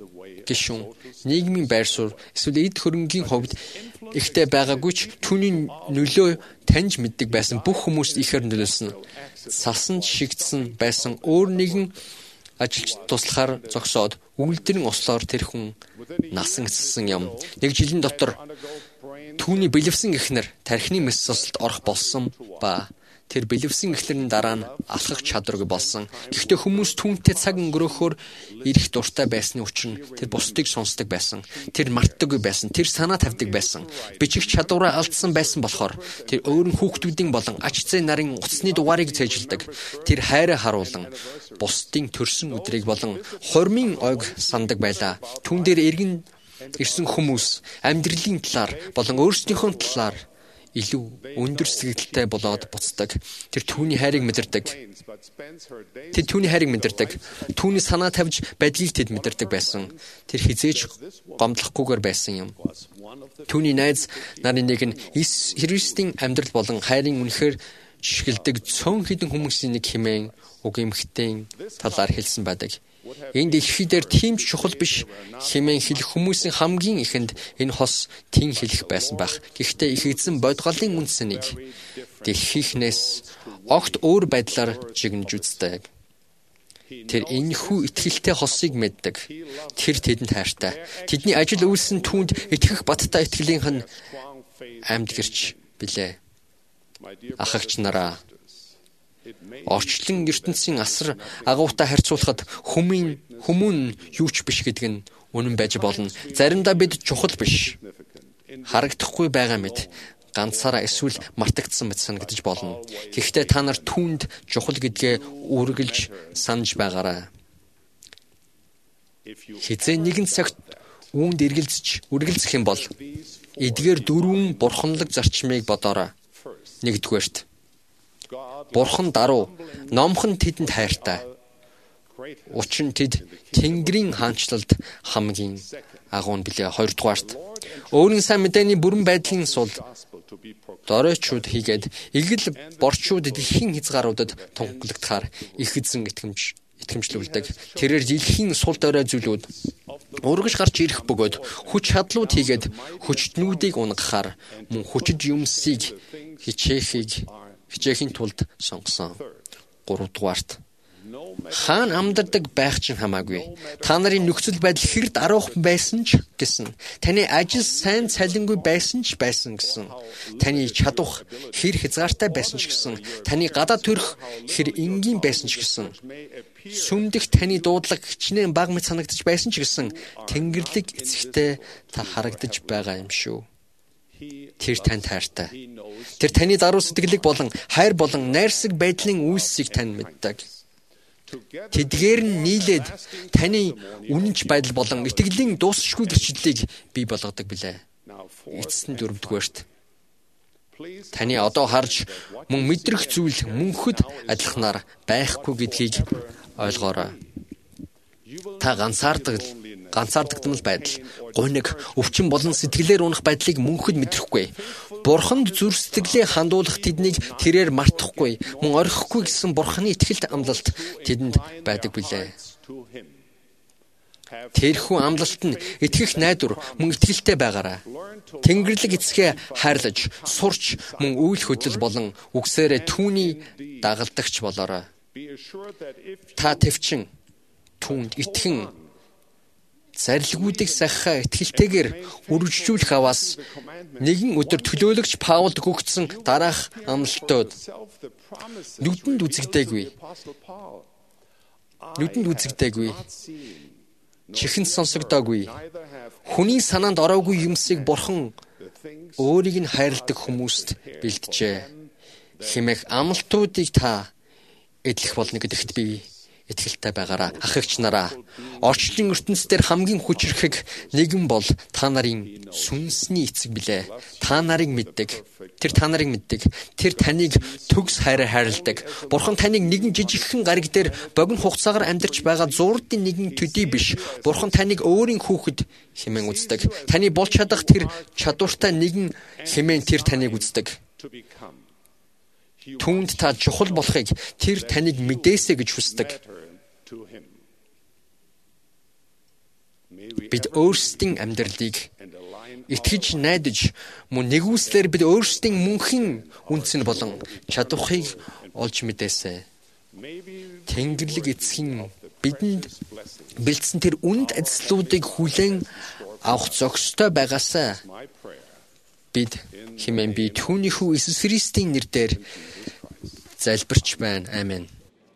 гишүүн, нийгмийн байр суурь, эсвэл эд хөрөнгийн хувьд ихтэй байгаагүй ч түүний нөлөө таньж мэддэг байсан бүх хүмүүст ихээр нөлөөлсөн. Салсан шигдсэн байсан өөр нэгэн ажилч туслахаар зогсоод үйлдвэрийн ослоор тэр хүн насан эцсэн юм. Нэг жилийн дотор түүний бэлэвсэн эхнэр тархины мэс цусалд орох болсон ба тэр бэлэвсэн эхнэрийн дараа нь алхах чадваргүй болсон. Гэхдээ хүмүүс түүнтэй цаг өнгөрөөхөөр ирэх дуртай байсны учир нь тэр бусдыг сонсдог байсан. Тэр мартдаггүй байсан. Тэр санаа тавьдаг байсан. Бичих чадвараа алдсан байсан болохоор тэр өөрийн хүүхдүүдийн болон ач зээ нарын утасны дугаарыг цээжилдэг. Тэр хайраа харуулan бусдын төрсөн өдрийг болон хормын ойг сандаг байлаа. Түүн дээр эргэн ирсэн хүмүүс амьдралын талаар болон өөрсдийнхөө талаар илүү өндөр сэтгэлтэй болоод буцдаг. Тэр түүний хайрыг мэдэрдэг. Тэд түүний хайрыг мэдэрдэг. Түүний санаа тавьж байдлыг тэд мэдэрдэг байсан. Тэр хизээж гомдлохгүйгээр байсан юм. Түүний найз нарын нэг нь Христийн амьдрал болон хайрын үнэхээр жишгэлдэг цөөн хідэн хүмүүсийн нэг хэмээн уг эмхтэн талаар хэлсэн байдаг. Энэ дэлхий дээр тийм ч чухал биш хэмээн хэлэх хүмүүсийн хамгийн ихэнд энэ хос тэн хэлэх байсан байх. Гэхдээ их эзэн бодгалын үндсэнийг дэлхийхнээс огт өөр байдлаар жигнэж үздэг. Тэр энэхүү итгэлтэй хосыг мэддэг. Тэр тэдэнд хайртай. Тэдний ажил үйлсэн түүнд итгэх баттай итгэлийнх нь амьд гэрч билээ. Ахагч нараа, орчлон ертөнцийн асар агуйтай харьцуулахад хүмүүн хүмүүн юу ч биш гэдэг нь үнэн байж болно. Заримдаа бид чухал биш, харагдахгүй байгаа мэт ганцаараа эсвэл мартагдсан мэт санагдаж болно. Гэхдээ та нар түүнд чухал гэдгээ үргэлж санаж байгаарай. Хизээ нэгэн цагт үүнд эргэлзэж үргэлзэх юм бол эдгээр дөрвөн бурханлаг зарчмыг бодоорой. Нэгдүгээрт Бурхан даруй, номхон тэдэнд хайртай. Учир нь тэд Тэнгэрийн хаанчлалд хамгийн агуун билээ. Хоёрдугаарт өөрийн сайн мэдээний бүрэн байдлын сул доройчуд хийгээд игэл борчууд дэлхийн хязгааруудад тунхаглагдахаар их эзэн итгэмж итгэмжлүүлдэг. Тэрээр дэлхийн сул дорой зүйлүүд урагш гарч ирэх бөгөөд хүч чадлууд хийгээд хүчтнүүдийг унгахаар мөн хүчит юмсыг хичээхийг хичээхийн тулд сонгосон. Гуравдугаарт хаан амьдардаг байх чинь хамаагүй. Та нарын нөхцөл байдал хэр даруух байсан ч гэсэн, таны ажил сайн цалингүй байсан ч байсан гэсэн, таны чадвах хэр хязгаартай байсан ч гэсэн, таны гадаа төрх хэр энгийн байсан ч гэсэн, сүмдэх таны дуудлага хичнээн бага мэт санагдаж байсан ч гэсэн, Тэнгэрлэг эцэгтэй та харагдаж байгаа юм шүү. Тэр танд хайртай. Тэр таны даруй сэтгэлийг болон хайр болон найрсаг байдлын үйлсийг тань мэддэг. Тэдгээр нь нийлээд таны үнэнч байдал болон итгэлийн дуусшгүй гэрчлэлийг бий болгодог билээ. Эцэст нь дөрөвдүгээрт таны одоо харж мөн мэдрэх зүйл мөнхөд адилханаар байхгүй гэдгийг ойлгоорой. Та ганцаардаг ганцаардагдмал байдал, гуниг, өвчин болон сэтгэлээр унах байдлыг мөнхөд мэдрэхгүй. Бурханд зүрх сэтгэлээ хандуулах тэднийг тэрээр мартахгүй, мөн орхихгүй гэсэн Бурханы итгэлт амлалт тэдэнд байдаг билээ. Тэрхүү амлалт нь итгэх найдвар, мөн итгэлтэй байгаарай. Тэнгэрлэг эцгээ хайрлаж, сурч, мөн үйл хөдлөл болон үгсээрээ түүний дагалдагч болоорой. Та төвчин түүнд итгэн зарилгуудыг сахихаа итгэлтэйгээр үргэлжлүүлэх аваас нэгэн өдөр төлөөлөгч Паулд гүгдсэн дараах амлалтууд нүдэнд үзэгдээгүй. Нүдэнд үзэгдээгүй. Чихэнд сонсогдоогүй. Хүний санаанд ороогүй юмсыг Бурхан өөрийг нь хайрладаг хүмүүст бэлджээ. Хэмээх амлалтуудыг та эдлэх болно гэдэгт би итгэлтэй байгаараа. Ахагч нараа, орчлын ертөнцийн хамгийн хүчрхэг нэгэн бол та нарын сүнсний эцэг билээ. Та нарыг мэддэг. Тэр та нарыг мэддэг. Тэр таныг төгс хайраар хайрладаг. Бурхан таныг нэгэн жижигхэн гариг дээр богино хугацаагаар амьдарч байгаа зурдын нэгэн төдий биш. Бурхан таныг өөрийн хүүхэд хэмээн үздэг. Таны болж чадах тэр чадвартай нэгэн хэмээн тэр таныг үздэг. Түүнд та чухал болохыг тэр таныг мэдээсэй гэж хүсдэг. бид өөрсдийн амьдралыг итгэж найдаж мөн нэгүслэр бид өөрсдийн мөнхийн үнцэн болон чадварыг олж мэдээсэй. Тэнгэрлэг эцгийн бидэнд бэлдсэн тэр үнд ажлуудыг хүлээн авах зохистой байгаасаа бид хэмээн би түүний хүү Иесус Христийн нэрээр залбирч байна. Амен.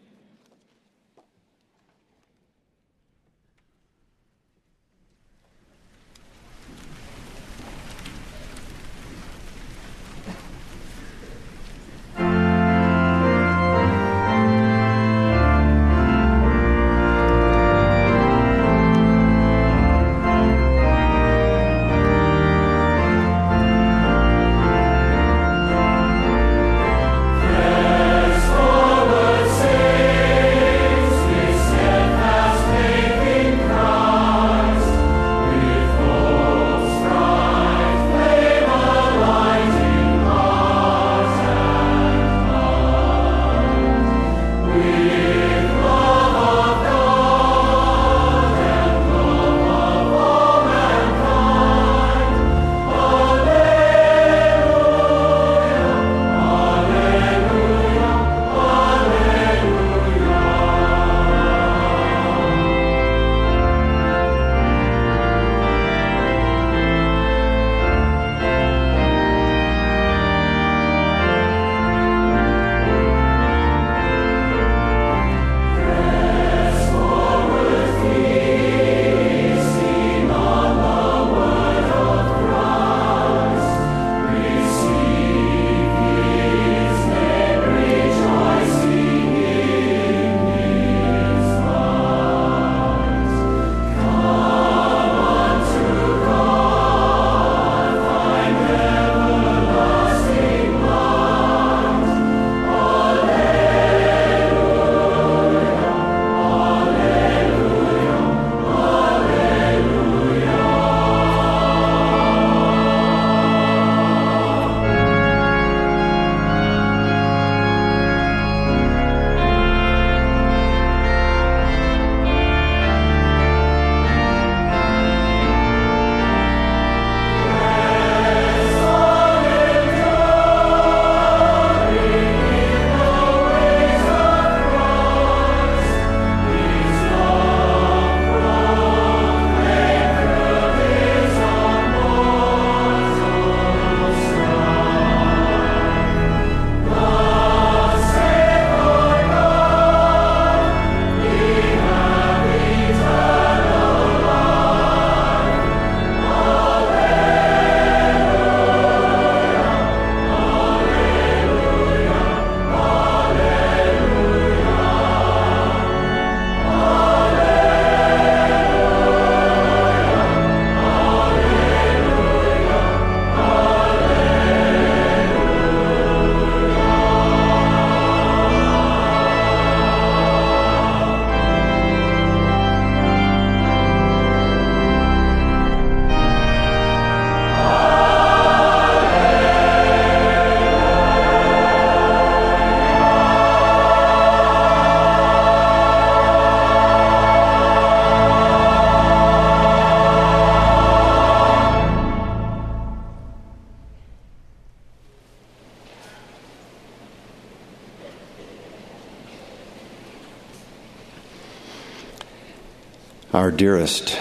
Our dearest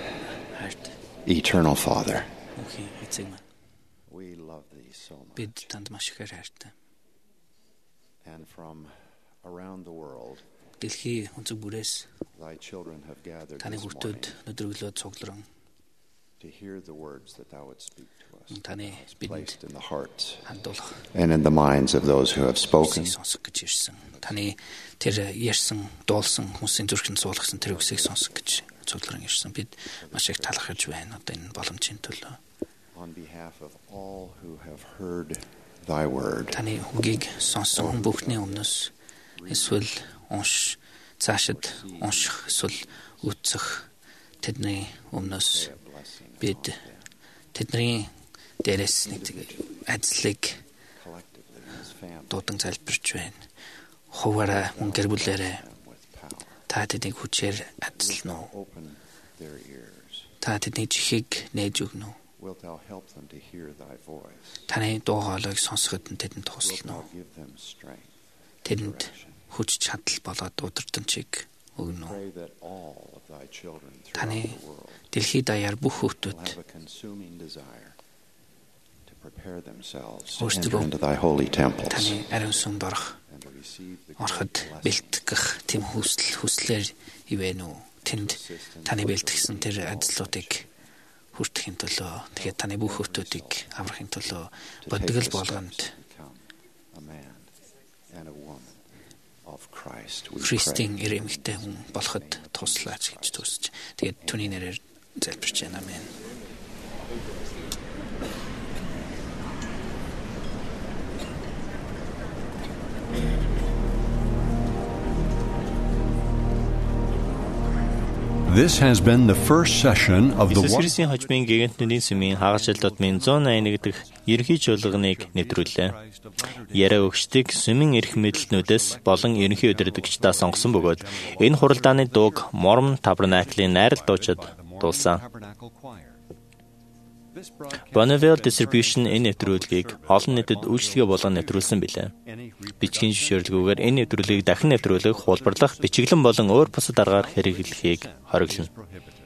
eternal Father, we love Thee so much. And from around the world, Thy children have gathered this morning to hear the words that Thou would speak to us, that Thou hast placed in the hearts and in the minds of those who have spoken. Таны тэр ярьсан, дуулсан хүмүүсийн зүрхэнд суулгасан тэр үгсийг сонсох гэж цугларан ирсэн. Бид маш их талархаж байна одоо энэ боломжийн төлөө. On behalf of all who have heard Thy word, таны үгийг сонссон хүн бүхний өмнөөс эсвэл унш цаашид унших эсвэл үтсэх тэдний өмнөөс бид тэдний дээрээс нэг ажлыг дуудан залбирч байна. Хуваараа мөн гэр бүлээрээ та тэднийг хүчээр ажиллана уу? та тэдний чихийг нээж өгнө үү? Wilt thou help them to hear thy voice? Таны дуу хоолойг сонсоход нь тэдэнд туслана уу? Give them strength. Тэдэнд хүч чадал болоод удирдамжийг өгнө үү? Pray that all of thy children Таны throughout the world дэлхийд даяар бүх will хүүхдүүд have a consuming desire to prepare themselves to Өөрсдөө enter into thy holy temples таны ариун сүмд орох and to receive the ороход бэлтгэх тийм хүсэл хүслээр ивэн үү? Тэнд таны бэлтгэсэн тэр ажлуудыг хүртэхийн төлөө тэгээд таны бүх хүүхдүүдийг аврахын төлөө бодгол болгонд a man and a woman of Christ. We Христийн ирэмэгтэй хүн болоход туслаач гэж төсөж тэгээд түүний нэрээр залбирч байна. Амен. This has been the first session of the Иесус Христосийн хожмын гигантны сүмийн хагачлалуудын зуун eighty дахь ерөнхий чуулганыг нэвтрүүллээ. Яриа өгчдийг сүмийн эрх мэдэлтнүүдээс болон ерөнхий удирдагчдаа сонгосон бөгөөд энэ хуралдааны дууг Mormon Tabernacle-ийн найрал дуучид дуулсан. Bonneville Distribution энэ нэвтрүүлгийг олон нийтэд үйлчлэгээ болгон нэвтрүүлсэн билээ. Бичгийн зөвшөөрлгүйгээр энэ нэвтрүүлгийг дахин нэвтрүүлэх, хулбарлах, бичиглэн болон өөр бусад аргаар хэрэглэхийг хориглоно.